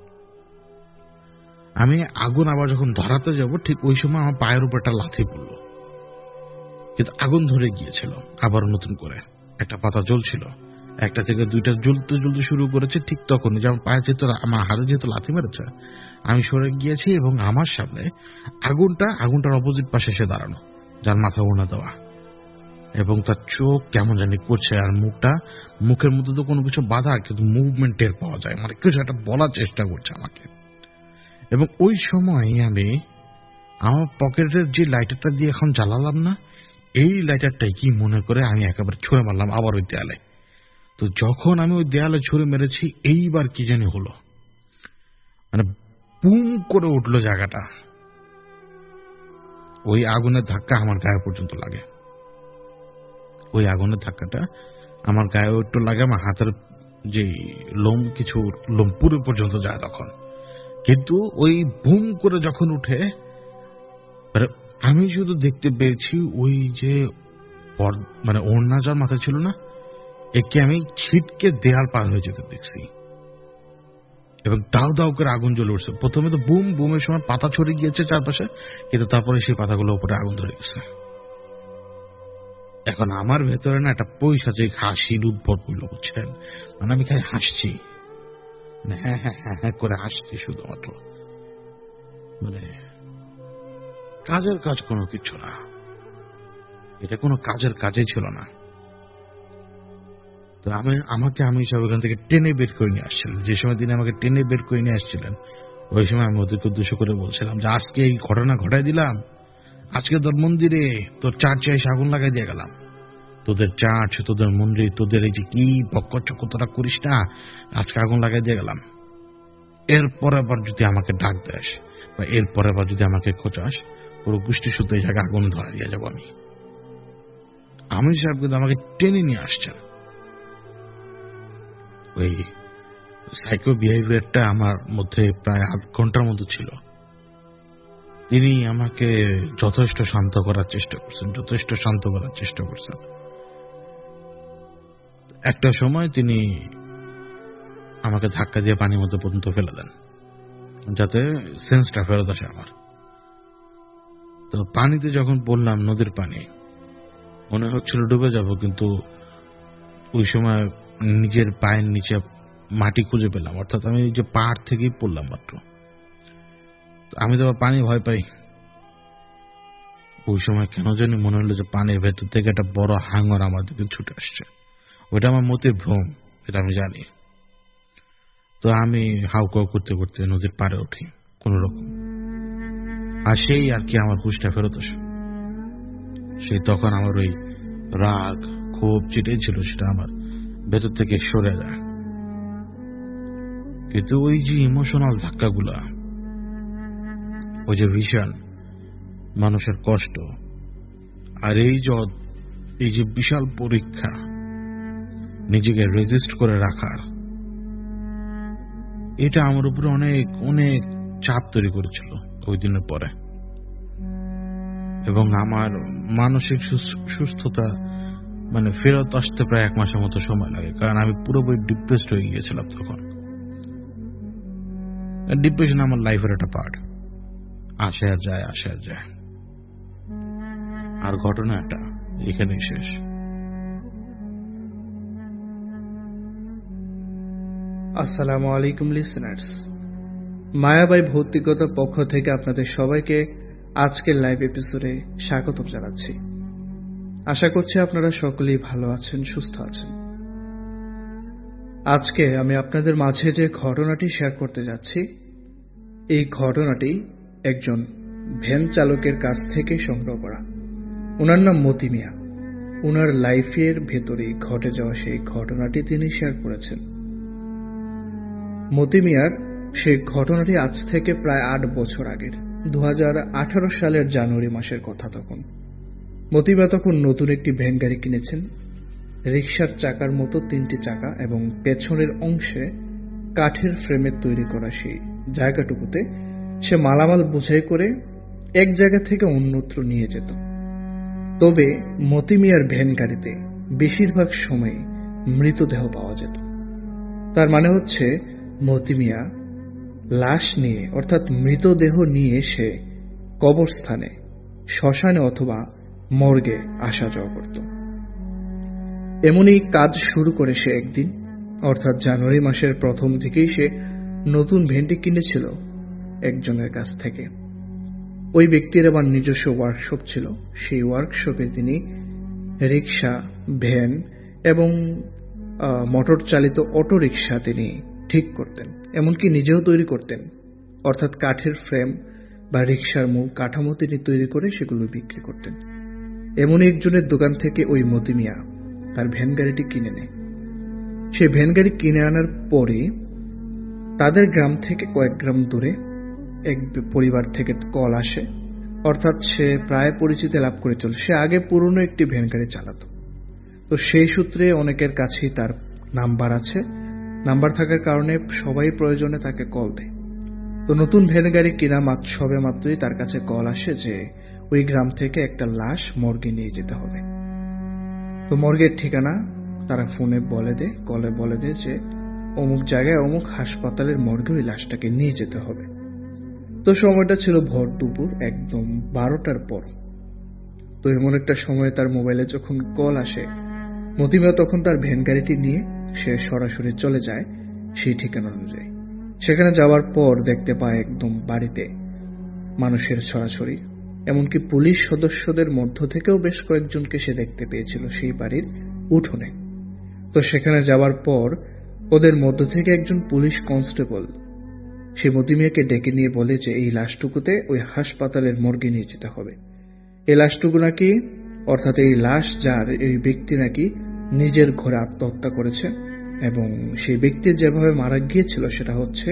আমি আগুন আবার যখন ধরাতে যাব, ঠিক ওই সময় আমার পায়ের উপর একটা লাথি পড়ল, কিন্তু আগুন ধরে গিয়েছিল। আবার নতুন করে একটা পাতা জ্বলছিল, একটা থেকে দুইটা জ্বলতে শুরু করেছে। ঠিক তখন যে আমার পায়ে যেহেতু, আমার হাতে যেহেতু লাথি মেরেছে, আমি সরে গিয়েছি এবং আমার সামনে আগুনটার অপোজিট পাশে এসে দাঁড়ানো, যার মাথা ওড়না দেওয়া, এবং তার চোখ কেমন জানি করছে। আর মুখের মধ্যে তো কোনো কিছু বাধা, কিন্তু মুভমেন্ট টের পাওয়া যায়, মানে কিছু একটা বলার চেষ্টা করছে আমাকে। এবং ওই সময় আমি আমার পকেটের যে লাইটারটা দিয়ে এখন জ্বালালাম না, এই লাইটারটাই কি মনে করে আমি একেবারে ছুঁড়ে মারলাম আবার ওই দেয়ালে। তো যখন আমি ওই দেয়ালে ছুঁড়ে মেরেছি, এইবার কি জানি হলো, মানে বুম করে উঠলো জায়গাটা। ওই আগুনের ধাক্কা আমার গায়ে পর্যন্ত লাগে। ওই আগুনের ধাক্কাটা আমার গায়ে একটু লাগে, আমার হাতের যে কিছু লোম পুরো পর্যন্ত যায় তখন। কিন্তু ওই বুম করে যখন উঠে, আমি শুধু দেখতে পেয়েছি ওই যে মানে ওড়না যার মাথায় ছিল না, একে আমি ছিটকে দেয়াল পার হয়ে যেতে দেখছি। এবং দাও দাও করে আগুন জ্বলে উঠছে। প্রথমে তো বুমের সময় পাতা ছড়িয়ে গিয়েছে চারপাশে, কিন্তু তারপরে সেই পাতাগুলো উপরে আগুন ধরে গেছে। এখন আমার ভেতরে না একটা পৈশাচিক হাসির উদ্ভব হইল, বুঝছেন? মানে আমি খালি হাসছি, হ্যাঁ হ্যাঁ হ্যাঁ হ্যাঁ করে হাসছি শুধুমাত্র। মানে কাজের কাজ কোনো কিছু না, এটা কোনো কাজের কাজই ছিল না। তো আমি সব ওখান থেকে টেনে বের করে নিয়ে আসছিলেন। যে সময় তিনি আমাকে টেনে বের করে নিয়ে আসছিলেন, ওই সময় আমি ওদেরকে উদ্দেশ্য করে বলছিলাম যে আজকে এই ঘটনা ঘটাই দিলাম, আজকে তোর মন্দিরে তোর চার্চে এসে আগুন লাগাই দিয়ে গেলাম। তোদের চার্চ, তোদের মন্দির, তোদের এই যে কি বক্কর তোরা করিস না, আজকে আগুন লাগাই দিয়ে গেলাম। এরপরে আবার যদি আমাকে ডাক দেস, বা এরপরে আবার যদি আমাকে খোঁচাস, পুরো গোষ্ঠী শুদ্ধ এই জায়গায় আগুন ধরা দিয়ে যাবো আমি সাহেব কিন্তু আমাকে টেনে নিয়ে আসছেন। ওই সাইকো বিহেভিয়ারটা আমার মধ্যে প্রায় আধ ঘন্টার মতো ছিল। তিনি আমাকে যথেষ্ট শান্ত করার চেষ্টা করছেন। একটা সময় তিনি আমাকে ধাক্কা দিয়ে পানির মধ্যে পর্যন্ত ফেলে দেন, যাতে সেন্সটা ফেরত আসে আমার। তো পানিতে যখন পড়লাম, নদীর পানি, মনে হচ্ছিল ডুবে যাব, কিন্তু ওই সময় নিজের পায়ের নিচে মাটি খুঁজে পেলাম, অর্থাৎ আমি যে পাহাড় থেকেই পড়লাম মাত্র। আমি তো পানি ভয় পাই। ওই সময় কেন জানি মনে হলো যে পানির ভেতর থেকে একটা বড় হাঙর আমার দিকে ছুটে আসছে। ওইটা আমার মতে ভ্রম, এটা আমি জানি। তো আমি হাউকাউ করতে করতে নদীর পাড়ে উঠি কোন রকম, আর সেই আর কি আমার হুঁশটা ফেরত আসে। সেই তখন আমার ওই রাগ ক্ষোভ যেটাই ছিল, সেটা আমার ভেতর থেকে সরে যায়। কিন্তু ওই যে ইমোশনাল ধাক্কাগুলা, ওই যে ভীষণ মানুষের কষ্ট, আর এই যে এই যে বিশাল পরীক্ষা, নিজেকে রেজিস্ট করে রাখার, এটা আমার উপরে অনেক অনেক চাপ তৈরি করেছিল ওই দিনের পরে। এবং আমার মানসিক সুস্থতা ফেরত আসতে প্রায় 1 মাসের মতো সময় লাগে, কারণ আমি পুরোপুরি ডিপ্রেসড হয়ে গিয়েছিলাম তখন। ডিপ্রেশন আমার লাইফের একটা পার্ট, আসে আর যায়, আসে আর যায়। আর ঘটনাটা এখানেই শেষ। আসসালামু আলাইকুম লিসেনার্স, মায়াবাই ভৌতিকতার পক্ষ থেকে আপনাদের সবাইকে আজকের লাইভ এপিসোডে স্বাগত জানাচ্ছি। আশা করছি আপনারা সকলেই ভালো আছেন, সুস্থ আছেন। আজকে আমি আপনাদের মাঝে যে ঘটনাটি শেয়ার করতে যাচ্ছি, এই ঘটনাটি একজন ভ্যান চালকের কাছ থেকে সংগ্রহ করা। ওনার নাম মতি মিয়া। ওনার লাইফের ভেতরেই ঘটে যাওয়া সেই ঘটনাটি তিনি শেয়ার করেছেন। মতি মিয়ার সেই ঘটনাটি আজ থেকে প্রায় 8 বছর আগের, 2018 সালের জানুয়ারি মাসের কথা। তখন মতি মিয়া তখন নতুন একটি ভ্যান গাড়ি কিনেছেন। রিকশার চাকার মতো 3টি চাকা এবং পেছনের অংশে কাঠের ফ্রেমের তৈরি করা সেই জায়গাটুকুতে সে মালামাল বোঝাই করে এক জায়গা থেকে অন্যত্র নিয়ে যেত। তবে মতি মিয়ার ভ্যান গাড়িতে বেশিরভাগ সময় মৃতদেহ পাওয়া যেত। তার মানে হচ্ছে মতি মিয়া লাশ নিয়ে, অর্থাৎ মৃতদেহ নিয়ে সে কবরস্থানে, শ্মশানে অথবা মর্গে আসা যাওয়া করত। এমনই কাজ শুরু করে সে একদিন, অর্থাৎ জানুয়ারি মাসের প্রথম দিকেই সে নতুন ভ্যানটি কিনেছিল একজনের কাছ থেকে। ওই ব্যক্তির আবার নিজস্ব ওয়ার্কশপ ছিল। সেই ওয়ার্কশপে তিনি রিকশা, ভ্যান এবং মোটর চালিত অটো রিকশা তিনি ঠিক করতেন, এমনকি নিজেও তৈরি করতেন। অর্থাৎ কাঠের ফ্রেম বা রিকশার মূল কাঠামো তিনি তৈরি করে সেগুলো বিক্রি করতেন। এমন একজনের দোকান থেকে ওই মতি মিয়া তার ভ্যান গাড়িটি কিনে নেয়। সে ভ্যান গাড়ি কিনে আনার পরে তাদের গ্রাম থেকে কয়েক গ্রাম দূরে এক পরিবার থেকে কল আসে, অর্থাৎ সে প্রায় পরিচিতি লাভ করে চলে। সে আগে পুরনো একটি ভ্যান গাড়ি চালাতো, তো সেই সূত্রে অনেকের কাছেই তার নাম্বার আছে। নাম্বার থাকার কারণে সবাই প্রয়োজনে তাকে কল দেয়। তো নতুন ভ্যান গাড়ি কিনা সবে মাত্রই তার কাছে কল আসে যে ওই গ্রাম থেকে একটা লাশ মর্গে নিয়ে যেতে হবে। তো মর্গের ঠিকানা তারা ফোনে বলে দেয়, কলে বলে দেয় যে অমুক জায়গায় অমুক হাসপাতালের মর্গে ওই লাশটাকে নিয়ে যেতে হবে। তো সময়টা ছিল ভর দুপুর, একদম 12টার পর। তো এমন একটা সময় তার মোবাইলে যখন কল আসে, মতি মিয়া তখন তার ভ্যান গাড়িটি নিয়ে সে সরাসরি চলে যায় সেই ঠিকানা অনুযায়ী। সেখানে যাওয়ার পর দেখতে পায় একদম বাড়িতে মানুষের ছড়াছড়ি, এমনকি পুলিশ সদস্যদের মধ্য থেকেও বেশ কয়েকজনকে সে দেখতে পেয়েছিল সেই বাড়ির উঠোনে। তো সেখানে যাওয়ার পর ওদের মধ্য থেকে একজন পুলিশ কনস্টেবল সে মতি মিয়াকে ডেকে নিয়ে বলে যে এই লাশটুকুতে ওই হাসপাতালের মর্গে নিয়ে যেতে হবে। এই লাশটুকু নাকি, অর্থাৎ এই লাশ যার, এই ব্যক্তি নাকি নিজের ঘরে আত্মহত্যা করেছে এবং সেই ব্যক্তি যেভাবে মারা গিয়েছিল সেটা হচ্ছে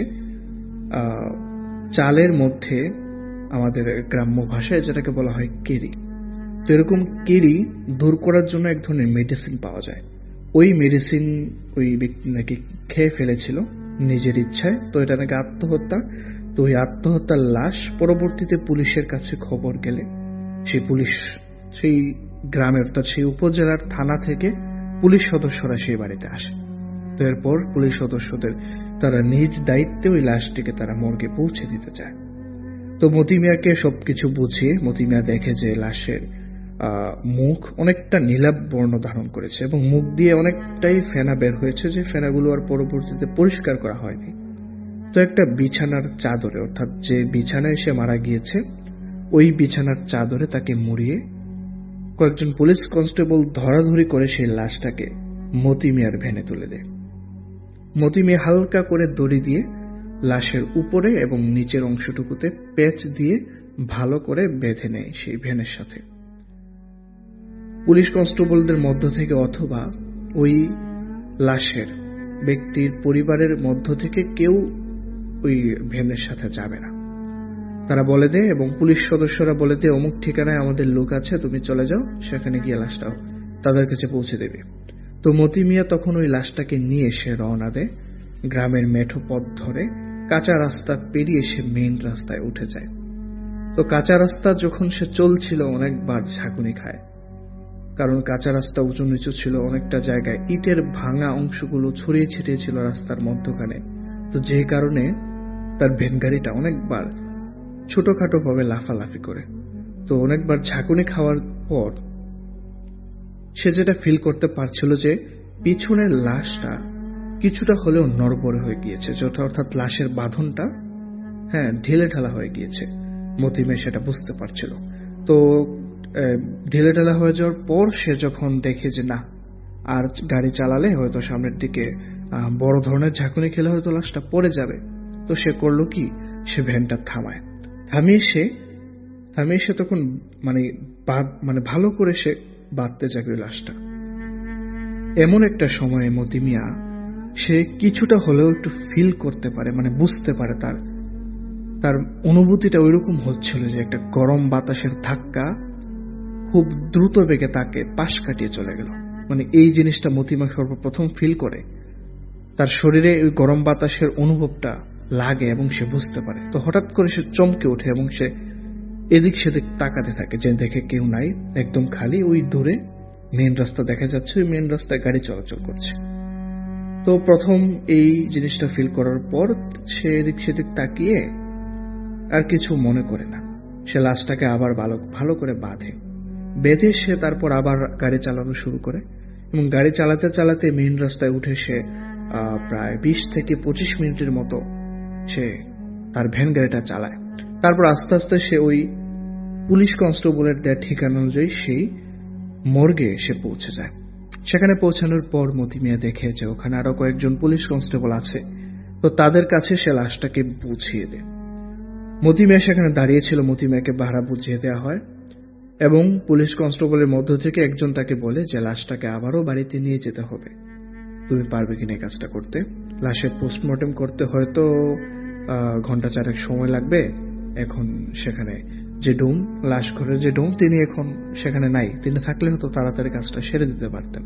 চালের মধ্যে, আমাদের গ্রাম্য ভাষায় যেটাকে বলা হয় কেরি। তো এরকম কেরি দূর করার জন্য এক ধরনের মেডিসিন পাওয়া যায়। ওই মেডিসিন ওই ব্যক্তি নাকি খেয়ে ফেলেছিল নিজের ইচ্ছায়। তো এটা নাকি আত্মহত্যা। তো ওই আত্মহত্যার লাশ পরবর্তীতে পুলিশের কাছে খবর গেলে সেই পুলিশ সেই গ্রামের, অর্থাৎ সেই উপজেলার থানা থেকে পুলিশ সদস্যরা সেই বাড়িতে আসে। তো এরপর পুলিশ সদস্যদের তারা নিজ দায়িত্বে ওই লাশটিকে তারা মর্গে পৌঁছে দিতে চায়। তো মতি মিয়াকে সবকিছু বুঝিয়ে মতি মিয়া দেখে যে লাশের মুখ অনেকটা নীলাভ বর্ণ ধারণ করেছে এবং মুখ দিয়ে অনেকটাই ফেনা বের হয়েছে, যে ফেনাগুলো আর পরবর্তীতে পরিষ্কার করা হয়নি। তো একটা বিছানার চাদরে, অর্থাৎ যে বিছানায় সে মারা গিয়েছে ওই বিছানার চাদরে তাকে মুড়িয়ে কয়েকজন পুলিশ কনস্টেবল ধরাধরি করে সেই লাশটাকে মতি মিয়ার ভ্যানে তুলে দেয়। মতি মিয়া হালকা করে দড়ি দিয়ে লাশের উপরে এবং নিচের অংশটুকুতে পেঁচ দিয়ে ভালো করে বেঁধে নেয় সেই ভ্যানের সাথে। পুলিশ কনস্টেবলদের মধ্য থেকে অথবা ওই লাশের ব্যক্তির পরিবারের মধ্য থেকে কেউ ওই ভ্যানের সাথে যাবে না, তারা বলে দেয়। এবং পুলিশ সদস্যরা বলে দেয় অমুক ঠিকানায় আমাদের লোক আছে, তুমি চলে যাও, সেখানে গিয়ে লাশটা তাদের কাছে পৌঁছে দেবে। তো মতি মিয়া তখন ওই লাশটাকে নিয়ে সে রওনা দেয়। গ্রামের মেঠো পথ ধরে কাঁচা রাস্তা পেরিয়ে সে মেইন রাস্তায় উঠে যায়। তো কাঁচা রাস্তা যখন সে চলছিল অনেকবার ঝাঁকুনি খায়, কারণ কাঁচা রাস্তা উঁচু নিচু ছিল, অনেকটা জায়গায় ইটের ভাঙা অংশগুলো ছড়িয়ে ছিটিয়ে ছিল রাস্তার মধ্যখানে। তো যে কারণে তার ভ্যান গাড়িটা অনেকবার ছোটখাটো ভাবে লাফালাফি করে। তো অনেকবার ঝাঁকুনি খাওয়ার পর সে যেটা ফিল করতে পারছিল যে পিছনের লাশটা কিছুটা হলেও নড়বড়ে হয়ে গিয়েছে, যেটা অর্থাৎ লাশের বাঁধনটা ঢিলে ঢালা হয়ে গিয়েছে। মতিমে সেটা বুঝতে পারছিল। তো ঢিলে ঢালা হয়ে যাওয়ার পর সে যখন দেখে যে না, আর গাড়ি চালালে হয়তো সামনের দিকে বড় ধরনের ঝাঁকুনি খেলে হয়তো লাশটা পড়ে যাবে, তো সে করলো কি, সে ভ্যানটা থামিয়ে সে তখন মানে ভালো করে সে বাঁধতে যাবে লাশটা। এমন একটা সময়ে মতি মিয়া সে কিছুটা হলেও একটু ফিল করতে পারে, মানে বুঝতে পারে, তার অনুভূতিটা ওইরকম হচ্ছিল যে একটা গরম বাতাসের ধাক্কা খুব দ্রুত বেগে তাকে পাশ কাটিয়ে চলে গেল। মানে এই জিনিসটা মতিমা সর্বপ্রথম ফিল করে, তার শরীরে ওই গরম বাতাসের অনুভবটা লাগে এবং সে বুঝতে পারে। তো হঠাৎ করে সে চমকে ওঠে এবং সে এদিক সেদিক তাকাতে থাকে, যে দেখে কেউ নাই, একদম খালি। ওই দূরে মেন রাস্তা দেখা যাচ্ছে, ওই মেন রাস্তায় গাড়ি চলাচল করছে। তো প্রথম এই জিনিসটা ফিল করার পর সে এদিক সেদিক তাকিয়ে আর কিছু মনে করে না, সে লাশটাকে আবার ভালো করে বেঁধে সে তারপর আবার গাড়ি চালানো শুরু করে। এবং গাড়ি চালাতে চালাতে মেইন রাস্তায় উঠে সে প্রায় 20 থেকে 25 মিনিটের মতো সে তার ভ্যান গাড়িটা চালায়। তারপর আস্তে আস্তে সে ওই পুলিশ কনস্টেবলের দেওয়া ঠিকানা অনুযায়ী সেই মর্গে সে পৌঁছে যায়। সেখানে পৌঁছানোর পর মতি মিয়া দেখে যে ওখানে আরো কয়েকজন পুলিশ কনস্টেবল আছে, তো তাদের কাছে সে লাশটাকে বুঝিয়ে দেয়। মতি মিয়া সেখানে দাঁড়িয়েছিল, মতি মিয়াকে ভাড়া বুঝিয়ে দেওয়া হয় এবং পুলিশ কনস্টেবলের মধ্য থেকে একজন তাকে বলে যে লাশটাকে আবারও বাড়িতে নিয়ে যেতে হবে, তুমি পারবে কিনা এই কাজটা করতে। লাশের পোস্টমর্টেম করতে হয়তো ঘন্টা 4 সময় লাগবে। এখন সেখানে যে ডোম, লাশ ঘরের যে ডোম, তিনি এখন সেখানে নাই, তিনি থাকলে হয়তো তাড়াতাড়ি কাজটা সেরে দিতে পারতেন।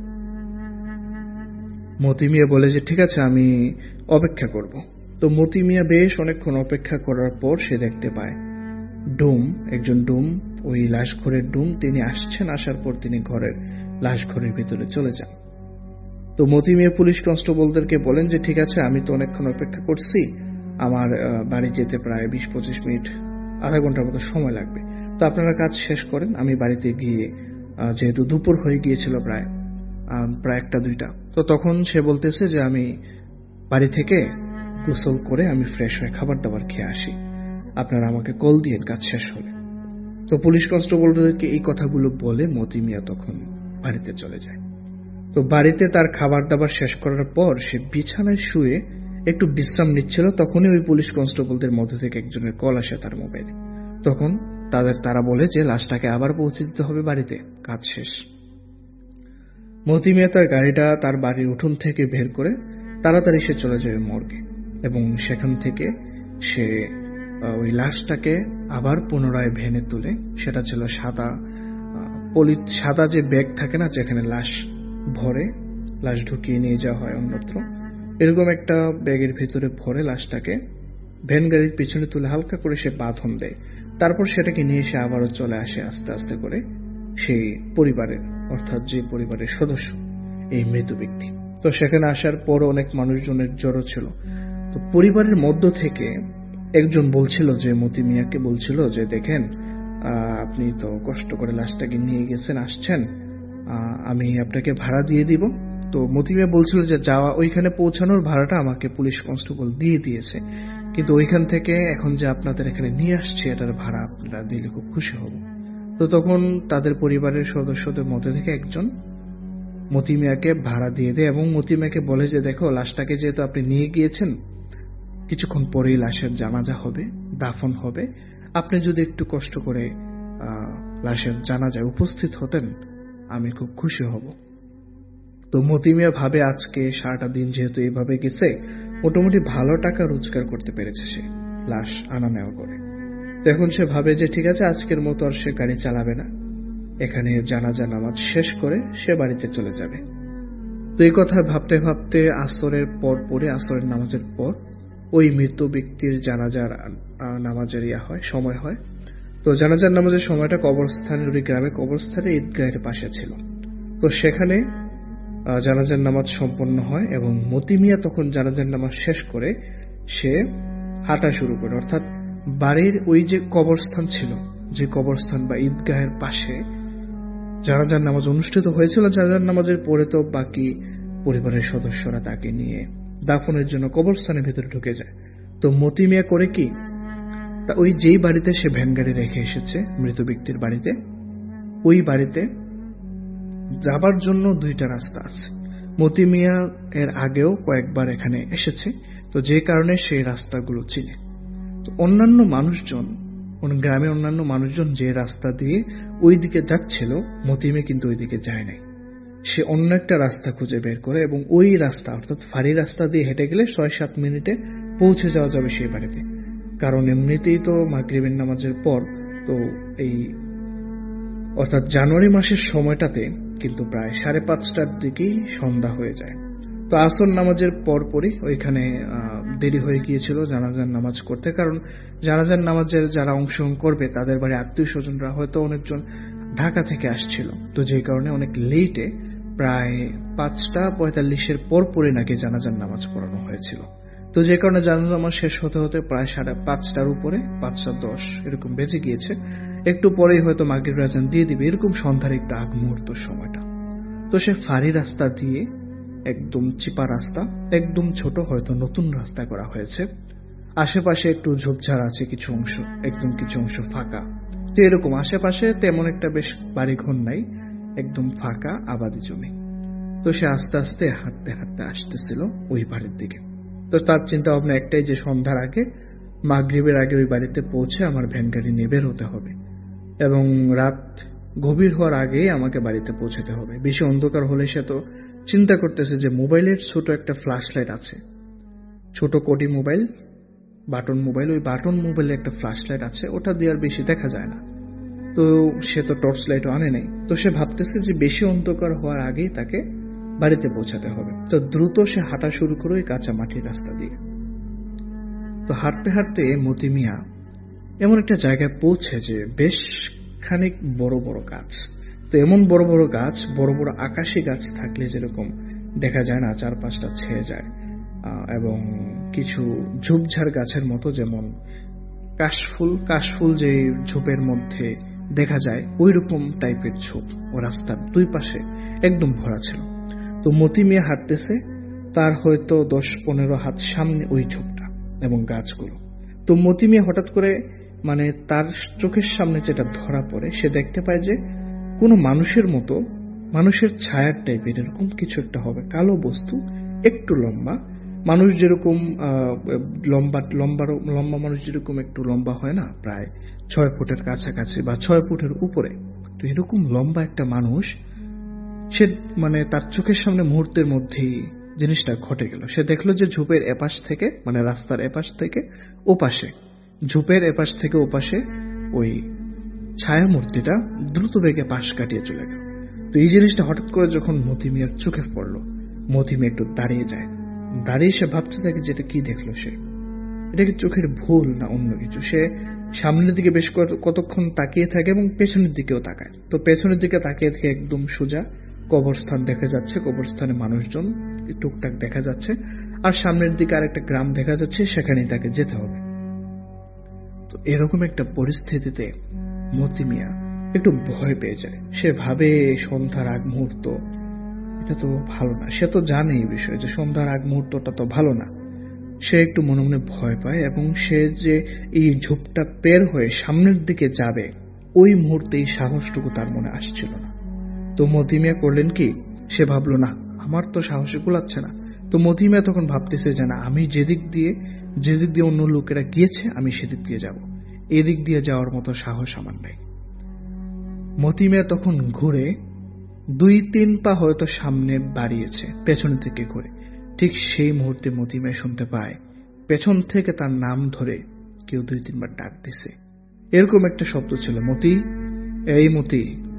মতি মিয়া বলে যে ঠিক আছে, আমি অপেক্ষা করব। তো মতি মিয়া বেশ অনেকক্ষণ অপেক্ষা করার পর সে দেখতে পায় একজন ডুম, ওই লাশ ঘরের ডুম, তিনি আসছেন। আসার পর তিনি লাশ ঘরের ভিতরে চলে যান। তো মতি মিয়া পুলিশ কনস্টেবলদেরকে বলেন যে ঠিক আছে, আমি তো অনেকক্ষণ অপেক্ষা করছি, আমার বাড়ি যেতে প্রায় 20-25 মিনিট, আধা ঘন্টার মতো সময় লাগবে। তো আপনারা কাজ শেষ করেন, আমি বাড়িতে গিয়ে, যেহেতু দুপুর হয়ে গিয়েছিল প্রায় 1টা-2টা, তো তখন সে বলতেছে যে আমি বাড়ি থেকে গোসল করে আমি ফ্রেশ হয়ে খাবার দাবার খেয়ে আসি, আপনারা আমাকে কল দিয়েন কাজ শেষ হলে। তো পুলিশ কনস্টেবলদেরকে এই কথাগুলো বলে মতি মিয়া তখন বাড়িতে চলে যায়। তো বাড়িতে তার খাবার দাবার শেষ করার পর সে বিছানায় শুয়ে একটু বিশ্রাম নিচ্ছিল, তখনই ওই পুলিশ কনস্টেবলদের মধ্যে থেকে একজনের কল আসে তার মোবাইলে। তখন তারা বলে যে লাশটাকে আবার পৌঁছে দিতে হবে বাড়িতে, কাজ শেষ। মতি মিয়া তার গাড়িটা তার বাড়ির উঠোন থেকে বের করে তাড়াতাড়ি সে চলে যাবে মর্গে এবং সেখান থেকে সে ওই লাশটাকে আবার পুনরায় ভ্যানে তুলে, সেটা ছিল সাদা যে ব্যাগ থাকে না, যেখানে লাশ ভরে, লাশ ঢুকিয়ে নিয়ে যাওয়া হয় অন্যত্র, এরকম একটা ব্যাগের ভিতরে ভরে লাশটাকে ভ্যান গাড়ির পিছনে তুলে হালকা করে সে বাঁধন দেয়। তারপর সেটাকে নিয়ে সে আবারও চলে আসে আস্তে আস্তে করে সেই পরিবারের, অর্থাৎ যে পরিবারের সদস্য এই মৃত ব্যক্তি। তো সেখানে আসার পর অনেক মানুষজনের জড়ো ছিল। তো পরিবারের মধ্য থেকে একজন বলছিল যে মতি মিয়াকে বলছিল যে দেখেন, আপনি তো কষ্ট করে লাশটাকে নিয়ে গেছেন, আসছেন, আমি আপনাকে ভাড়া দিয়ে দিব। তো মতি মিয়া বলছিল যে ওইখানে পৌঁছানোর ভাড়াটা আমাকে পুলিশ কনস্টেবল দিয়ে দিয়েছে, কিন্তু ওইখান থেকে এখন যে আপনাদের এখানে নিয়ে আসছে এটার ভাড়া আপনারা দিলে খুব খুশি হব। তো তখন তাদের পরিবারের সদস্যদের মধ্যে থেকে একজন মতি মিয়াকে ভাড়া দিয়ে দেয় এবং মতি মিয়াকে বলে যে দেখো, লাশটাকে যেহেতু আপনি নিয়ে গিয়েছেন, কিছুক্ষণ পরেই লাশের জানাজা হবে, দাফন হবে, আপনি যদি একটু কষ্ট করে লাশের জানাজায় উপস্থিত হতেন আমি খুব খুশি হব। তো মতি মিয়া ভাবে আজকে সারাটা দিন যেহেতু এইভাবে গেছে, মোটামুটি ভালো টাকা রোজগার করতে পেরেছে সে লাশ আনা নেওয়া করে। তো এখন সে ভাবে যে ঠিক আছে, আজকের মতো আর সে গাড়ি চালাবে না, এখানে জানাজা নামাজ শেষ করে সে বাড়িতে চলে যাবে। তো এই কথা ভাবতে ভাবতে আসরের নামাজের পর ওই মৃত ব্যক্তির জানাজার নামাজের সময় হয়। তো জানাজার নামাজের সময়টা কবরস্থানের, ওই গ্রামের কবরস্থানে ঈদগাহের পাশে ছিল। তো সেখানে জানাজার নামাজ সম্পন্ন হয় এবং মতি মিয়া তখন জানাজার নামাজ শেষ করে সে হাঁটা শুরু করে, অর্থাৎ বাড়ির ওই যে কবরস্থান ছিল, যে কবরস্থান বা ঈদগাহের পাশে জানাজার নামাজ অনুষ্ঠিত হয়েছিল। জানাজার নামাজের পরে তো বাকি পরিবারের সদস্যরা তাকে নিয়ে দাফনের জন্য কবরস্থানের ভিতরে ঢুকে যায়। তো মতি মিয়া করে কি, ওই যেই বাড়িতে সে ভ্যান গাড়ি রেখে এসেছে মৃত ব্যক্তির বাড়িতে, ওই বাড়িতে যাবার জন্য দুইটা রাস্তা আছে। মতি মিয়া এর আগেও কয়েকবার এখানে এসেছে, তো যে কারণে সেই রাস্তাগুলো চিনে। তো অন্যান্য মানুষজন, গ্রামের অন্যান্য মানুষজন যে রাস্তা দিয়ে ওই দিকে যাচ্ছিল, মতি মিয়া কিন্তু ওই দিকে যায় নাই। সে অন্য একটা রাস্তা খুঁজে বের করে এবং ওই রাস্তা, অর্থাৎ ফাঁড়ি রাস্তা দিয়ে হেঁটে গেলে 6-7 মিনিটে পৌঁছে যাওয়া যাবে সেই বাড়িতে। কারণ এমনিতেই তো মাগরিবের নামাজের পর, তো এই অর্থাৎ জানুয়ারি মাসের সময়টাতে কিন্তু প্রায় 5:30টার দিকেই সন্ধ্যা হয়ে যায়। তো আসর নামাজের পরপরই ওইখানে দেরি হয়ে গিয়েছিল জানাজার নামাজ করতে, কারণ জানাজার নামাজের যারা অংশগ্রহণ করবে তাদের বাড়ি আত্মীয় স্বজনরা হয়তো অনেকজন ঢাকা থেকে আসছিল। তো যে কারণে অনেক লেটে প্রায় 5:45-এর পরপরই নাকি জানাজার নামাজ পড়ানো হয়েছিল। তো যে কারণে জানাজার নামাজ শেষ হতে হতে প্রায় 5:30টার উপরে, 5:10 এরকম বেজে গিয়েছে। একটু পরেই হয়তো মাগরিবের আযান দিয়ে দিবে, এরকম সন্ধ্যার একটু আগ মুহূর্ত সময়টা। তো সে ফাঁড়ি রাস্তা দিয়ে, একদম চিপা রাস্তা, একদম ছোট, হয়তো নতুন রাস্তা করা হয়েছে, আশেপাশে একটু ঝোপঝাড় আছে কিছু অংশ, একদম কিছু অংশ ফাঁকা। তো এরকম আশেপাশে তেমন একটা বেশ বাড়িঘর নাই, একদম ফাঁকা আবাদি জমি। তো সে আস্তে আস্তে হাঁটতে হাঁটতে আসতেছিল ওই বাড়ির দিকে। তো তার চিন্তা ভাবনা একটাই যে সন্ধ্যার আগে, মাগরিবের আগে ওই বাড়িতে পৌঁছে আমার ভ্যান গাড়ি নিয়ে বের হতে হবে এবং রাত গভীর হওয়ার আগেই আমাকে বাড়িতে পৌঁছাতে হবে। বেশি অন্ধকার হলে সে তো চিন্তা করতেছে যে মোবাইলের ছোট একটা ফ্ল্যাশ লাইট আছে, ছোট কোটি মোবাইল, বাটন মোবাইল, ওই বাটন মোবাইলে একটা ফ্ল্যাশ লাইট আছে, ওটা দিয়ে আর বেশি দেখা যায় না। তো সে তো টর্চ লাইটও আনে নাই। তো সে ভাবতেছে যে বেশি অন্ধকার হওয়ার আগেই তাকে বাড়িতে পৌঁছাতে হবে। তো দ্রুত সে হাঁটা শুরু করে ওই কাঁচা মাটির রাস্তা দিয়ে। তো হাঁটতে হাঁটতে মতি মিয়া এমন একটা জায়গায় পৌঁছে যে বেশ খানিক বড় বড় গাছ। তো এমন বড় বড় গাছ, বড় বড় আকাশি গাছ থাকলে যেরকম দেখা যায় না, 4-5টা ছেয়ে যায়, এবং কিছু ঝোপঝাড় গাছের মতো, যেমন কাশফুল যে ঝোপের মধ্যে দেখা যায়, ওই রকম টাইপের ঝোপ ও রাস্তার দুই পাশে একদম ভরা ছিল। তো মতি মিয়া হাঁটতেছে, তার হয়তো 10-15 হাত সামনে ওই ঝোপটা এবং গাছগুলো। তো মতি মিয়া হঠাৎ করে, মানে তার চোখের সামনে যেটা ধরা পড়ে, সে দেখতে পায় যে কোনো মানুষের মতো, মানুষের ছায়ার টাইপের এরকম কিছু একটা হবে, কালো বস্তু, একটু লম্বা, মানুষ যেরকম লম্বা মানুষ যেরকম একটু লম্বা হয় না, প্রায় 6 ফুটের কাছাকাছি বা 6 ফুটের উপরে, তো এরকম লম্বা একটা মানুষ, সে মানে তার চোখের সামনে মুহূর্তের মধ্যেই জিনিসটা ঘটে গেল। সে দেখলো যে ঝোপের এপাশ থেকে, মানে রাস্তার এপাশ থেকে ওপাশে, ঝোপের এপাশ থেকে ওপাশে ওই ছায়া মূর্তিটা দ্রুত বেগে পাশ কাটিয়ে চলে গেল। তো এই জিনিসটা হঠাৎ করে যখন মতি মিয়ার চোখে পড়লো, মতি মিয়া একটু দাঁড়িয়ে যায়। দাঁড়িয়ে সে ভাবতে থাকে যেটা কি দেখলো সে, এটা কি চোখের ভুল না অন্য কিছু। সে সামনের দিকে বেশ কতক্ষণ তাকিয়ে থাকে এবং পেছনের দিকেও তাকায়। তো পেছনের দিকে তাকিয়ে থেকে একদম সোজা কবরস্থান দেখা যাচ্ছে, কবরস্থানে মানুষজন টুকটাক দেখা যাচ্ছে, আর সামনের দিকে আরেকটা গ্রাম দেখা যাচ্ছে, সেখানেই তাকে যেতে হবে। তো এরকম একটা পরিস্থিতিতে মতি মিয়া একটু ভয় পেয়ে যায়। সে ভাবে সন্ধ্যার আগ মুহূর্ত, এটা তো ভালো না। সে তো জানে এই বিষয়ে যে সন্ধ্যার আগ মুহূর্তটা তো ভালো না। সে একটু মনে মনে ভয় পায় এবং সে যে এই ঝোপটা পের হয়ে সামনের দিকে যাবে, ওই মুহূর্তে এই সাহসটুকু তার মনে আসছিল না। তো মতি মিয়া করলেন কি, সে ভাবলো না, আমার তো সাহসে কুলাচ্ছে না। তো মতি মিয়া তখন ভাবতেছে যে না, আমি যেদিক দিয়ে অন্য লোকেরা গিয়েছে আমি সেদিক দিয়ে যাব, এদিক দিয়ে যাওয়ার মতো সাহস আমার নাই। মতি মিয়া তখন ঘুরে 2-3 পা হয়তো সামনে বাড়িয়েছে, পেছনের দিকে ঘুরে। ঠিক সেই মুহূর্তে মতি মিয়া শুনতে পায় পেছন থেকে তার নাম ধরে কেউ 2-3 বার ডাক দিছে। এরকম একটা শব্দ ছিল, মতি, এই মতি,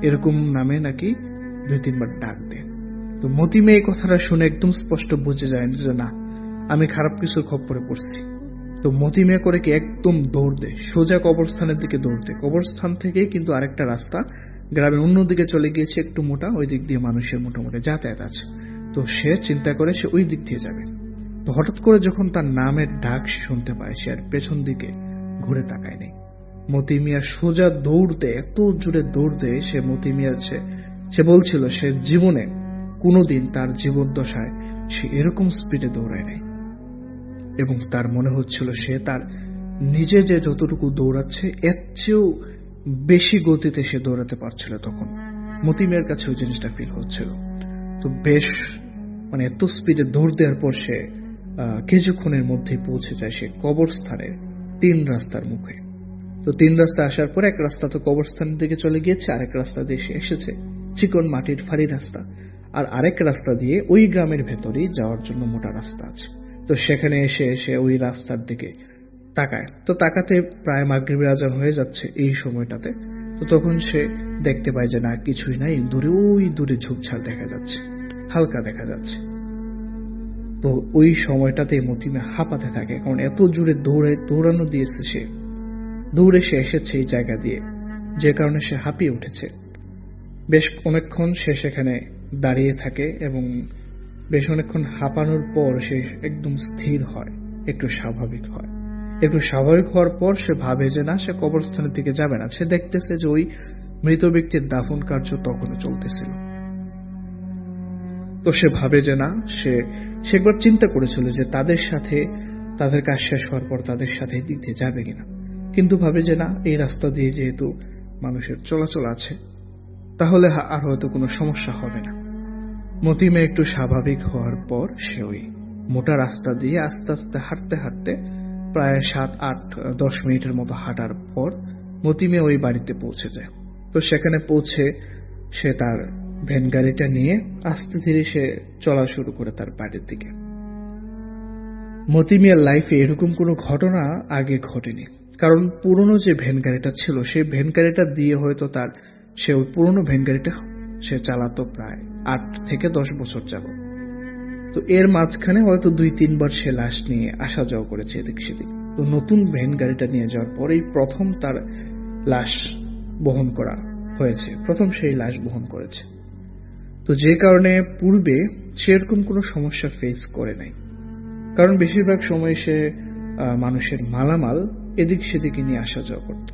এরকম নামে নাকি 2-3 বার ডাক দেয়। তো মতি মেয়ে এই কথাটা শুনে একদম স্পষ্ট বুঝে যায় যে না, আমি খারাপ কিছুর খপ্পরে পড়ছি। তো মতি মেয়ে করে কি একদম দৌড় দেয়, সোজা কবরস্থানের দিকে দৌড় দেয়। কবরস্থান থেকেই কিন্তু আরেকটা রাস্তা গ্রামের অন্যদিকে চলে গিয়েছে, একটু মোটা, ওই দিক দিয়ে মানুষের মোটামুটি যাতায়াত আছে। তো সে চিন্তা করে সে ওই দিক দিয়ে যাবে। তো হঠাৎ করে যখন তার নামের ডাক শুনতে পায়, সে আর পেছন দিকে ঘুরে তাকায় নেই। মতি মিয়া সোজা দৌড় দেয়, এত জোরে দৌড় দেয় সে, মতি মিয়া সে বলছিল সে জীবনে কোনোদিন তার জীবদ্দশায় সে এরকম স্পিডে দৌড়ায় নাই, এবং তার মনে হচ্ছিল সে তার নিজে যে যতটুকু দৌড়াচ্ছে এর চেয়েও বেশি গতিতে সে দৌড়াতে পারছিল। তখন মতি মিয়ার কাছে ওই জিনিসটা ফিল হচ্ছিল। তো বেশ এত স্পিডে দৌড় দেওয়ার পর সে কিছুক্ষণের মধ্যেই পৌঁছে যায় সে কবরস্থানের 3 রাস্তার মুখে। তো 3 রাস্তা আসার পর এক রাস্তা তো কবরস্থানের দিকে চলে গিয়েছে, আরেক রাস্তা দিয়ে সে এসেছে চিকন মাটির ফাড়ি রাস্তা, আর আরেক রাস্তা দিয়ে ওই গ্রামের ভেতরেই যাওয়ার জন্য মোটা রাস্তা আছে। তো সেখানে এসে ওই রাস্তার দিকে তাকায়। তো তাকাতে প্রায় মাগরিবের আজান হয়ে যাচ্ছে এই সময়টাতে। তো তখন সে দেখতে পায় যে না, কিছুই নাই, ওই দূরে ঝোপঝাড় দেখা যাচ্ছে, হালকা দেখা যাচ্ছে। তো ওই সময়টাতে মতিমে হাঁপাতে থাকে, কারণ এত জোরে দৌড়ানো দিয়েছে সে, দৌড়ে সে এসেছে এই জায়গা দিয়ে, যে কারণে সে হাঁপিয়ে উঠেছে। বেশ অনেকক্ষণ সে সেখানে দাঁড়িয়ে থাকে, এবং বেশ অনেকক্ষণ হাঁপানোর পর সে একদম স্থির হয়, একটু স্বাভাবিক হয়। একটু স্বাভাবিক হওয়ার পর সে ভাবে যে না, সে কবরস্থানের দিকে যাবে না। সে দেখতেছে যে ওই মৃত ব্যক্তির দাফন কার্য তখনও চলতেছিল। তো সে ভাবে যে না, সে একবার চিন্তা করেছিল যে তাদের কাজ শেষ হওয়ার পর তাদের সাথে দিতে যাবে কিনা, কিন্তু ভাবে যে না, এই রাস্তা দিয়ে যেহেতু মানুষের চলাচল আছে, তাহলে আর হয়তো কোনো সমস্যা হবে না। মতিমে একটু স্বাভাবিক হওয়ার পর সে ওই মোটা রাস্তা দিয়ে আস্তে আস্তে হাঁটতে হাঁটতে প্রায় 7-8-10 মিনিটের মতো হাঁটার পর মতিমে ওই বাড়িতে পৌঁছে যায়। তো সেখানে পৌঁছে সে তার ভ্যান গাড়িটা নিয়ে আস্তে ধীরে সে চলা শুরু করে তার বাড়ির দিকে। মতিমিয়ার লাইফে এরকম কোনো ঘটনা আগে ঘটেনি, কারণ পুরনো যে ভ্যান গাড়িটা ছিল সেই ভ্যান গাড়িটা দিয়ে হয়তো সে ওই পুরনো ভ্যান গাড়িটা সে চালাতো প্রায় 8 থেকে 10 বছর যাবত। তো এর মাঝখানে হয়তো 2-3 বার সে লাশ নিয়ে আসা যাওয়া করেছে এদিক সেদিক। তো নতুন ভ্যান গাড়িটা নিয়ে যাওয়ার পরেই প্রথম তার লাশ বহন করা হয়েছে, প্রথম সেই লাশ বহন করেছে। তো যে কারণে পূর্বে সে এরকম কোনো সমস্যা ফেস করে নাই, কারণ বেশিরভাগ সময় সে মানুষের মালামাল এদিক সেদিকে নিয়ে আসা যাওয়া করত।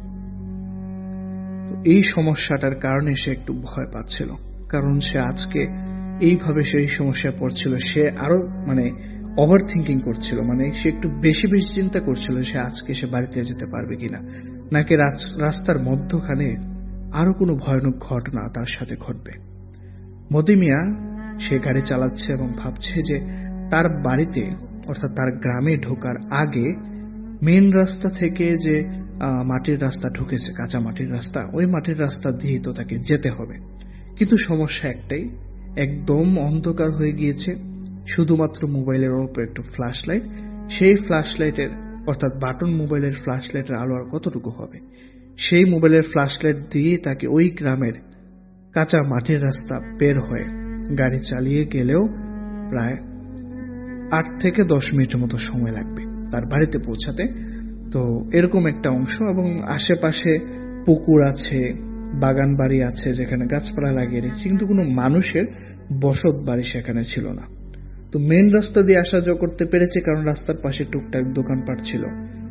তো এই সমস্যাটার কারণে সে একটু ভয় পাচ্ছিল, কারণ সে আজকে এইভাবে সেই সমস্যায় পড়ছিল। সে আরো ওভার থিঙ্কিং করছিল, সে একটু বেশি বেশি চিন্তা করছিল সে আজকে সে বাড়িতে যেতে পারবে কিনা, নাকি রাস্তার মধ্যখানে আরো কোনো ভয়ানক ঘটনা তার সাথে ঘটবে। মতিমিয়া সে গাড়ি চালাচ্ছে এবং ভাবছে যে তার বাড়িতে অর্থাৎ তার গ্রামে ঢোকার আগে মেন রাস্তা থেকে যে মাটির রাস্তা ঢুকেছে, কাঁচা মাটির রাস্তা, ওই মাটির রাস্তা দিয়ে তো তাকে যেতে হবে। কিন্তু সমস্যা একটাই, একদম অন্ধকার হয়ে গিয়েছে, শুধুমাত্র মোবাইলের উপর একটু ফ্ল্যাশ লাইট, সেই ফ্ল্যাশ লাইটের অর্থাৎ বাটন মোবাইলের ফ্ল্যাশ লাইটের আলো আর কতটুকু হবে, সেই মোবাইলের ফ্ল্যাশ লাইট দিয়ে তাকে ওই গ্রামের কাঁচা মাটির রাস্তা বের হয়ে গাড়ি চালিয়ে গেলেও প্রায় 8 থেকে 10 মিনিটের মতো সময় লাগবে তার বাড়িতে পৌঁছাতে। তো এরকম একটা অংশ, এবং আশেপাশে পুকুর আছে, বাগান বাড়ি আছে যেখানে গাছপালা লাগিয়ে রেখেছে, কিন্তু কোনো মানুষের বসত বাড়ি সেখানে ছিল না। তো মেন রাস্তা দিয়ে আসা যাওয়া করতে পেরেছে, কারণ রাস্তার পাশে টুকটাক দোকানপাট ছিল,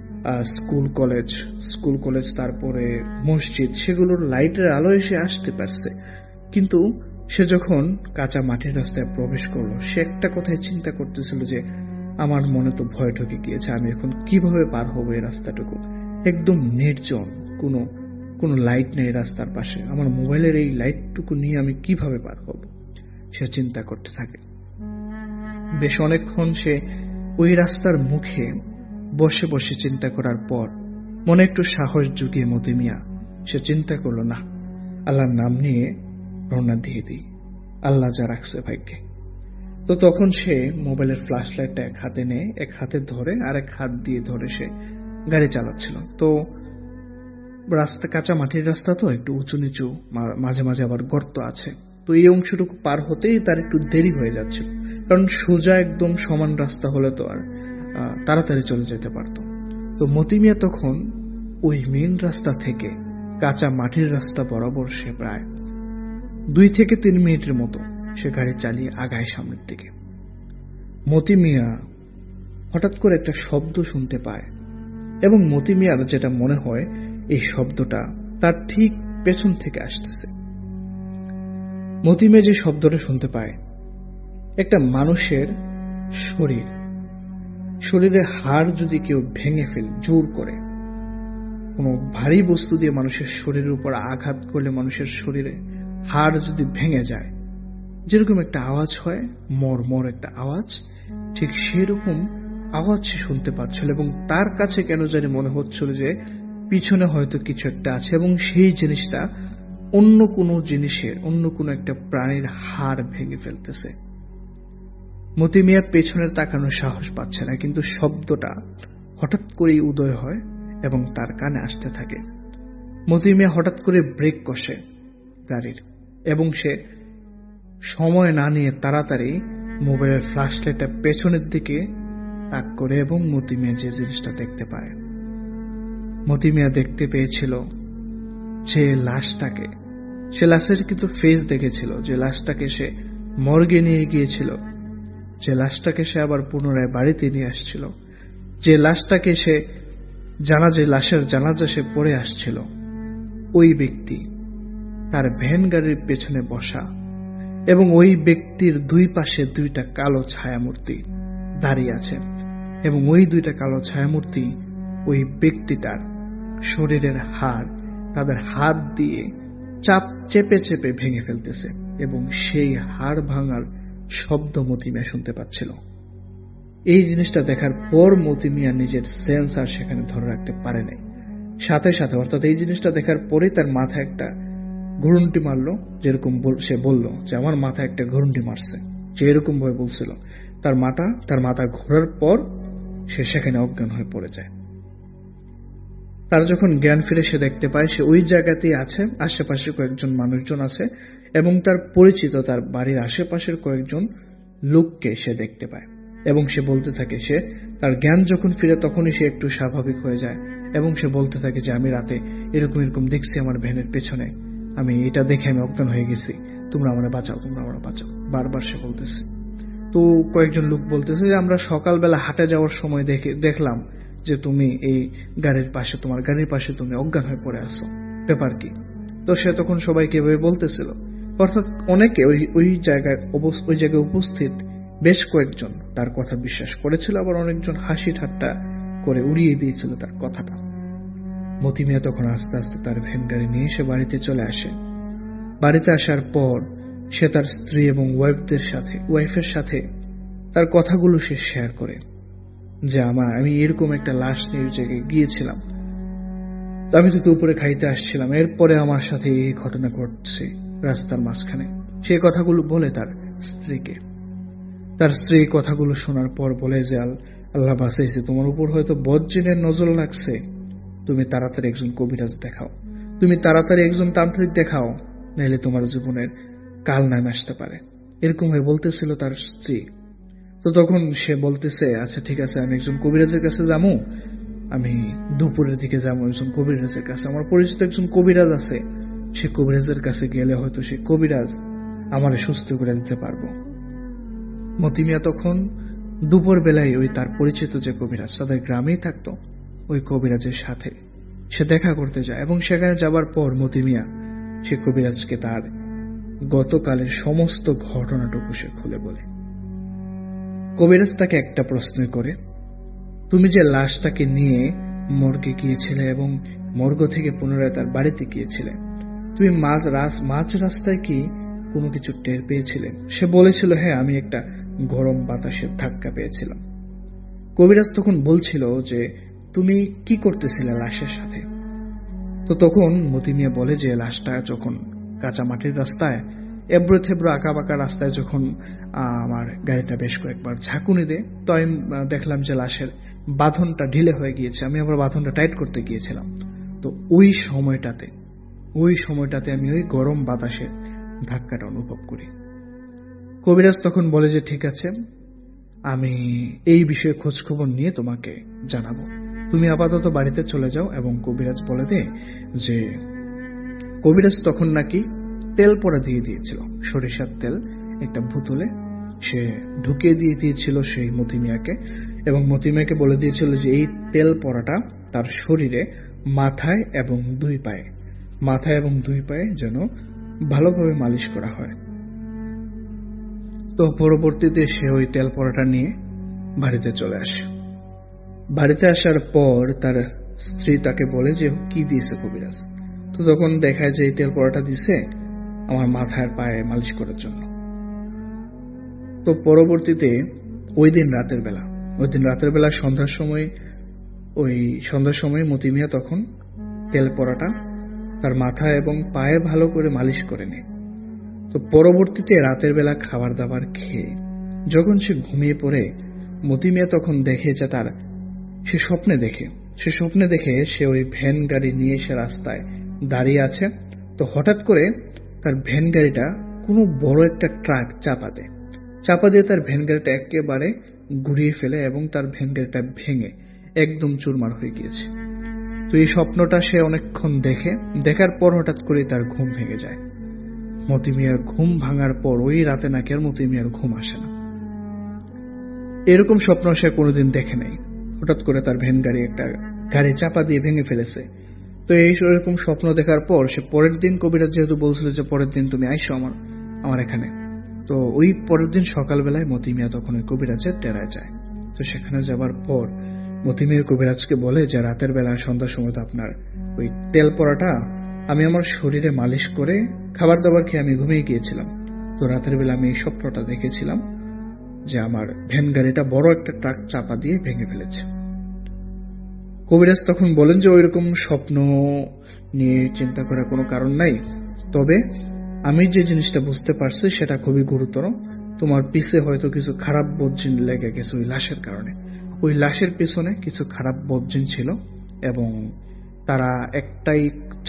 স্কুল কলেজ, তারপরে মসজিদ, সেগুলোর লাইটের আলোয় সে আসতে পারছে। কিন্তু সে যখন কাঁচা মাটির রাস্তায় প্রবেশ করলো, সে একটা কথাই চিন্তা করতেছিল যে আমার মনে তো ভয় ঢুকে গিয়েছে, আমি এখন কিভাবে পার হবো এই রাস্তাটুকু, একদম নির্জন, কোনো লাইট নেই রাস্তার পাশে, আমার মোবাইলের এই লাইটটুকু নিয়ে আমি কিভাবে পার হব, সে চিন্তা করতে থাকে। বেশ অনেকক্ষণ সে ওই রাস্তার মুখে বসে বসে চিন্তা করার পর মনে একটু সাহস জুগিয়ে মতিমিয়া সে চিন্তা করলো, না, আল্লাহর নাম নিয়ে রওনা দিয়ে দিই, আল্লাহ যা রাখছে ভাগ্যে। তো তখন সে মোবাইলের ফ্ল্যাশ লাইটটা এক হাতে নিয়ে এক হাতে ধরে আরেক হাত দিয়ে ধরে সে গাড়ি চালাচ্ছিল। তো রাস্তা কাঁচা মাটির রাস্তা, তো একটু উঁচু নিচু, মাঝে মাঝে আবার গর্ত আছে। তো এই অংশটুকু পার হতেই তার একটু দেরি হয়ে যাচ্ছিল, কারণ সোজা একদম সমান রাস্তা হলে তো আর তাড়াতাড়ি চলে যেতে পারত। তো মতি মিয়া তখন ওই মেন রাস্তা থেকে কাঁচা মাটির রাস্তা বরাবর সে প্রায় 2 থেকে 3 মিনিটের মতো সে গাড়ি চালিয়ে আগায় সামনের দিকে। মতি মিয়া হঠাৎ করে একটা শব্দ শুনতে পায়, এবং মতি মিয়ার যেটা মনে হয় এই শব্দটা তার ঠিক পেছন থেকে আসতেছে। মতি মিয়া যে শব্দটা শুনতে পায়, একটা মানুষের শরীরের হাড় যদি কেউ ভেঙে ফেলে জোর করে, কোনো ভারী বস্তু দিয়ে মানুষের শরীরের উপর আঘাত করলে মানুষের শরীরে হাড় যদি ভেঙে যায়, যেরকম একটা আওয়াজ হয়, মর একটা আওয়াজ, ঠিক সেরকম আওয়াজ সে শুনতে পাচ্ছিল। এবং তার কাছে কেন জানি মনে হচ্ছিল যে পিছনে হয়তো কিছু একটা আছে, এবং সেই জিনিসটা অন্য কোনো একটা প্রাণীর হাড় ভেঙে ফেলতেছে। মতি মিয়া পেছনের তাকানোর সাহস পাচ্ছে না, কিন্তু শব্দটা হঠাৎ করেই উদয় হয় এবং তার কানে আসতে থাকে। মতি মিয়া হঠাৎ করে ব্রেক কষে গাড়ির, এবং সে সময় না নিয়ে তাড়াতাড়ি মোবাইলের ফ্ল্যাশ লাইটটা পেছনের দিকে তাক করে, এবং মতি মিয়া যে জিনিসটা দেখতে পায়, মতি মিয়া দেখতে পেয়েছিল যে সে লাশের কিন্তু ফেস দেখেছিল, যে লাশটাকে সে মর্গে নিয়ে গিয়েছিল, যে লাশটাকে সে আবার পুনরায় বাড়িতে নিয়ে আসছিল, যে লাশটাকে সে লাশের জানাজা সে পড়ে আসছিল, ওই ব্যক্তি তার ভ্যান গাড়ির পেছনে বসা, এবং ওই ব্যক্তির 2 পাশে 2টা কালো ছায়ামূর্তি দাঁড়িয়ে আছে, এবং ওই 2টা কালো ছায়ামূর্তি ওই ব্যক্তিটার শরীরের হাড় তাদের হাত দিয়ে চেপে চেপে ভেঙে ফেলতেছে, এবং সেই হাড় ভাঙার শব্দ মতি মিয়া শুনতে পাচ্ছিল। এই জিনিসটা দেখার পর মতি মিয়া নিজের সেন্স আর সেখানে ধরে রাখতে পারে নাই। সাথে সাথে, অর্থাৎ এই জিনিসটা দেখার পরেই তার মাথায় একটা ঘুরুন্টি মারলো, যেরকম সে বলল যে আমার মাথায় একটা ঘুরুন্টি মারছে, যে এরকম ভাবে বলছিল। তার মাথা ঘোরার পর সে সেখানে অজ্ঞান হয়ে পড়ে যায়। তার যখন জ্ঞান ফিরে সে দেখতে পায় সে ওই জায়গাতেই আছে, আশেপাশে কয়েকজন মানুষজন আছে, এবং তার পরিচিত তার বাড়ির আশেপাশের কয়েকজন লোককে সে দেখতে পায়, এবং সে বলতে থাকে, তার জ্ঞান যখন ফিরে তখনই সে একটু স্বাভাবিক হয়ে যায়, এবং সে বলতে থাকে যে আমি রাতে এরকম দেখছি আমার ভ্যানের পেছনে, আমি এটা দেখে আমি অজ্ঞান হয়ে গেছি, তোমরা আমরা বাঁচাও, বারবার সে বলতেছে। তো কয়েকজন লোক বলতেছে যে আমরা সকালবেলা হাটে যাওয়ার সময় দেখলাম যে তুমি এই তোমার গাড়ির পাশে তুমি অজ্ঞান হয়ে পড়ে আসো, ব্যাপার কি? তো সে তখন সবাইকে এভাবে বলতেছিল, অর্থাৎ অনেকে ওই জায়গায় উপস্থিত বেশ কয়েকজন তার কথা বিশ্বাস করেছিল, আবার অনেকজন হাসি ঠাট্টা করে উড়িয়ে দিয়েছিল তার কথাটা। মতি মিয়া তখন আস্তে আস্তে তার ভ্যান গাড়ি নিয়ে সে বাড়িতে চলে আসে। বাড়িতে আসার পর সে তার স্ত্রী এবং ওয়াইফের সাথে তার কথাগুলো সে শেয়ার করে, যে আমি এরকম একটা লাশ নিয়ে ওই জায়গায় গিয়েছিলাম, আমি তো উপরে খাইতে আসছিলাম, এরপরে আমার সাথে এই ঘটনা ঘটছে রাস্তার মাঝখানে। সে কথাগুলো বলে তার স্ত্রীকে। তার স্ত্রী কথাগুলো শোনার পর বলে যে আল্লাহ বাঁচাইছে, তোমার উপর হয়তো বজ্জিনের নজর লাগছে, তুমি তাড়াতাড়ি একজন কবিরাজ দেখাও, তুমি তাড়াতাড়ি একজন তান্ত্রিক দেখাও, নাইলে তোমার জীবনের কাল নামে আসতে পারে, এরকম হয়ে বলতেছিল তার স্ত্রী। তো তখন সে বলতেছে, আচ্ছা ঠিক আছে, আমি একজন কবিরাজের কাছে যাবো, আমি দুপুরের দিকে যাবো একজন কবিরাজের কাছে, আমার পরিচিত একজন কবিরাজ আছে, সে কবিরাজের কাছে গেলে হয়তো সে কবিরাজ আমার সুস্থ করে দিতে পারবো। মতি মিয়া তখন দুপুর বেলায় ওই তার পরিচিত যে কবিরাজ তাদের গ্রামেই থাকতো, ওই কবিরাজের সাথে সে দেখা করতে যায়, এবং সেখানে যাবার পর মতি মিয়া সে কবিরাজকে তার গতকালের সমস্ত ঘটনাটুকু সে খুলে বলে। কবিরাজ তাকে একটা প্রশ্ন করে, তুমি যে লাশটাকে নিয়ে মর্গে গিয়েছিলে এবং মর্গ থেকে পুনরায় তার বাড়িতে গিয়েছিলে, তুমি মাঝ রাস্তায় কি কোনো কিছু টের পেয়েছিলে? সে বলেছিল, হ্যাঁ, আমি একটা গরম বাতাসের ধাক্কা পেয়েছিলাম। কবিরাজ তখন বলছিল যে তুমি কি করতেছিলে লাশের সাথে? তো তখন মতি মিয়া বলে যে লাশটা যখন কাঁচা মাটির রাস্তায় এবড়ো থেবড়ো আঁকা বাঁকা রাস্তায় যখন আমার গাড়িটা বেশ কয়েকবার ঝাঁকুনি দেয়, তো আমি দেখলাম যে লাশের বাঁধনটা ঢিলে হয়ে গিয়েছে, আমি আবার বাঁধনটা টাইট করতে গিয়েছিলাম, তো ওই সময়টাতে আমি ওই গরম বাতাসের ধাক্কাটা অনুভব করি। কবিরাজ তখন বলে যে ঠিক আছে, আমি এই বিষয়ে খোঁজখবর নিয়ে তোমাকে জানাবো, তুমি আপাতত বাড়িতে চলে যাও। এবং কবিরাজ বলে দে যে কবিরাজ তখন নাকি তেল পড়া দিয়ে দিয়েছিল, সরিষার তেল একটা বোতলে সে ঢুকিয়ে দিয়ে দিয়েছিল সেই মতিমিয়াকে, এবং মতিমিয়াকে বলে দিয়েছিল যে এই তেল পড়াটা তার শরীরে মাথায় এবং দুই পায়ে যেন ভালোভাবে মালিশ করা হয়। তো পরবর্তীতে সে ওই তেল পড়াটা নিয়ে বাড়িতে চলে আসে। বাড়িতে আসার পর তার স্ত্রী তাকে বলে যে কি দিয়েছে কবিরাজ। তো তখন দেখায় যে এই তেল পড়াটা দিছে আমার মাথায় পায়ে মালিশ করার জন্য। তো পরবর্তীতে ওই দিন রাতের বেলা সন্ধ্যার সময় মতিমিয়া তখন তেল পড়াটা তার মাথা এবং পায়ে ভালো করে মালিশ করে নেয়। তো পরবর্তীতে রাতের বেলা খাবার দাবার খেয়ে যখন সে ঘুমিয়ে পড়ে, মতিমিয়া তখন দেখে যে সে স্বপ্নে দেখে সে ওই ভ্যান গাড়ি নিয়ে সে রাস্তায় দাঁড়িয়ে আছে। তো হঠাৎ করে তার ভ্যান গাড়িটা কোনো বড় একটা ট্রাক চাপা দিয়ে তার ভ্যান গাড়িটা একেবারে ঘুরিয়ে ফেলে এবং তার ভ্যান গাড়িটা ভেঙে একদম চুরমার হয়ে গিয়েছে। তো এই স্বপ্নটা সে অনেকক্ষণ দেখার পর হঠাৎ করে তার ঘুম ভেঙে যায়। মতিমিয়ার ঘুম ভাঙার পর ওই রাতে নাকি আর মতিমিয়ার ঘুম আসে না। এরকম স্বপ্ন সে কোনোদিন দেখে নাই। হঠাৎ করে তার ভ্যান গাড়ি একটা গাড়ি চাপা দিয়ে ভেঙে ফেলেছে। তো এইরকম স্বপ্ন দেখার পর সে পরের দিন, কবিরাজ যেহেতু বলছিল যে পরের দিন তুমি আইসো আমার এখানে, তো ওই পরের দিন সকালবেলায় মতিমিয়া তখন ওই কবিরাজের ডেরায় যায়। তো সেখানে যাবার পর মতিমিয়া কবিরাজকে বলে যে রাতের বেলা সন্ধ্যার সময় তো আপনার ওই তেল পড়াটা আমি আমার শরীরে মালিশ করে খাবার দাবার খেয়ে আমি ঘুমিয়ে গিয়েছিলাম। তো রাতের বেলা আমি এই স্বপ্নটা দেখেছিলাম যে আমার ভ্যান গাড়িটা বড় একটা ট্রাক চাপা দিয়ে ভেঙে ফেলেছে। কবিরাজ তখন বলেন যে ওইরকম স্বপ্ন নিয়ে চিন্তা করার কোনো কারণ নাই, তবে আমি যে জিনিসটা বুঝতে পারছি সেটা খুবই গুরুতর। তোমার পিছে হয়তো কিছু খারাপ বদজিন লেগে গেছে ওই লাশের কারণে। ওই লাশের পিছনে কিছু খারাপ বদজিন ছিল এবং তারা একটাই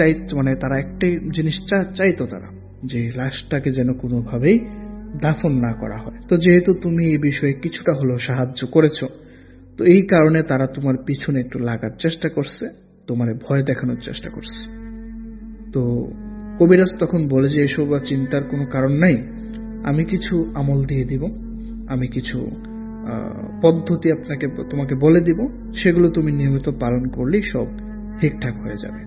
জিনিস চাইতো, তারা যে লাশটাকে যেন কোনোভাবেই দাফন না করা হয়। তো যেহেতু তুমি এই বিষয়ে কিছুটা হলেও সাহায্য করেছো, তো এই কারণে তারা তোমার পিছনে একটু লাগার চেষ্টা করছে, তোমার ভয় দেখানোর চেষ্টা করছে। তো কবিরাজ তখন বলে যে এসব চিন্তার কোনো কারণ নাই, আমি কিছু আমল দিয়ে দিব, আমি কিছু পদ্ধতি তোমাকে বলে দিব, সেগুলো তুমি নিয়মিত পালন করলেই সব ঠিকঠাক হয়ে যাবে।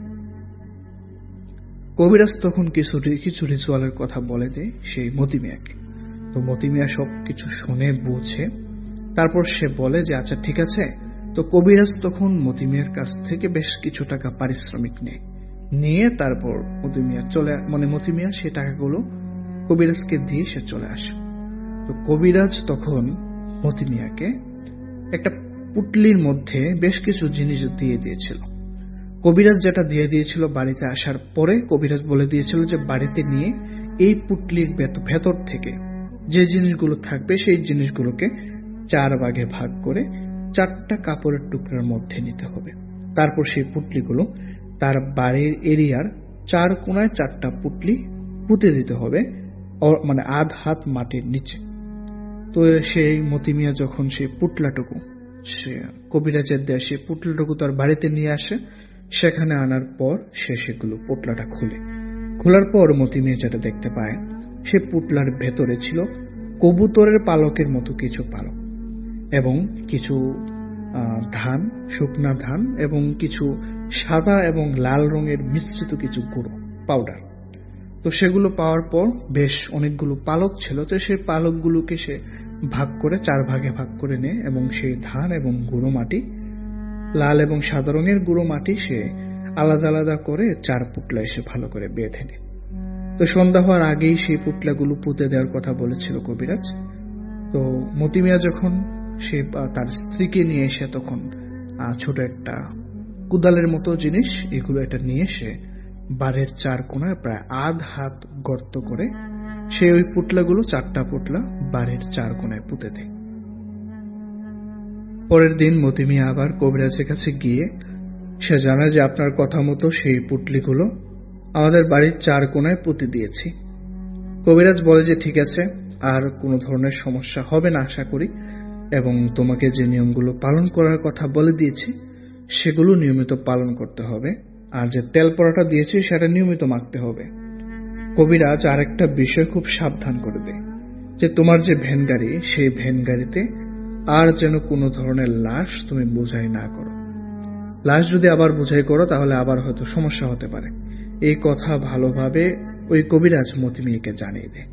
কবিরাজ তখন কিছু রিচুয়ালের কথা বলে দেয় সেই মতিমিয়াকে। তো মতিমিয়া সব কিছু শুনে বুঝে তারপর সে বলে যে আচ্ছা ঠিক আছে। তো কবিরাজ তখন মতিমিয়ার কাছ থেকে বেশ কিছু টাকা পারিশ্রমিক নিয়ে তারপর মতিমিয়া সে টাকাগুলো কবিরাজকে দিয়ে সে চলে আসে। তো কবিরাজ তখন মতিমিয়াকে একটা পুটলির মধ্যে বেশ কিছু জিনিস দিয়ে দিয়েছিল। কবিরাজ যেটা দিয়ে দিয়েছিল বাড়িতে আসার পরে কবিরাজ বলে দিয়েছিল যে বাড়িতে নিয়ে এই পুটলির ভেতর থেকে যে জিনিসগুলো থাকবে সেই জিনিসগুলোকে 4 ভাগে ভাগ করে 4টা কাপড়ের টুকরার মধ্যে নিতে হবে। তারপর সেই পুটলিগুলো তার বাড়ির এরিয়ার 4 কোণায় 4টা পুটলি পুঁতে দিতে হবে, মানে আধ হাত মাটির নিচে। তো সেই মতিমিয়া যখন সেই পুটলাটুকু সে কবিরাজের দেয়, সেই পুটলাটুকু তার বাড়িতে নিয়ে আসে। সেখানে আনার পর সে সেগুলো পুটলাটা খোলার পর মতিমিয়া যেটা দেখতে পায়, সে পুটলার ভেতরে ছিল কবুতরের পালকের মতো কিছু পালক এবং কিছু ধান, শুকনা ধান এবং কিছু সাদা এবং লাল রঙের মিশ্রিত কিছু গুঁড়ো পাউডার। তো সেগুলো পাওয়ার পর বেশ অনেকগুলো পালক ছিল। তো সেই পালকগুলোকে সে ভাগ করে 4 ভাগে ভাগ করে নেয় এবং সেই ধান এবং গুঁড়ো মাটি, লাল এবং সাদা রঙের গুঁড়ো মাটি সে আলাদা আলাদা করে 4 পুটলা এসে ভালো করে বেঁধে নেয়। তো সন্ধ্যা হওয়ার আগেই সেই পুটলাগুলো পুঁতে দেওয়ার কথা বলেছিল কবিরাজ। তো মতিমিয়া যখন সে তার স্ত্রীকে নিয়ে এসে তখন ছোট একটা কুদালের মতো জিনিস এগুলো এটা নিয়ে সে বাড়ির 4 কোণায় প্রায় আধ হাত গর্ত করে সে ওই পুটলাগুলো 4টা পুটলা বাড়ির 4 কোণায় পুঁতে দেয়। পরের দিন মতিমিয়া আবার কবিরাজের কাছে গিয়ে সে জানে যে আপনার কথা মতো সেই পুঁটলিগুলো আমাদের বাড়ির 4 কোণায় পুঁতে দিয়েছি। কবিরাজ বলে যে ঠিক আছে, আর কোনো ধরনের সমস্যা হবে না আশা করি, এবং তোমাকে যে নিয়মগুলো পালন করার কথা বলে দিয়েছি সেগুলো নিয়মিত পালন করতে হবে, আর যে তেল পড়াটা দিয়েছি সেটা নিয়মিত মাখতে হবে। কবিরাজ আরেকটা বিষয় খুব সাবধান করে দেয় যে তোমার যে ভ্যান গাড়ি, সেই ভ্যান গাড়িতে আর যেন কোনো ধরনের লাশ তুমি বোঝাই না করো। লাশ যদি আবার বোঝাই করো তাহলে আবার হয়তো সমস্যা হতে পারে। এই কথা ভালোভাবে ওই কবিরাজ মতি মিয়াকে জানিয়ে দেয়।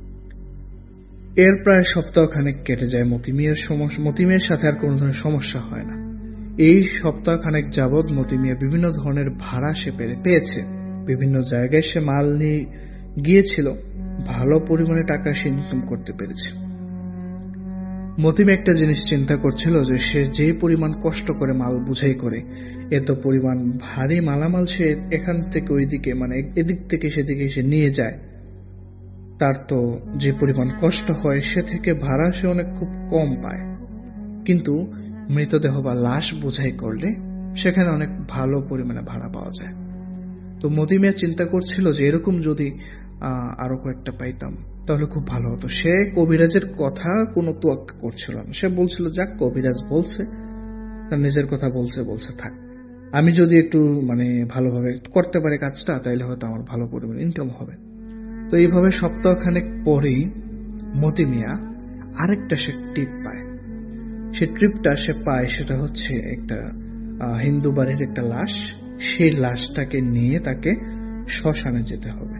এর প্রায় সপ্তাহখানেক কেটে যায়। মতি মিয়ার সাথে আর কোনো ধরনের সমস্যা হয় না। এই সপ্তাহখানেক যাবৎ মতি মিয়া বিভিন্ন ধরনের ভাড়া সে পেয়েছে, বিভিন্ন জায়গায় সে মাল নিয়ে গিয়েছিল, ভালো পরিমাণে টাকা সে ইনকাম করতে পেরেছে। মতি মিয়া একটা জিনিস চিন্তা করছিল যে সে যে পরিমাণ কষ্ট করে মাল বুঝাই করে, এত পরিমাণ ভারী মালামাল সে এখান থেকে ওইদিকে, মানে এদিক থেকে সেদিকে সে নিয়ে যায়, তার তো যে পরিমাণ কষ্ট হয় সে থেকে ভাড়া সে অনেক খুব কম পায়। কিন্তু মৃতদেহ বা লাশ বোঝাই করলে সেখানে অনেক ভালো পরিমাণে ভাড়া পাওয়া যায়। তো মতি মিয়া চিন্তা করছিল যে এরকম যদি আরো কয়েকটা পাইতাম তাহলে খুব ভালো হতো। সে কবিরাজের কথা কোনো তোয়াক্কা করছিল না। সে বলছিল যাক, কবিরাজ বলছে, তার নিজের কথা বলছে থাক, আমি যদি একটু ভালোভাবে করতে পারি কাজটা তাইলে হয়তো আমার ভালো পরিমাণে ইনকাম হবে। তো এইভাবে সপ্তাহখানেক পরেই মতি মিয়া আরেকটা সে টিপ পায়। সে ট্রিপটা সে পায় সেটা হচ্ছে একটা হিন্দু বাড়ির একটা লাশ। সেই লাশটাকে নিয়ে তাকে শ্মশানে যেতে হবে।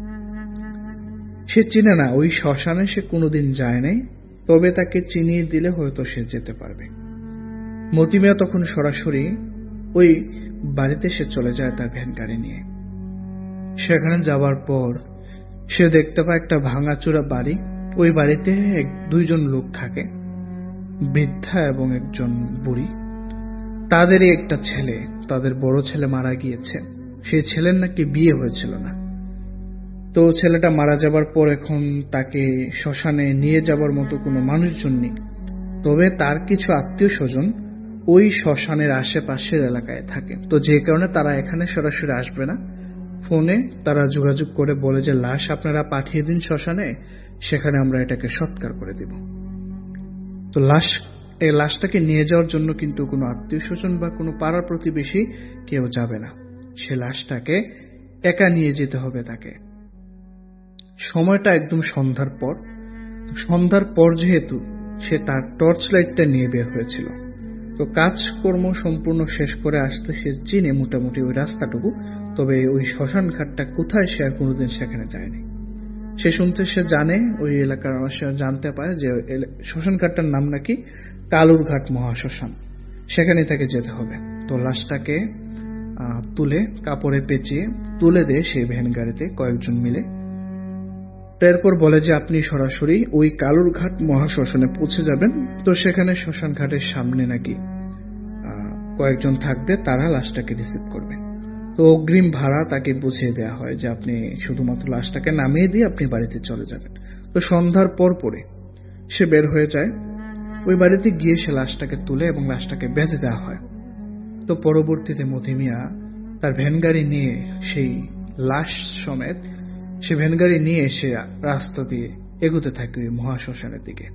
সে চিনে না, ওই শ্মশানে সে কোনোদিন যায় নাই, তবে তাকে চিনিয়ে দিলে হয়তো সে যেতে পারবে। মতি মিয়া তখন সরাসরি ওই বাড়িতে সে চলে যায় তার ভ্যান গাড়ি নিয়ে। সেখানে যাবার পর সে দেখতে পায় একটা ভাঙাচোরা বাড়ি। ওই বাড়িতে 2জন লোক থাকে, বৃদ্ধা এবং একজন বুড়ি। তাদেরই একটা ছেলে, তাদের বড় ছেলে মারা গিয়েছে। সেই ছেলের নাকি বিয়ে হয়েছিল না। তো ছেলেটা মারা যাবার পর এখন তাকে শ্মশানে নিয়ে যাবার মতো কোনো মানুষজন নেই, তবে তার কিছু আত্মীয় স্বজন ওই শ্মশানের আশেপাশের এলাকায় থাকে। তো যে কারণে তারা এখানে সরাসরি আসবে না, ফোনে তারা যোগাযোগ করে বলে যে লাশ আপনারা পাঠিয়ে দিন শ্মশানে, সেখানে আমরা এটাকে সৎকার করে দিব। তো এই লাশটাকে নিয়ে যাওয়ার জন্য কিন্তু কোনো আত্মীয় স্বজন বা কোনো পাড়ার প্রতিবেশী কেউ যাবে না। সে লাশটাকে একা নিয়ে যেতে হবে তাকে। সময়টা একদম সন্ধ্যার পর। সন্ধ্যার পর যেহেতু সে তার টর্চ লাইটটা নিয়ে বের হয়েছিল, তো কাজকর্ম সম্পূর্ণ শেষ করে আসতে সে চিনে মোটামুটি ওই রাস্তাটুকু, তবে ওই শ্মশান ঘাটটা কোথায় সে আর কোনোদিন সেখানে যায়নি। সে জানে ওই এলাকার সে জানতে পারে যে শ্মশান ঘাটটার নাম নাকি কালুরঘাট মহাশ্মশান, সেখানে তাকে যেতে হবে। তো লাশটাকে তুলে কাপড়ে পেঁচিয়ে তুলে দেয় সেই ভ্যান গাড়িতে কয়েকজন মিলে। এরপর বলে যে আপনি সরাসরি ওই কালুরঘাট মহাশ্মশানে পৌঁছে যাবেন। তো সেখানে শ্মশান ঘাটের সামনে নাকি কয়েকজন থাকবে, তারা লাশটাকে রিসিভ করবে। তো অগ্রিম ভাড়া তাকে বুঝিয়ে দেওয়া হয় যে আপনি শুধুমাত্র লাশটাকে নামিয়ে দিয়ে আপনি বাড়িতে চলে যাবেন। তো সন্ধ্যার পর পরে সে বের হয়ে যায়। ওই বাড়িতে গিয়ে সে লাশটাকে তুলে এবং লাশটাকে বেঁধে দেওয়া হয়। তো পরবর্তীতে মতি মিয়া তার ভ্যান গাড়ি নিয়ে সেই লাশ সমেত সে ভ্যান গাড়ি নিয়ে সে রাস্তা দিয়ে এগোতে থাকে ওই মহাশ্মশানের দিকে।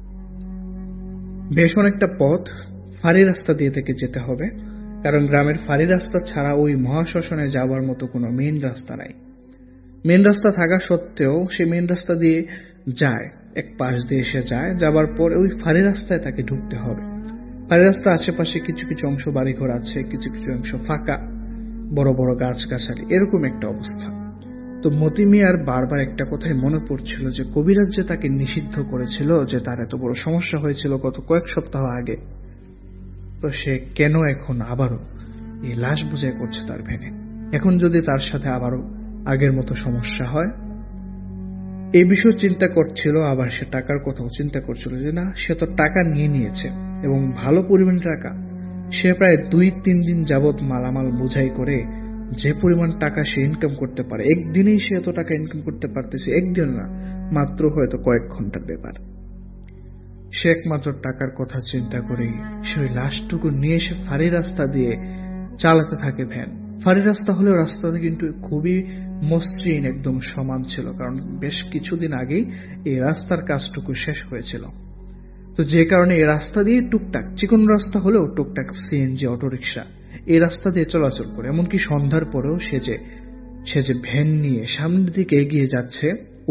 বেশ অনেকটা পথ ফাঁড়ি রাস্তা দিয়ে থেকে যেতে হবে, কারণ গ্রামের ফাঁড়ি রাস্তা ছাড়া ওই মহাশ্মশানে যাওয়ার মতো কোনো মেইন রাস্তা নাই। মেইন রাস্তা থাকা সত্ত্বেও সে মেইন রাস্তা দিয়ে যায়, এক পাশ দিয়ে সে যায়। যাবার পর ওই ফাঁড়ি রাস্তায় তাকে ঢুকতে হবে। ফাঁড়ি রাস্তার আশেপাশে কিছু কিছু অংশ বাড়িঘর আছে, কিছু কিছু অংশ ফাঁকা, বড় বড় গাছগাছালি, এরকম একটা অবস্থা। তো মতি মিয়ার বারবার একটা কথাই মনে পড়ছিল যে কবিরাজ যে তাকে নিষিদ্ধ করেছিল, যে তার এত বড় সমস্যা হয়েছিল গত কয়েক সপ্তাহ আগে, তো সে কেন এখন আবারও এই লাশ বোঝাই করছে তার ভ্যানে। এখন যদি তার সাথে আবারও আগের মতো সমস্যা হয়, এই বিষয় চিন্তা করছিল। আবার সে টাকার কথাও চিন্তা করছিল যে না, সে তো টাকা নিয়েছে এবং ভালো পরিমাণে টাকা। সে প্রায় 2-3 দিন যাবৎ মালামাল বোঝাই করে যে পরিমাণ টাকা সে ইনকাম করতে পারে, একদিনেই সে এত টাকা ইনকাম করতে পারতেছে, একদিন না, মাত্র হয়তো কয়েক ঘন্টার ব্যাপার। সে একমাত্র টাকার কথা চিন্তা করেই সে ওই লাশটুকু নিয়ে সে ফাঁড়ি রাস্তা দিয়ে চালাতে থাকে ভ্যান। ফাঁড়ি রাস্তা হলেও রাস্তাটা কিন্তু খুবই মসৃণ, একদম সমান ছিল, কারণ বেশ কিছুদিন আগেই এই রাস্তার কাজটুকু শেষ হয়েছিল। তো যে কারণে এই রাস্তা দিয়ে টুকটাক, চিকন রাস্তা হলেও টুকটাক সিএনজি, অটোরিকশা এই রাস্তা দিয়ে চলাচল করে। এমনকি সন্ধ্যার পরেও সে যে ভ্যান নিয়ে সামনের দিকে এগিয়ে যাচ্ছে,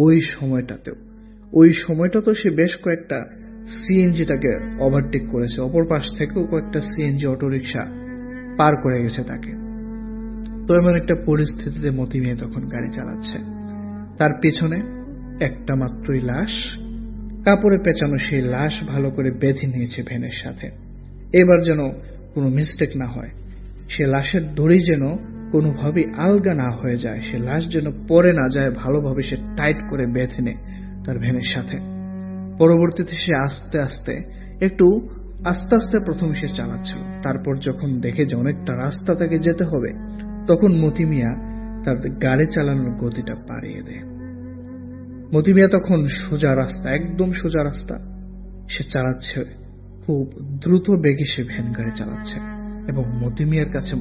ওই সময়টাতেও সে বেশ কয়েকটা সিএনজিটাকে ওভারটেক করেছে। অপর পাশ থেকেও কয়েকটা সিএনজি, অটোরিকশা পার করে গেছে তাকে। তো এমন একটা পরিস্থিতিতে মতি মেয়ে তখন গাড়ি চালাচ্ছে। তার পেছনে একটা মাত্রই লাশ, কাপড়ে পেঁচানো সেই লাশ ভালো করে বেঁধে নিয়েছে ভ্যানের সাথে। এবার যেন কোনো মিস্টেক না হয়, সে লাশের দড়ি যেন কোনোভাবেই আলগা না হয়ে যায়, সে লাশ যেন পড়ে না যায়, ভালোভাবে সে টাইট করে বেঁধে নেয় তার ভ্যানের সাথে। পরবর্তীতে সে আস্তে আস্তে প্রথমে সে চালাচ্ছিল। তারপর যখন দেখে যে অনেকটা রাস্তা তাকে যেতে হবে, তখন মতি মিয়া তার গাড়ি চালানোর গতিটা বাড়িয়ে দেয়। মতি মিয়া তখন সোজা রাস্তা, একদম সোজা রাস্তা সে চালাচ্ছে, খুব দ্রুত বেগে সে ভ্যান গাড়ি চালাচ্ছে। এবং মতি মিয়ার কাছে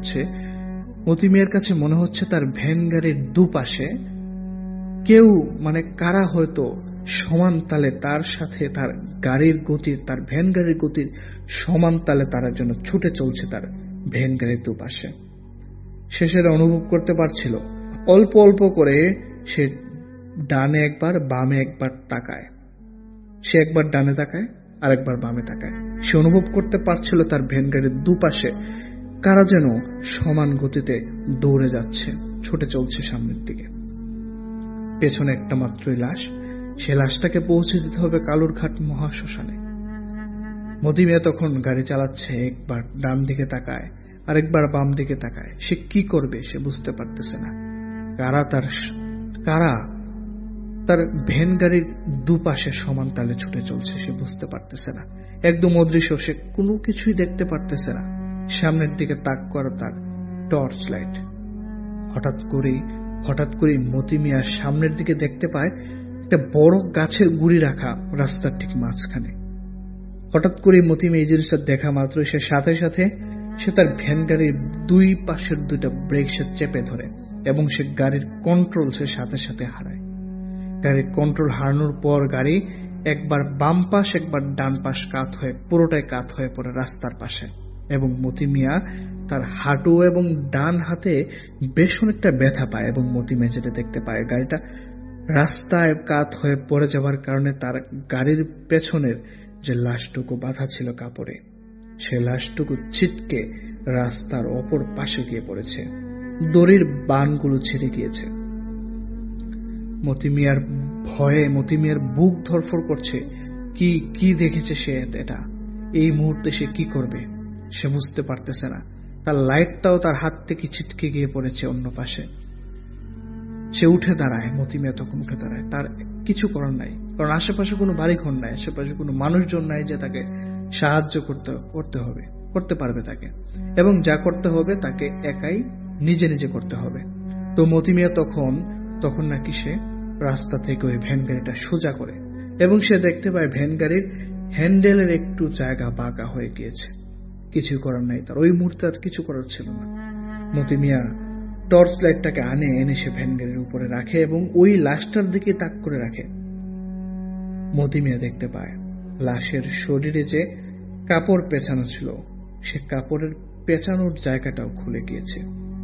মনে হচ্ছে তার ভ্যান গাড়ির দুপাশে কেউ, কারা হয়তো সমান তালে তার সাথে তার ভ্যান গাড়ির গতির সমান তালে তারা যেন ছুটে চলছে তার ভ্যান গাড়ির দুপাশে। সে সেটা অনুভব করতে পারছিল। অল্প অল্প করে সে ডানে একবার, বামে একবার তাকায়। সে একবার ডানে তাকায়, আরেকবার বামে তাকায়। সে অনুভব করতে পারছিল তার ভ্যান গাড়ির দুপাশে কারা যেন সমান গতিতে দৌড়ে যাচ্ছে, ছুটে চলছে সামনের দিকে। পেছনে একটা মাত্রই লাশ, সে লাশটাকে পৌঁছে দিতে হবে কালুরঘাট মহাশ্মশানে। মতি মিয়া তখন গাড়ি চালাচ্ছে, একবার ডান দিকে তাকায়, আরেকবার বাম দিকে তাকায়। সে কি করবে সে বুঝতে পারতেছে না। কারা তার ভ্যান গাড়ির দুপাশে সমান তালে ছুটে চলছে সে বুঝতে পারতেছে না। একদম অদৃশ্য, সে কোনো কিছুই দেখতে পারতেছে না। সামনের দিকে তাক করা তার টর্চ লাইট। হঠাৎ করেই মতি মিয়া সামনের দিকে দেখতে পায় একটা বড় গাছের গুড়ি রাখা রাস্তার ঠিক মাঝখানে। হঠাৎ করে মতি মিয়া এই জিনিসটা দেখা মাত্র সে সাথে সে তার ভ্যান গাড়ির দুই পাশের দুইটা ব্রেক সে চেপে ধরে এবং সে গাড়ির কন্ট্রোল সে সাথে হারায়। গাড়ির কন্ট্রোল হারানোর পর গাড়ি একবার বাম পাশ একবার ডান পাশ পুরোটাই কাত হয়ে পড়ে রাস্তার পাশে। এবং মতি মিয়া তার হাঁটু এবং ডান হাতে বেশ অনেকটা ব্যথা পায়। এবং মতি মিয়া যেটা দেখতে পায়, গাড়িটা রাস্তায় কাত হয়ে পড়ে যাওয়ার কারণে তার গাড়ির পেছনের যে লাশটুকু বাঁধা ছিল কাপড়ে, সে লাশটুকু ছিটকে রাস্তার অপর পাশে গিয়ে পড়েছে। দড়ির বানগুলো ছিঁড়ে গিয়েছে। মতি মিয়ার বুক ধড়ফড় করছে। কি দেখেছে সে এটা? এই মুহূর্তে সে কি করবে সে বুঝতে পারতেছে না। তার লাইটটাও তার হাত থেকে ছিটকে গিয়ে পড়েছে অন্য পাশে। সে উঠে দাঁড়ায়, মতি মিয়া তখন উঠে দাঁড়ায়। তার কিছু করার নাই, কারণ আশেপাশে কোনো বাড়িঘর নাই, আশেপাশে কোনো মানুষজন নাই যে তাকে সাহায্য করতে পারবে তাকে। এবং যা করতে হবে তাকে একাই নিজে করতে হবে। তো মতি মিয়া তখন নাকি সে রাস্তা থেকে ওই ভ্যান গাড়িটা সোজা করে এবং সে দেখতে পায় ভ্যান গাড়ির হ্যান্ডেলের একটু জায়গা বাঁকা হয়ে গিয়েছে। কিছু করার নাই তার, ওই মুহূর্তে আর কিছু করার ছিল না। মতি মিয়া টর্চ লাইটটাকে এনে সে ভ্যান গাড়ির উপরে রাখে এবং ওই লাশটার দিকে তাক করে রাখে। মতি মিয়া দেখতে পায় লাশের শরীরে যে কাপড় পেঁচানো ছিল, সে কাপড়ের পেঁচানোর জায়গাটাও খুলে গিয়েছে।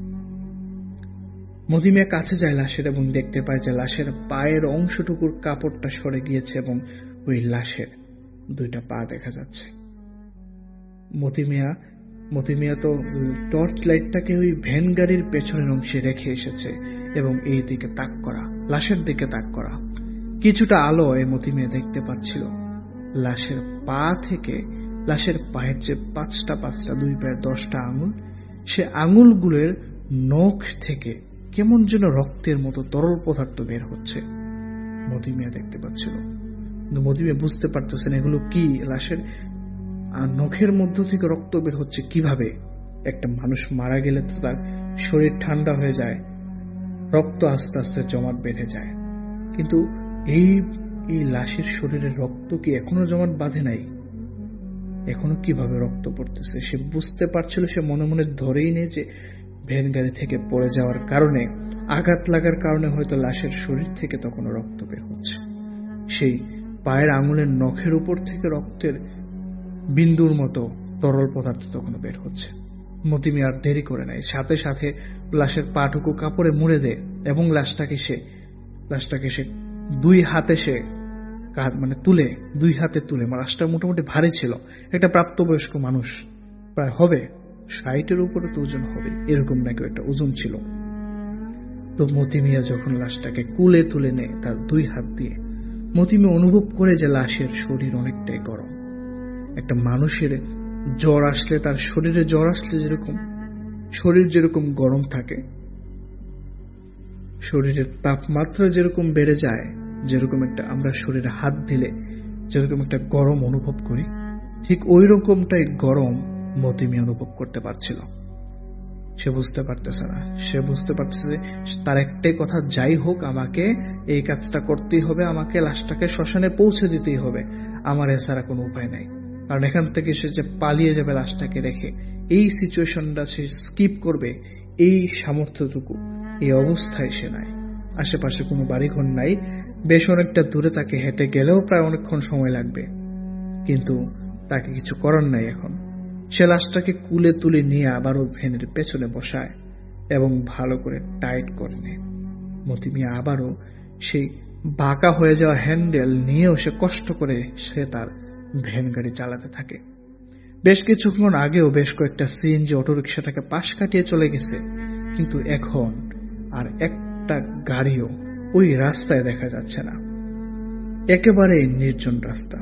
মতি মিয়া কাছে যায় লাশের এবং দেখতে পায় যে লাশের পায়ের অংশটুকুর কাপড়টা সরে গিয়েছে এবং ওই লাশের দুইটা পা দেখা যাচ্ছে। মতি মিয়া তো টর্চ লাইটটাকে ওই ভ্যান গাড়ির পেছনের অংশে রেখে এসেছে এবং এই দিকে তাক করা, লাশের দিকে তাক করা। কিছুটা আলো মতি মিয়া দেখতে পাচ্ছিল লাশের পা থেকে, লাশের পায়ের যে পাঁচটা দুই পায়ের 10টা আঙুল, সে আঙুলগুলোর নখ থেকে কেমন যেন রক্তের মতো তরল পদার্থ বের হচ্ছে মতি মিয়া দেখতে পাচ্ছিল। কিন্তু মতি মিয়া বুঝতে পারতেছেন এগুলো কি। লাশের নখের মধ্য থেকে রক্ত বের হচ্ছে কিভাবে? একটা মানুষ মারা গেলে তো তার শরীর ঠান্ডা হয়ে যায়, রক্ত আস্তে আস্তে জমাট বেঁধে যায়, কিন্তু এই লাশের শরীরে রক্ত কি এখনো জমাট বাঁধে নাই? এখনো কিভাবে রক্ত পড়তেছে। সে বুঝতে পারছিল, সে মনে মনে ধরেই নেয় যে ভ্যান গাড়ি থেকে পড়ে যাওয়ার কারণে, আঘাত লাগার কারণে হয়তো লাশের শরীর থেকে তখনও রক্ত বের হচ্ছে। সেই পায়ের আঙুলের নখের উপর থেকে রক্তের বিন্দুর মতো তরল পদার্থ তখনও বের হচ্ছে। মতিমি আর দেরি করে নেয়, সাথে সাথে লাশের পাটুকু কাপড়ে মুড়ে দেয় এবং লাশটাকে সে দুই হাতে তুলে, লাশটা মোটামুটি ভারী ছিল। একটা প্রাপ্তবয়স্ক মানুষ, প্রায় হবে 60-এর উপরে তো ওজন হবে, এরকম নাকি একটা ওজন ছিল। তো মতিমিয়া যখন লাশটাকে কুলে তুলে নেয় তার দুই হাত দিয়ে, মতিমি অনুভব করে যে লাশের শরীর অনেকটাই গরম। একটা মানুষের জ্বর আসলে, তার শরীরে জ্বর আসলে যেরকম শরীর যেরকম গরম থাকে, শরীরের তাপমাত্রা যেরকম বেড়ে যায়, যেরকম একটা আমরা শরীরে হাত দিলে যেরকম একটা গরম অনুভব করি, ঠিক ওই রকমটাই গরম মতিমি অনুভব করতে পারছিল। সে বুঝতে পারতেছে না, সে বুঝতে পারতেছে তার একটাই কথা, যাই হোক আমাকে এই কাজটা করতেই হবে, আমাকে লাশটাকে শ্মশানে পৌঁছে দিতেই হবে, আমার এছাড়া কোনো উপায় নাই। কারণ এখান থেকে সে যে পালিয়ে যাবে লাশটাকে রেখে, এই সিচুয়েশনটা সে স্কিপ করবে, এই সামর্থ্যটুকু, এই অবস্থায় সে নাই। আশেপাশে কোনো বাড়িঘর নাই, বেশ অনেকটা দূরে তাকে হেঁটে গেলেও প্রায় অনেকক্ষণ সময় লাগবে, কিন্তু তাকে কিছু করার নাই। এখন সে লাশটাকে কুলে তুলে নিয়ে আবারও ভ্যানের পেছনে বসায় এবং ভালো করে টাইট করে নেয়। মতিমিয়া আবারও সেই বাঁকা হয়ে যাওয়া হ্যান্ডেল নিয়েও সে কষ্ট করে তার ভ্যান গাড়ি চালাতে থাকে। বেশ কিছুক্ষণ আগেও বেশ কয়েকটা সিএনজি অটোরিকশাটাকে পাশ কাটিয়ে চলে গেছে, কিন্তু এখন আর একটা গাড়িও ওই রাস্তায় দেখা যাচ্ছে না, একেবারে নির্জন রাস্তা।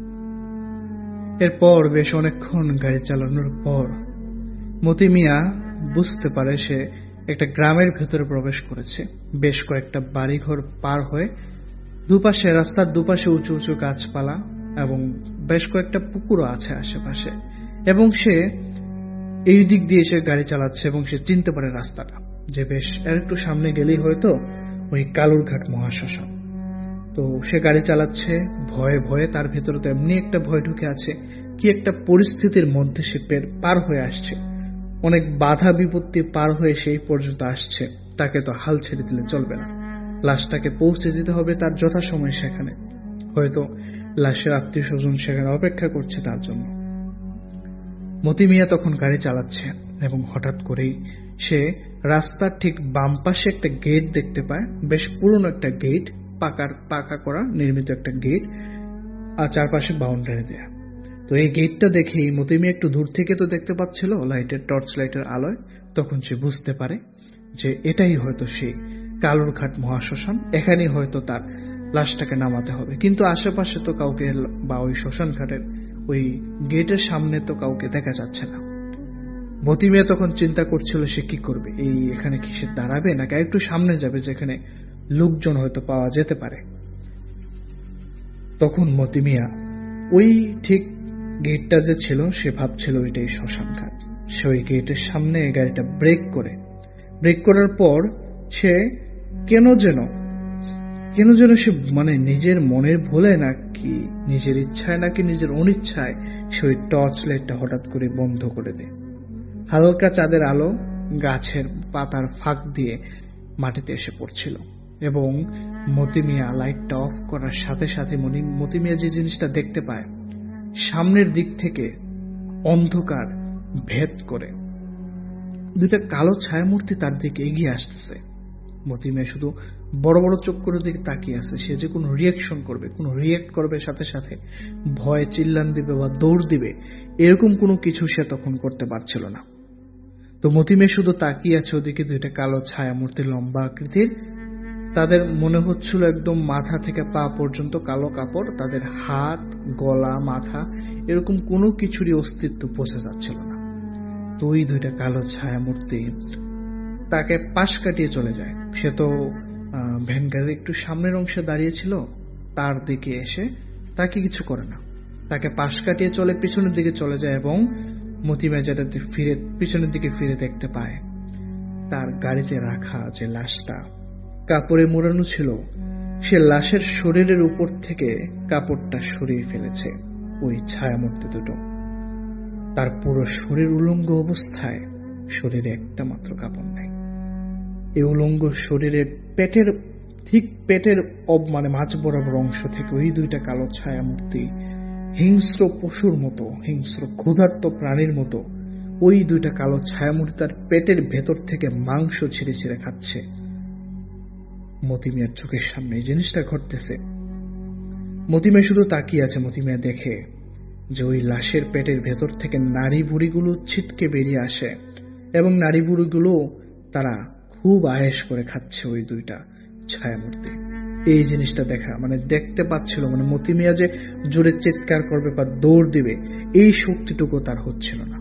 এরপর বেশ অনেকক্ষণ গাড়ি চালানোর পর মতিমিয়া বুঝতে পারে সে একটা গ্রামের ভেতরে প্রবেশ করেছে। বেশ কয়েকটা বাড়িঘর পার হয়ে দুপাশে, রাস্তার দুপাশে উঁচু উঁচু গাছপালা এবং বেশ কয়েকটা পুকুরও আছে আশেপাশে, এবং সে এই দিক দিয়ে সে গাড়ি চালাচ্ছে এবং সে চিনতে পারে রাস্তাটা, যে বেশ আর একটু সামনে গেলেই হয়তো ওই কালুরঘাট মহাশ্মশান। তো সে গাড়ি চালাচ্ছে ভয়ে ভয়ে, তার ভেতরে তো এমনি একটা ভয় ঢুকে আছে, কি একটা পরিস্থিতির মধ্যে সে পার হয়ে আসছে, অনেক বাধা বিপত্তি পার হয়ে সেই পর্যন্ত আসছে, তাকে তো হাল ছেড়ে দিলে চলবে না, লাশটাকে পৌঁছে দিতে হবে তার যথাসময় সেখানে, হয়তো লাশের আত্মীয় স্বজন সেখানে অপেক্ষা করছে তার জন্য। মতিমিয়া তখন গাড়ি চালাচ্ছে এবং হঠাৎ করেই সে রাস্তার ঠিক বাম পাশে একটা গেট দেখতে পায়, বেশ পুরনো একটা গেট, পাকা করা নির্মিত একটা গেট, আর চারপাশে বাউন্ডারি দেয়া। তো এই গেটটা দেখেই মতিমিয়া একটু দূর থেকে তো দেখতে পাচ্ছিল টর্চ লাইটের আলোয়, তখন সে বুঝতে পারে যে এটাই হয়তো সেই কালুরঘাট মহাশ্মশান, এখানেই হয়তো তার লাশটাকে নামাতে হবে। কিন্তু আশেপাশে তো কাউকে, বা ওই শ্মশান ঘাটের ওই গেটের সামনে তো কাউকে দেখা যাচ্ছে না। মতিমিয়া তখন চিন্তা করছিল সে কি করবে, এখানে কি সে দাঁড়াবে নাকি একটু সামনে যাবে যেখানে লোকজন হয়তো পাওয়া যেতে পারে। তখন মতিমিয়া ওই ঠিক গেটটা যে ছিল, সে ভাবছিল ওইটাই শ্মশান ঘাট। সে ওই গেটের সামনে গাড়িটা ব্রেক করার পর সে কেন যেন সে নিজের মনের ভুলে নাকি নিজের ইচ্ছায় নাকি নিজের অনিচ্ছায় সে ওই টর্চ লাইটটা হঠাৎ করে বন্ধ করে দেয়। হালকা চাঁদের আলো গাছের পাতার ফাঁক দিয়ে মাটিতে এসে পড়ছিল, এবং মতিমিয়া লাইটটা অফ করার সাথে সাথে মতিমিয়া যে জিনিসটা দেখতে পায়, সামনের দিক থেকে অন্ধকার ভেদ করে দুইটা কালো ছায়ামূর্তি তার দিকে এগিয়ে আসতেছে। মতিমিয়া শুধু বড় বড় চোখ করে দিকে তাকিয়ে আছে, সে যে কোনো রিয়েক্ট করবে সাথে সাথে ভয়ে চিল্লান দিবে বা দৌড় দিবে, এরকম কোনো কিছু সে তখন করতে পারছিল না। তো মতিমিয়া শুধু তাকিয়ে আছে ওদিকে, দুইটা কালো ছায়ামূর্তি, লম্বা আকৃতির, তাদের মনে হচ্ছিল একদম মাথা থেকে পা পর্যন্ত কালো কাপড়, তাদের হাত, গলা, মাথা এরকম কোনো কিছুরই অস্তিত্ব বোঝা যাচ্ছিল না। তো ওই দুইটা কালো ছায়ামূর্তি তাকে পাশ কাটিয়ে চলে যায়। সে তো ভ্যান গাড়ির একটু সামনের অংশে দাঁড়িয়েছিল, তার দিকে এসে তাকে কিছু করে না, তাকে পাশ কাটিয়ে চলে পিছনের দিকে চলে যায়, এবং মতিমিয়া যেটাতে পিছনের দিকে ফিরে দেখতে পায় তার গাড়িতে রাখা যে লাশটা কাপড়ে মোড়ানো ছিল, সে লাশের শরীরের উপর থেকে কাপড়টা সরিয়ে ফেলেছে ওই ছায়ামূর্তি দুটো। তার পুরো শরীর উলঙ্গ অবস্থায়, শরীরে একটা মাত্র কাপড় নাই। এই উলঙ্গ শরীরের পেটের মানে মাঝ বরাবর অংশ থেকে ওই দুইটা কালো ছায়া মূর্তি হিংস্র পশুর মতো, হিংস্র ক্ষুধার্ত প্রাণীর মতো ওই দুইটা কালো ছায়ামূর্তি তার পেটের ভেতর থেকে মাংস ছিঁড়ে ছিঁড়ে খাচ্ছে। মতি মিয়ার চোখের সামনে এই জিনিসটা ঘটতেছে। মতি মিয়া শুধু তাকিয়ে আছে। মতি মিয়া দেখে যে ওই লাশের পেটের ভেতর থেকে নাড়ি ভুড়িগুলো ছিটকে বেরিয়ে আসে এবং নাড়ি ভুড়িগুলো তারা খুব আয়েশ করে খাচ্ছে ওই দুইটা ছায়ামূর্তি। এই জিনিসটা দেখা মানে দেখতে পাচ্ছিল, মানে মতি মিয়া যে জোরে চিৎকার করবে বা দৌড় দিবে এই শক্তিটুকু তার হচ্ছিল না।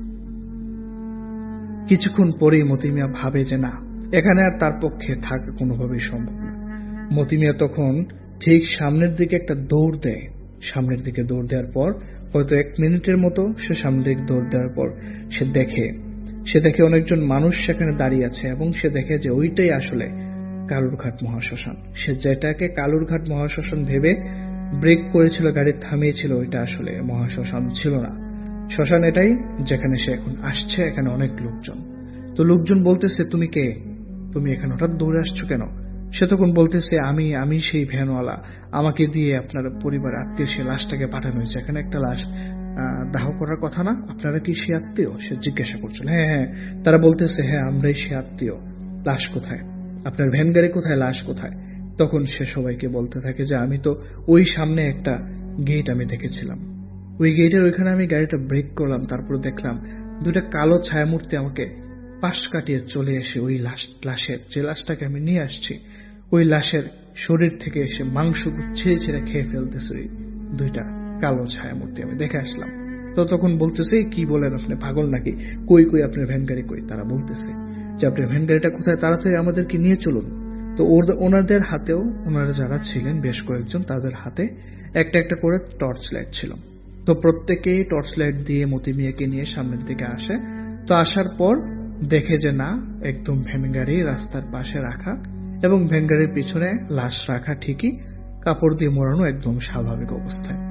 কিছুক্ষণ পরেই মতি মিয়া ভাবে যে না, এখানে আর তার পক্ষে থাকা কোনোভাবেই সম্ভব না। মতি মিয়া তখন ঠিক সামনের দিকে একটা দৌড় দেয়। সামনের দিকে দৌড় দেওয়ার পর হয়তো 1 মিনিটের মতো সে সামনের দিকে দৌড় দেওয়ার পর সে দেখে অনেকজন মানুষ সেখানে দাঁড়িয়ে আছে এবং সে দেখে যে ওইটাই আসলে কালুরঘাট মহাশ্মশান। সে যেটাকে কালুরঘাট মহাশ্মশান ভেবে ব্রেক করেছিল, গাড়ি থামিয়েছিল, ওইটা আসলে মহাশ্মশান ছিল না, শ্মশান এটাই যেখানে সে এখন আসছে। এখানে অনেক লোকজন। তো লোকজন বলতেছে, তুমি কে? তুমি এখানে হঠাৎ দৌড়ে আসছো কেন? সে তখন বলতেছে, আমি সেই ভ্যানওয়ালা, আমাকে দিয়ে আপনার পরিবার আত্মীয় সে লাশটাকে পাঠানো হয়েছে। এখানে একটা লাশ দাহ করার কথা না, আপনারা কি সে আত্মীয়? সে জিজ্ঞাসা করছিল। হ্যাঁ, তারা বলতেছে হ্যাঁ আমরাই সে আত্মীয়। লাশ কোথায়? আপনার ভ্যান গাড়ি কোথায়? লাশ কোথায়? তখন সে সবাইকে বলতে থাকে যে আমি তো ওই সামনে একটা গেট আমি দেখেছিলাম, ওই গেটের ওইখানে আমি গাড়িটা ব্রেক করলাম, তারপর দেখলাম দুটা কালো ছায়ামূর্তি আমাকে পাশ কাটিয়ে চলে এসে ওই লাশের যে লাশটাকে আমি নিয়ে আসছি ওই লাশের শরীর থেকে এসে মাংস ছিঁড়ে ছিঁড়ে খেয়ে ফেলতেছে ওই দুইটা কালো ছায়ামূর্তি। আমি দেখে আসলাম। তো তখন বলতেছে, কি বলেন আপনি, পাগল নাকি? কই আপনার ভ্যান গাড়ি কই? তারা বলতেছে যে আপনার ভ্যান গাড়িটা কোথায়, তাড়াতাড়ি আমাদেরকে নিয়ে চলুন। তো ওনাদের হাতেও, ওনারা যারা ছিলেন বেশ কয়েকজন, তাদের হাতে একটা একটা করে টর্চ লাইট ছিল। তো প্রত্যেকেই টর্চ লাইট দিয়ে মতি মিয়াকে নিয়ে সামনের দিকে আসে। তো আসার পর দেখে যে না, একদম ভ্যান গাড়ি রাস্তার পাশে রাখা এবং ভ্যান গাড়ির পিছনে লাশ রাখা, ঠিকই কাপড় দিয়ে মোড়ানো, একদম স্বাভাবিক অবস্থায়।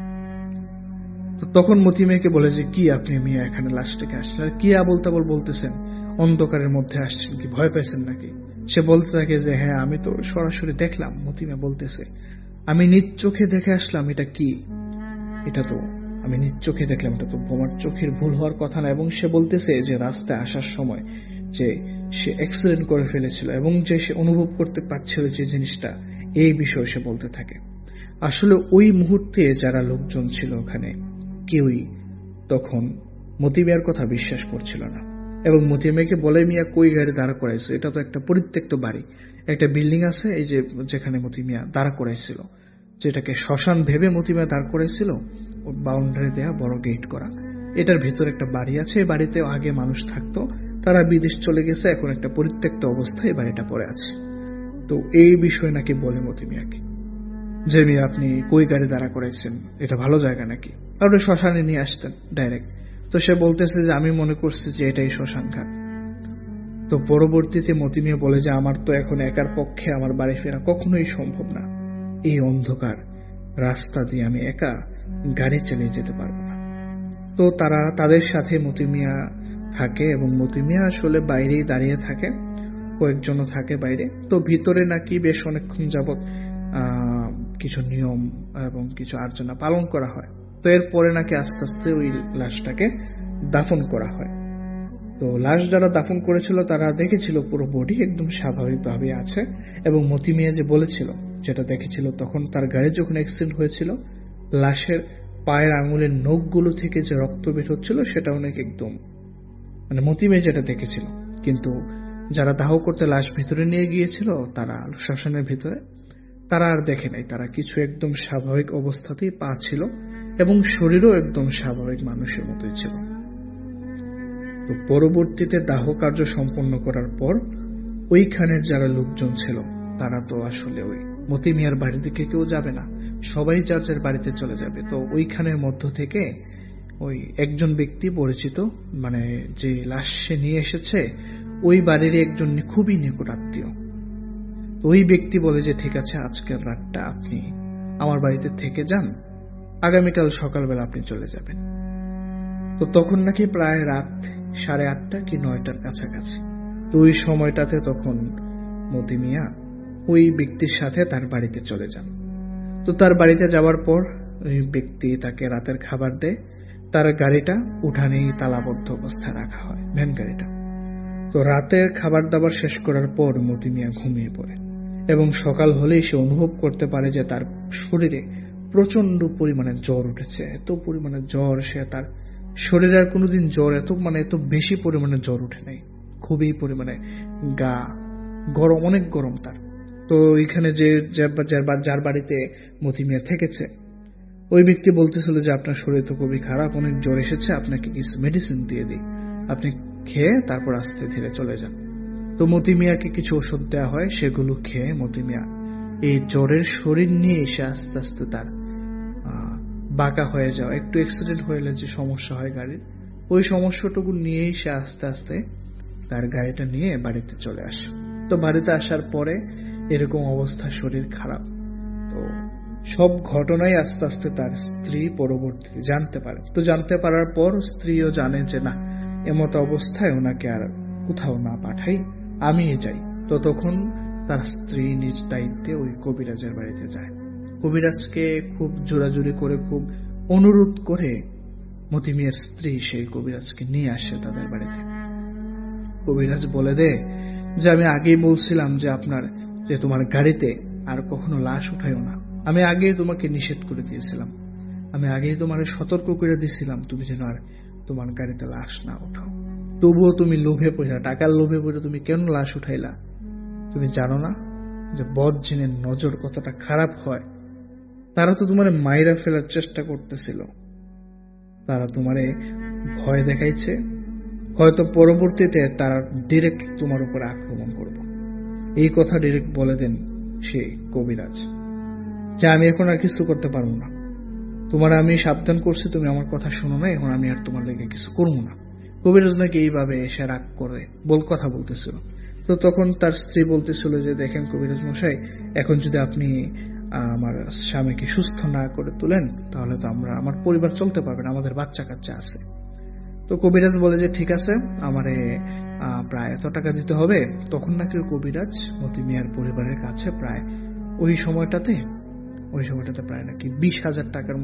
তো তখন মতি মিয়াকে বলে যে কি আপনি মিয়া এখানে লাশটাকে আসছেন, আর কি আবল তাবল বলতেছেন, অন্ধকারের মধ্যে আসছেন, কি ভয় পেয়েছেন নাকি? সে বলতে থাকে যে হ্যাঁ আমি তো সরাসরি দেখলাম। মতি মিয়া বলতেছে আমি নিজ চোখে দেখে আসলাম। এটা কি? এটা তো আমি নিজ চোখে দেখলাম, এটা তো তোমার চোখের ভুল হওয়ার কথা না। এবং সে বলতেছে যে রাস্তায় আসার সময় যে সে অ্যাক্সিডেন্ট করে ফেলেছিল এবং যে সে অনুভব করতে পারছিল যে জিনিসটা, এই বিষয়ে সে বলতে থাকে। আসলে ওই মুহূর্তে যারা লোকজন ছিল ওখানে কেউই তখন মতি মিয়ার কথা বিশ্বাস করছিল না এবং মতি মিয়াকে বলে, মিয়া কই গাড়ি দাঁড়া করাইছো? এটা তো একটা পরিত্যক্ত বাড়ি, একটা বিল্ডিং আছে এই যে যেখানে মতি মিয়া দাঁড়া করাইছিল, যেটাকে শ্মশান ভেবে মতি মিয়া দাঁড় করাইছিল, বাউন্ডারি দেয়া বড় গেট করা, এটার ভেতর একটা বাড়ি আছে। এই বাড়িতে আগে মানুষ থাকতো, তারা বিদেশ চলে গেছে, এখন একটা পরিত্যক্ত অবস্থায় বাড়িটা পড়ে আছে। তো এই বিষয় নাকি বলে মতি মিয়াকে যে মিয়া আপনি কই গাড়ি দাঁড়া করাইছেন, এটা ভালো জায়গা নাকি, আপনি শ্মশানে নিয়ে আসতেন ডাইরেক্ট। তো সে বলতেছে যে আমি মনে করছি যে এটাই শ্মশান ঘাট। তো পরবর্তীতে মতি মিয়া বলে যে আমার তো এখন একার পক্ষে আমার বাড়ি ফেরা কখনোই সম্ভব না, এই অন্ধকার রাস্তা দিয়ে আমি একা গাড়ি চালিয়ে যেতে পারবো না। তো তাদের সাথে মতি মিয়া থাকে এবং মতি মিয়া আসলে বাইরেই দাঁড়িয়ে থাকে, কয়েকজনও থাকে বাইরে। তো ভিতরে নাকি বেশ অনেকক্ষণ যাবৎ কিছু নিয়ম এবং কিছু আর্চনা পালন করা হয়। তো এরপরে নাকি আস্তে আস্তে ওই লাশটাকে দাফন করা হয়। তো লাশ যারা দাফন করেছিল তারা দেখেছিল পুরো বডি একদম স্বাভাবিকভাবে আছে এবং মতি মিয়া যে বলেছিল যেটা দেখেছিল তখন তার গাড়ি যখন অ্যাক্সিডেন্ট হয়েছিল, লাশের পায়ের আঙুলের নখগুলো থেকে যে রক্ত বের হচ্ছিল সেটা অনেক একদম মানে মতি মিয়া যেটা দেখেছিল। কিন্তু যারা দাহ করতে লাশ ভিতরে নিয়ে গিয়েছিল তারা শ্মশানের ভিতরে, তারা আর দেখে নাই, তারা কিছু একদম স্বাভাবিক অবস্থাতেই পা ছিল এবং শরীরও একদম স্বাভাবিক মানুষের মতোই ছিল। তো পরবর্তীতে দাহ কার্য সম্পন্ন করার পর ওইখানের যারা লোকজন ছিল তারা তো আসলে ওই মতি মিয়ার বাড়ির দিকে কেউ যাবে না, সবাই যার যার বাড়িতে চলে যাবে। তো ওইখানের মধ্য থেকে ওই একজন ব্যক্তি পরিচিত, মানে যে লাশ সে নিয়ে এসেছে ওই বাড়ির একজন খুবই নিকট আত্মীয়, তো ওই ব্যক্তি বলে যে ঠিক আছে আজকের রাতটা আপনি আমার বাড়িতে থেকে যান, আগামীকাল সকালবেলা আপনি চলে যাবেন। তো তখন নাকি প্রায় রাত 8:30 কি 9টার কাছাকাছি। তো ওই সময়টাতে তখন মতি মিয়া ওই ব্যক্তির সাথে তার বাড়িতে চলে যান। তো তার বাড়িতে যাওয়ার পর ওই ব্যক্তি তাকে রাতের খাবার দেয়। তার গাড়িটা উঠানেই তালাবদ্ধ অবস্থায় রাখা হয়, ভ্যান গাড়িটা। তো রাতের খাবার দাবার শেষ করার পর মতি মিয়া ঘুমিয়ে পড়ে এবং সকাল হলেই সে অনুভব করতে পারে যে তার শরীরে প্রচন্ড পরিমাণে জ্বর উঠেছে। এত পরিমাণে জ্বর, সে তার শরীরে আর কোনোদিন জ্বর এত বেশি পরিমাণে জ্বর উঠে নাই। খুবই পরিমাণে গা গরম, অনেক গরম তার। তো এখানে যার বাড়িতে মতি মিয়া থেকেছে ওই ব্যক্তি বলতেছিল যে আপনার শরীর তো খুবই খারাপ, অনেক জ্বর এসেছে, আপনাকে কিছু মেডিসিন দিয়ে দিই, আপনি খেয়ে তারপর আস্তে ধীরে চলে যান। তো মতি মিয়াকে কিছু ওষুধ দেওয়া হয়, সেগুলো খেয়ে মতি মিয়া এই জ্বরের শরীর নিয়ে এসে আস্তে আস্তে তার বাঁকা হয়ে যাওয়া, একটু অ্যাক্সিডেন্ট হলে যে সমস্যা হয় গাড়ির, ওই সমস্যাটুকু নিয়েই সে আস্তে আস্তে তার গাড়িটা নিয়ে বাড়িতে চলে আসে। তো বাড়িতে আসার পরে এরকম অবস্থা, শরীর খারাপ। তো সব ঘটনাই আস্তে আস্তে তার স্ত্রী পরবর্তীতে জানতে পারে। তো জানতে পারার পর স্ত্রীও জানে যে না, এমতো অবস্থায় ওনাকে আর কোথাও না পাঠাই, আমি যাই। তো তখন তার স্ত্রী নিজ দায়িত্বে ওই কবিরাজের বাড়িতে যায়। কবিরাজকে খুব জোরাজুরি করে, খুব অনুরোধ করে মতি মিয়ার স্ত্রী সেই কবিরাজকে নিয়ে আসে তাদের বাড়িতে। কবিরাজ বলে দেয় যে আমি আগেই বলছিলাম যে তোমার গাড়িতে আর কখনো লাশ উঠাইও না, আমি আগেই তোমাকে নিষেধ করে দিয়েছিলাম, আমি আগেই তোমার সতর্ক করে দিয়েছিলাম তুমি যেন আর তোমার গাড়িতে লাশ না উঠাও। তবুও তুমি লোভে পড়ে, টাকার লোভে পড়ে তুমি কেন লাশ উঠাইলা? তুমি জানো না যে বদ জিনের নজর কতটা খারাপ হয়? তারা তো তোমার মাইরা ফেলার চেষ্টা করতেছিল, তারা তোমারে ভয় দেখাইছে, হয়তো পরবর্তীতে তারা ডিরেক্ট তোমার উপর আক্রমণ করবে। এই কথা ডিরেক্ট বলে দেন সে কবিরাজ যে আমি এখন আর কিছু করতে পারবো না, তোমার আমি সাবধান করছি, তুমি আমার কথা শোনো না, এখন আমি আর তোমার লেগে কিছু করবো না। কবিরাজ নাকি এইভাবে এসে রাগ করে কথা বলতেছিল। তো তখন তার স্ত্রী বলতেছিল যে দেখেন কবিরাজ মশাই, এখন যদি আপনি আমার স্বামীকে সুস্থ না করে তোলেন তাহলে তো আমার পরিবার চলতে পারবে না, আমাদের বাচ্চা কাচ্চা আছে। তো কবিরাজ বলে যে ঠিক আছে, আমারে প্রায় এত টাকা দিতে হবে। তখন নাকি কবিরাজ মতি মিয়ার পরিবারের কাছে প্রায় ওই সময়টাতে প্রায় নাকি 20,000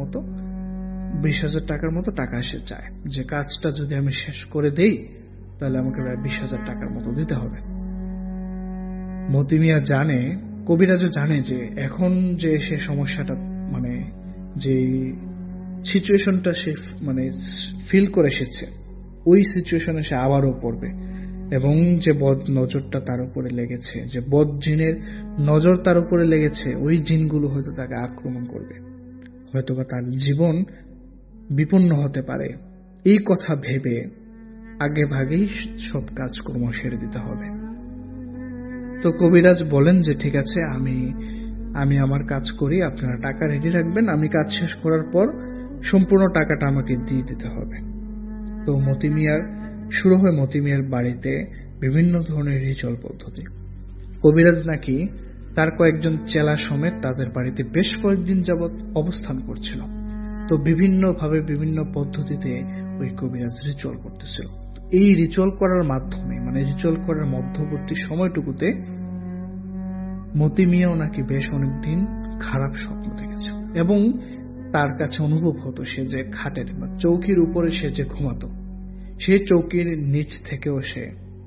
টাকার মতো টাকা এসে চায়, যে কাজটা যদি আমি শেষ করে দেই তাহলে আমাকে প্রায় 20,000 টাকার মতো দিতে হবে। মতি মিয়া জানে, কবিরাজও জানে যে এখন যে সে সমস্যাটা, মানে যে সিচুয়েশনটা সে ফিল করে এসেছে, ওই সিচুয়েশনে সে আবারও পড়বে এবং যে বদ নজরটা তার উপরে লেগেছে, যে বদ জিনের নজর তার উপরে লেগেছে, ওই জিনগুলো হয়তো তাকে আক্রমণ করবে, হয়তোবা তার জীবন বিপন্ন হতে পারে। এই কথা ভেবে আগে ভাগেই সব কাজকর্ম সেরে দিতে হবে। তো কবিরাজ বলেন যে ঠিক আছে, আমি আমার কাজ করি, আপনারা টাকা রেডি রাখবেন, আমি কাজ শেষ করার পর সম্পূর্ণ টাকাটা আমাকে দিয়ে দিতে হবে। তো শুরু হয় মতি মিয়ার বাড়িতে বিভিন্ন ধরনের রিচুয়াল পদ্ধতি। কবিরাজ নাকি তার কয়েকজন চেলা সমেত তাদের বাড়িতে বেশ কয়েকদিন যাবৎ অবস্থান করছিল। তো বিভিন্নভাবে বিভিন্ন পদ্ধতিতে ওই কবিরাজ রিচুয়াল করতেছিল। এই রিচুয়াল করার মাধ্যমে, রিচুয়াল করার মধ্যবর্তী সময়টুকুতে মতি মিয়াও নাকি বেশ অনেকদিন খারাপ স্বপ্ন দেখেছে এবং তার কাছে অনুভব হতো সে যে খাটের বা চৌকির উপরে সে যে ঘুমাতো, সেই চৌকির নিচ থেকেও সে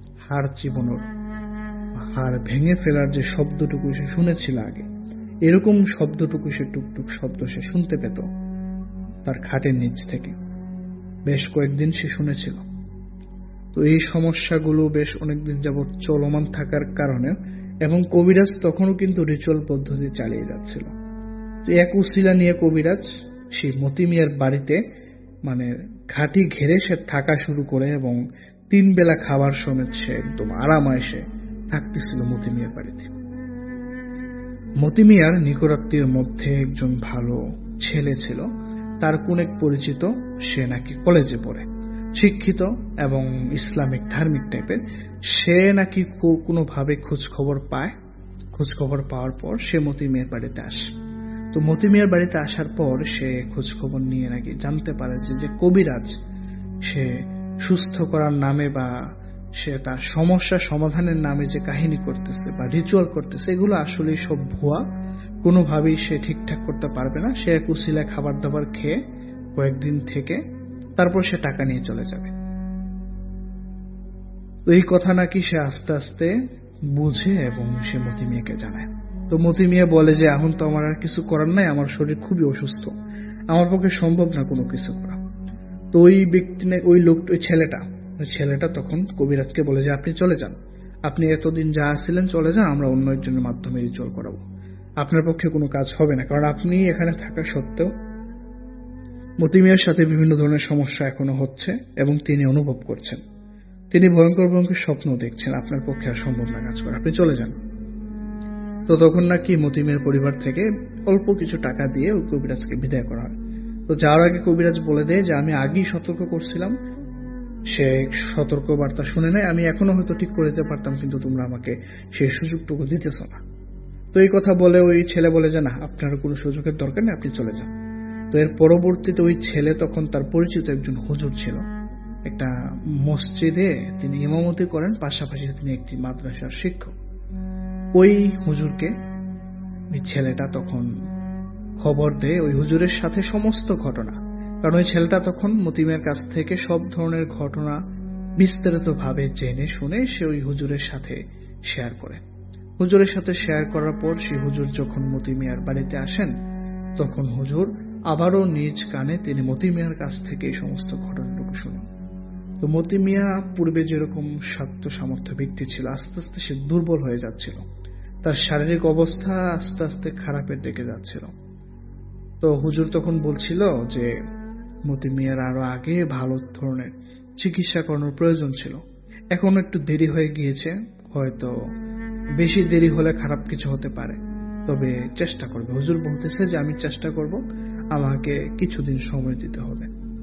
হাড় ভেঙে ফেলার যে শব্দটুকু সে শুনেছিল আগে, এরকম শব্দটুকু সে টুকটুক শব্দ সে শুনতে পেত তার খাটের নিচ থেকে। বেশ কয়েকদিন সে শুনেছিল। তো এই সমস্যাগুলো বেশ অনেকদিন যাবৎ চলমান থাকার কারণে, এবং কবিরাজ তখনও কিন্তু রিচুয়াল পদ্ধতি চালিয়ে যাচ্ছিল। তো এক উসিলা নিয়ে কবিরাজ সেই মতি মিয়ার বাড়িতে ঘাটি ঘেরে সে থাকা শুরু করে এবং 3 বেলা খাবার সমেত সে একদম আরামায়েশে থাকতেছিল মতি মিয়ার বাড়িতে। মতি মিয়ার নিকটাত্মীয়ের মধ্যে একজন ভালো ছেলে ছিল, তার কোন এক পরিচিত, সে নাকি কলেজে পড়ে, শিক্ষিত এবং ইসলামিক ধার্মিক টাইপের। সে নাকি কোনোভাবে খোঁজ খবর পাওয়ার পর সে মতি মিয়ার বাড়িতে আসে। তো মতি মিয়ার বাড়িতে আসার পর সে খোঁজ খবর নিয়ে নাকি জানতে পারে যে কবিরাজ সে সুস্থ করার নামে বা সে তার সমস্যা সমাধানের নামে যে কাহিনী করতেছে বা রিচুয়াল করতেছে, এগুলো আসলে সব ভুয়া। কোনোভাবেই সে ঠিকঠাক করতে পারবে না। সে এক উছিলায় খাবার দাবার খেয়ে কয়েকদিন থেকে তারপর সে টাকা নিয়ে চলে যাবে। তো এই কথা নাকি সে আস্তে আস্তে বুঝে এবং সে মতি মিয়াকে জানায়। তো মতি মিয়া বলে যে এখন তো আমার আর কিছু করার নাই, আমার শরীর খুবই অসুস্থ, আমার পক্ষে সম্ভব না কোনো কিছু করা। তো ওই ব্যক্তি, ওই ছেলেটা তখন কবিরাজকে বলে যে আপনি চলে যান, আপনি এতদিন যা ছিলেন চলে যান, আমরা অন্য একজনের মাধ্যমে রিচুয়াল করাবো, আপনার পক্ষে কোনো কাজ হবে না, কারণ আপনি এখানে থাকা সত্ত্বেও মতি মিয়ার সাথে বিভিন্ন ধরনের সমস্যা এখনো হচ্ছে এবং তিনি অনুভব করছেন, তিনি ভয়ঙ্কর ভয়ঙ্কর স্বপ্ন দেখছেন, আপনার পক্ষে আর সম্ভব না কাজ করা, আপনি চলে যান। তো তখন নাকি মতি মিয়ার পরিবার থেকে অল্প কিছু টাকা দিয়ে ওই কবিরাজকে বিদায় করা হয়। তো যাওয়ার আগে কবিরাজ বলে দেয় যে আমি আগেই সতর্ক করছিলাম, সে সতর্ক বার্তা শুনে নেয়, আমি এখনো হয়তো ঠিক করে দিতে পারতাম, কিন্তু তোমরা আমাকে সেই সুযোগটুকু দিতেছ না। তো এই কথা বলে ওই ছেলে বলে যে না, আপনার কোনো সুযোগের দরকার নেই, আপনি চলে যান। তো এর পরবর্তীতে ওই ছেলে তখন তার পরিচিত একজন হুজুর ছিল, একটা মসজিদে তিনি ইমামতি করেন, পাশাপাশি তিনি একটি মাদ্রাসার শিক্ষক। ওই হুজুরকে ওই ছেলেটা তখন খবর দেয়, ওই হুজুরের সাথে সমস্ত ঘটনা, কারণ ওই ছেলেটা তখন মতিমের কাছ থেকে সব ধরনের ঘটনা বিস্তারিতভাবে জেনে শুনে সে ওই হুজুরের সাথে শেয়ার করে। হুজুরের সাথে শেয়ার করার পর সেই হুজুর যখন মতি মিয়ার বাড়িতে আসেন, তখন হুজুর আবারও নিজ কানে তিনি মতি মিয়ার কাছ থেকে এই সমস্ত ঘটনাটুকু শুনেন। তো মতি মিয়া পূর্বে যেরকম শক্ত সামর্থ্য ব্যক্তি ছিল, আস্তে আস্তে সে দুর্বল হয়ে যাচ্ছিল, তার শারীরিক অবস্থা আস্তে আস্তে খারাপের দিকে যাচ্ছিল। তো হুজুর তখন বলছিল যে মতি মিয়ার আরো আগে ভালো ধরনের চিকিৎসা করানোর প্রয়োজন ছিল, এখন একটু দেরি হয়ে গিয়েছে, হয়তো বেশি দেরি হলে খারাপ কিছু হতে পারে, তবে চেষ্টা করবে। হুজুর বলতেছে যে আমি চেষ্টা করব, আমাকে কিছুদিন সময় দিতে হবে।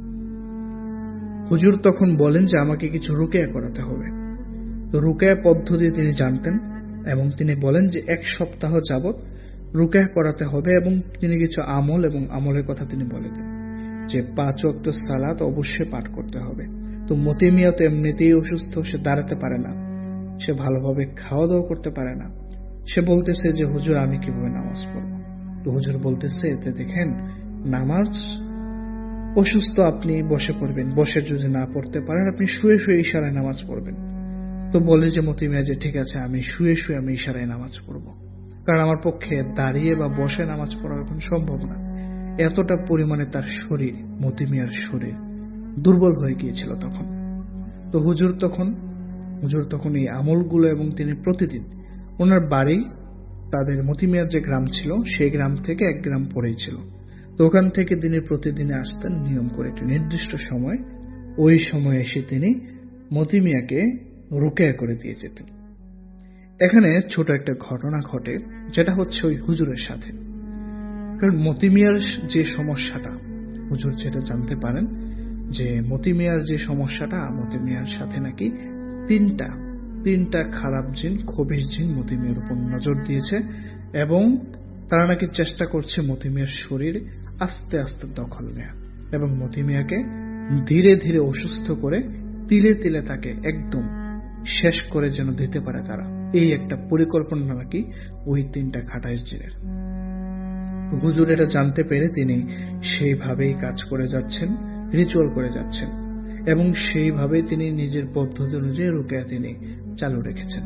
হুজুর তখন বলেন যে আমাকে কিছু রুকিয়া করাতে হবে। তো রুকিয়া পদ্ধতি তিনি জানতেন এবং তিনি বলেন যে 1 সপ্তাহ যাবত রুকিয়া করাতে হবে, এবং তিনি কিছু আমল এবং আমলের কথা তিনি বলে দেন যে 5 ওয়াক্ত সালাত অবশ্যই পাঠ করতে হবে। তো মতি মিয়া তো এমনিতেই অসুস্থ, সে দাঁড়াতে পারে না, সে ভালোভাবে খাওয়া দাওয়া করতে পারে না। সে বলতেছে যে হুজুর আমি কিভাবে নামাজ পড়ব? তো হুজুর বলতেছে এতে দেখেন, নামাজ অসুস্থ আপনি বসে পড়বেন, বসে যদি না পড়তে পারেন আপনি শুয়ে শুয়ে ইশারায় নামাজ পড়বেন। তো বলে যে মতি মিয়া যে ঠিক আছে, আমি শুয়ে শুয়ে আমি ইশারায় নামাজ পড়ব, কারণ আমার পক্ষে দাঁড়িয়ে বা বসে নামাজ পড়া এখন সম্ভব না। এতটা পরিমাণে তার শরীর, মতি মিয়ার শরীর দুর্বল হয়ে গিয়েছিল তখন। তো হুজুর তখন এই আমলগুলো, এবং তিনি প্রতিদিন ওনার বাড়ি, তাদের মতি মিয়ার যে গ্রাম ছিল সেই গ্রাম থেকে 1 গ্রাম পরেই ছিল, তো ওখান থেকে তিনি প্রতিদিনে আসতেন নিয়ম করে একটি নির্দিষ্ট সময়, ওই সময় এসে তিনি মতি মিয়াকে রুকিয়া করে দিয়ে যেতেন। এখানে ছোট একটা ঘটনা ঘটে, যেটা হচ্ছে ওই হুজুরের সাথে। কারণ মতি মিয়ার যে সমস্যাটা, হুজুর যেটা জানতে পারেন যে মতি মিয়ার যে সমস্যাটা, মতি মিয়ার সাথে নাকি তিনটা খারাপ জিন, খবিশ জিন মতি মিয়ার উপর নজর দিয়েছে, এবং তারা নাকি চেষ্টা করছে মতি মিয়ার শরীর আস্তে আস্তে দখল নেয়া, এবং মতি মিয়াকে ধীরে ধীরে অসুস্থ করে তিলে তিলে তাকে একদম শেষ করে যেন দিতে পারে তারা। এই একটা পরিকল্পনা নাকি ওই 3টা খাটাইশ জিনের। হুজুর এটা জানতে পেরে তিনি সেইভাবেই কাজ করে যাচ্ছেন, রিচুয়াল করে যাচ্ছেন, এবং সেইভাবে তিনি নিজের পদ্ধতি অনুযায়ী রুকিয়া তিনি চালু রেখেছেন।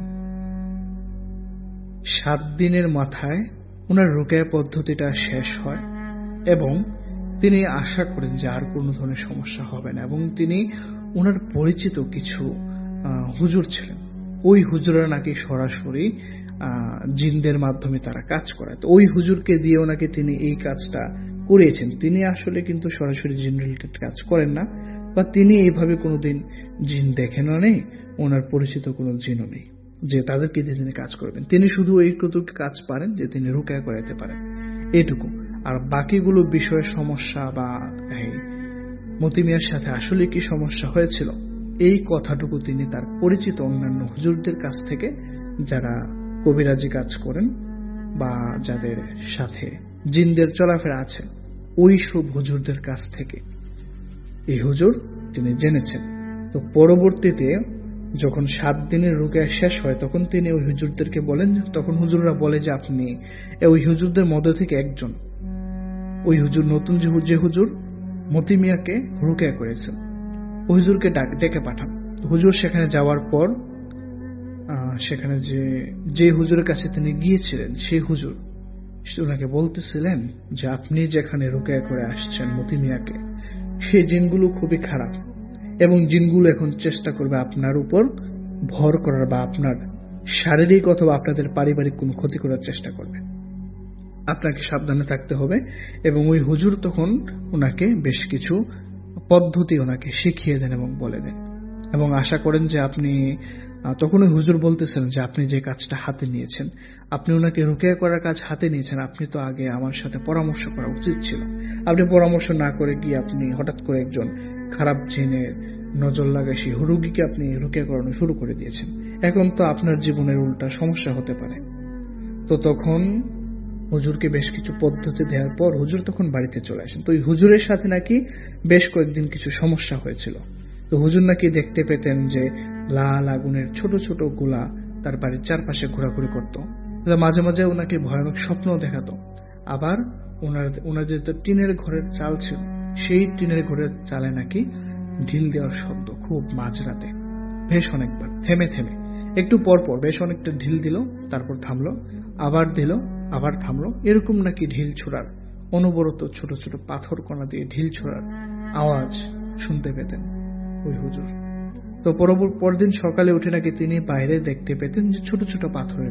7 দিনের মাথায় ওনার রুকিয়া পদ্ধতিটা শেষ হয়, এবং তিনি আশা করেন যে আর কোনো ধরনের সমস্যা হবে না, এবং তিনি ওনার পরিচিত কিছু হুজুর ছিলেন, ওই হুজুরা নাকি সরাসরি জিনদের মাধ্যমে তারা কাজ করায়। তো ওই হুজুরকে দিয়েও নাকি তিনি এই কাজটা করিয়েছেন। তিনি আসলে কিন্তু সরাসরি জিন রিলেটেড কাজ করেন না, বা তিনি এইভাবে কোনোদিন জিন দেখেনও নেই, ওনার পরিচিত কোনো জিনও নেই যে তাদেরকে দিয়ে তিনি কাজ করবেন। তিনি শুধু এইটুকু কাজ পারেন যে তিনি রুকিয়া করাইতে পারেন, এইটুকু। আর বাকিগুলো বিষয়ের সমস্যা বা মতি মিয়ার সাথে আসলে কি সমস্যা হয়েছিল, এই কথাটুকু তিনি তার পরিচিত অন্যান্য হুজুরদের কাছ থেকে, যারা কবিরাজি কাজ করেন বা যাদের সাথে জিনদের চলাফেরা আছে, ওই সব হুজুরদের কাছ থেকে এই হুজুর তিনি জেনেছেন। তো পরবর্তীতে যখন 7 দিনের রুকিয়া শেষ হয় তখন তিনি ওই হুজুরদেরকে বলেন, তখন হুজুররা বলে যে আপনি ওই হুজুরদের মধ্যে থেকে একজন, ওই হুজুর নতুন যে হুজুর মতি মিয়াকে রুকিয়া করেছেন, ওই হুজুরকে ডেকে পাঠান। হুজুর সেখানে যাওয়ার পর সেখানে যে হুজুরের কাছে তিনি গিয়েছিলেন সেই হুজুর ওনাকে বলতেছিলেন যে আপনি যেখানে রুকিয়া করে আসছেন মতি মিয়াকে, সেই জিনগুলো খুবই খারাপ এবং জিনগুলো এখন চেষ্টা করবে আপনার উপর ভর করার বা আপনার শারীরিক অথবা আপনাদের পারিবারিক কোনো ক্ষতি করার চেষ্টা করবে, আপনাকে সাবধানে থাকতে হবে। এবং ওই হুজুর তখন ওনাকে বেশ কিছু পদ্ধতি ওনাকে শিখিয়ে দেন এবং বলে দেন এবং আশা করেন যে আপনি তখন ওই হুজুর বলতেছেন যে আপনি যে কাজটা হাতে নিয়েছেন, আপনি ওনাকে রুকিয়া করার কাজ হাতে নিয়েছেন, আপনি তো আগে আমার সাথে পরামর্শ করা উচিত ছিল। আপনি পরামর্শ না করে গিয়ে আপনি হঠাৎ করে একজন খারাপ জিনের নজর লাগায় সেই রোগীকে আপনি রুকিয়া করানো শুরু করে দিয়েছেন। এখন তো আপনার জীবনের উল্টা সমস্যা হতে পারে। তো তখন হুজুরকে বেশ কিছু পদ্ধতি দেওয়ার পর হুজুর তখন বাড়িতে চলে আসেন। তো এই হুজুরের সাথে নাকি বেশ কয়েকদিন কিছু সমস্যা হয়েছিল। তো হুজুর নাকি দেখতে পেতেন যে লাল আগুনের ছোট ছোট গোলা তার বাড়ির চারপাশে ঘোরাঘুরি করত। মাঝে মাঝে ওনাকে ভয়ানক স্বপ্ন দেখাতো। আবার ওনার যে টিনের ঘরের চাল ছিল, সেই টিনের ঘরের চালে নাকি ঢিল দেওয়ার শব্দ খুব মাঝরাতে, বেশ অনেকবার থেমে থেমে একটু পর পর বেশ অনেকটা ঢিল দিল, তারপর থামলো, আবার দিল, আবার থামলো, এরকম নাকি ঢিল ছোড়ার, অনবরত ছোট ছোট পাথর কণা দিয়ে ঢিল ছোড়ার আওয়াজ শুনতে পেতেন ওই হুজুর। তো পরদিন সকালে উঠে নাকি তিনি বাইরে দেখতে পেতেন যে ছোট ছোট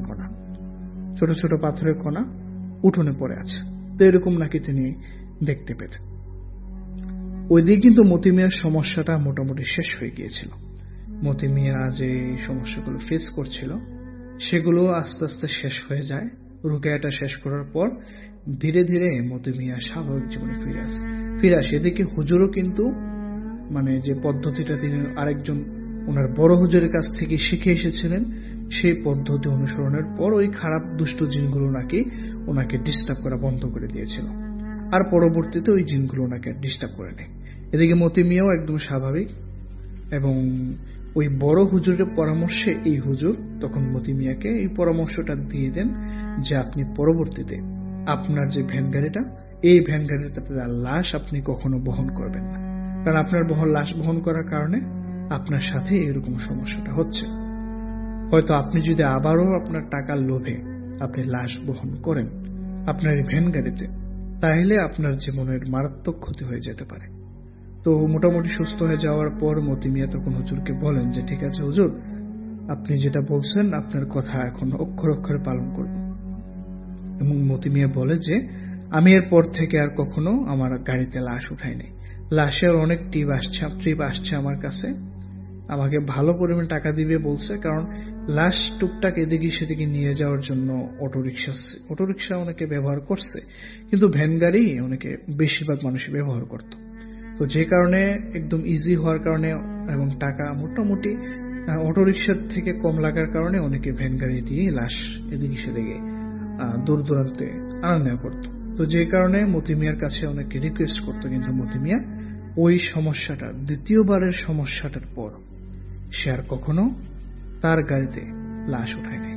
পাথরের কণা উঠোনে পড়ে আছে। তো এরকম নাকি তিনি দেখতে পেতেন। ওই দিকে কিন্তু মতি মিয়ার সমস্যাটা মোটামুটি শেষ হয়ে গিয়েছিল। মতি মিয়া যে সমস্যাগুলো ফেস করছিল সেগুলো আস্তে আস্তে শেষ হয়ে যায়। রুকিয়াটা শেষ করার পর ধীরে ধীরে মতি মিয়া স্বাভাবিক জীবনে ফিরে আসে। এদিকে হুজুরও কিন্তু যে পদ্ধতিটা তিনি আরেকজন ওনার বড় হুজুরের কাছ থেকে শিখে এসেছিলেন, সেই পদ্ধতি অনুসরণের পর ওই খারাপ দুষ্ট জিনগুলো নাকি ওনাকে ডিস্টার্ব করা বন্ধ করে দিয়েছিল, আর পরবর্তীতে ওই জিনগুলো ওনাকে ডিস্টার্ব করে নেয়। এদিকে মতি মিয়াও একদম স্বাভাবিক এবং ওই বড় হুজুরের পরামর্শে এই হুজুর তখন মতি মিয়াকে এই পরামর্শটা দিয়ে দেন যে আপনি পরবর্তীতে আপনার যে ভ্যান গাড়িটা, এই ভ্যান গাড়িতে আপনার লাশ আপনি কখনো বহন করবেন না, কারণ আপনার লাশ বহন করার কারণে আপনার সাথে এরকম সমস্যাটা হচ্ছে। হয়তো আপনি যদি আবারও আপনার টাকার লোভে আপনি লাশ বহন করেন আপনার এই ভ্যান গাড়িতে, তাহলে আপনার জীবনের মারাত্মক ক্ষতি হয়ে যেতে পারে। তো মোটামুটি সুস্থ হয়ে যাওয়ার পর মতি মিয়া তখন হুজুরকে বলেন যে ঠিক আছে হুজুর, আপনি যেটা বলছেন আপনার কথা এখন অক্ষর অক্ষরে পালন করব। এবং মতি মিয়া বলে যে আমি এর পর থেকে আর কখনো আমার গাড়িতে লাশ উঠাই নাই। লাশের অনেক ট্রিপ আসছে আমার কাছে, আমাকে ভালো পরিমাণে টাকা দিবে বলছে, কারণ লাশ টুকটাক এদিকে সেদিকে নিয়ে যাওয়ার জন্য অটোরিকশা অনেকে ব্যবহার করছে, কিন্তু ভ্যান গাড়ি অনেকে বেশিরভাগ মানুষই ব্যবহার করত। তো যে কারণে একদম ইজি হওয়ার কারণে এবং টাকা মোটামুটি অটোরিকশার থেকে কম লাগার কারণে অনেকে ভ্যান গাড়ি দিয়ে লাশ এদিকে সেদিকে দূর দূরান্তে আনা নেওয়া করত। তো যে কারণে মতি মিয়ার কাছে অনেকে রিকোয়েস্ট করতো, কিন্তু মতি মিয়া ওই সমস্যাটা দ্বিতীয়বারের সমস্যাটার পর সে আর কখনো তার গাড়িতে লাশ উঠায় না।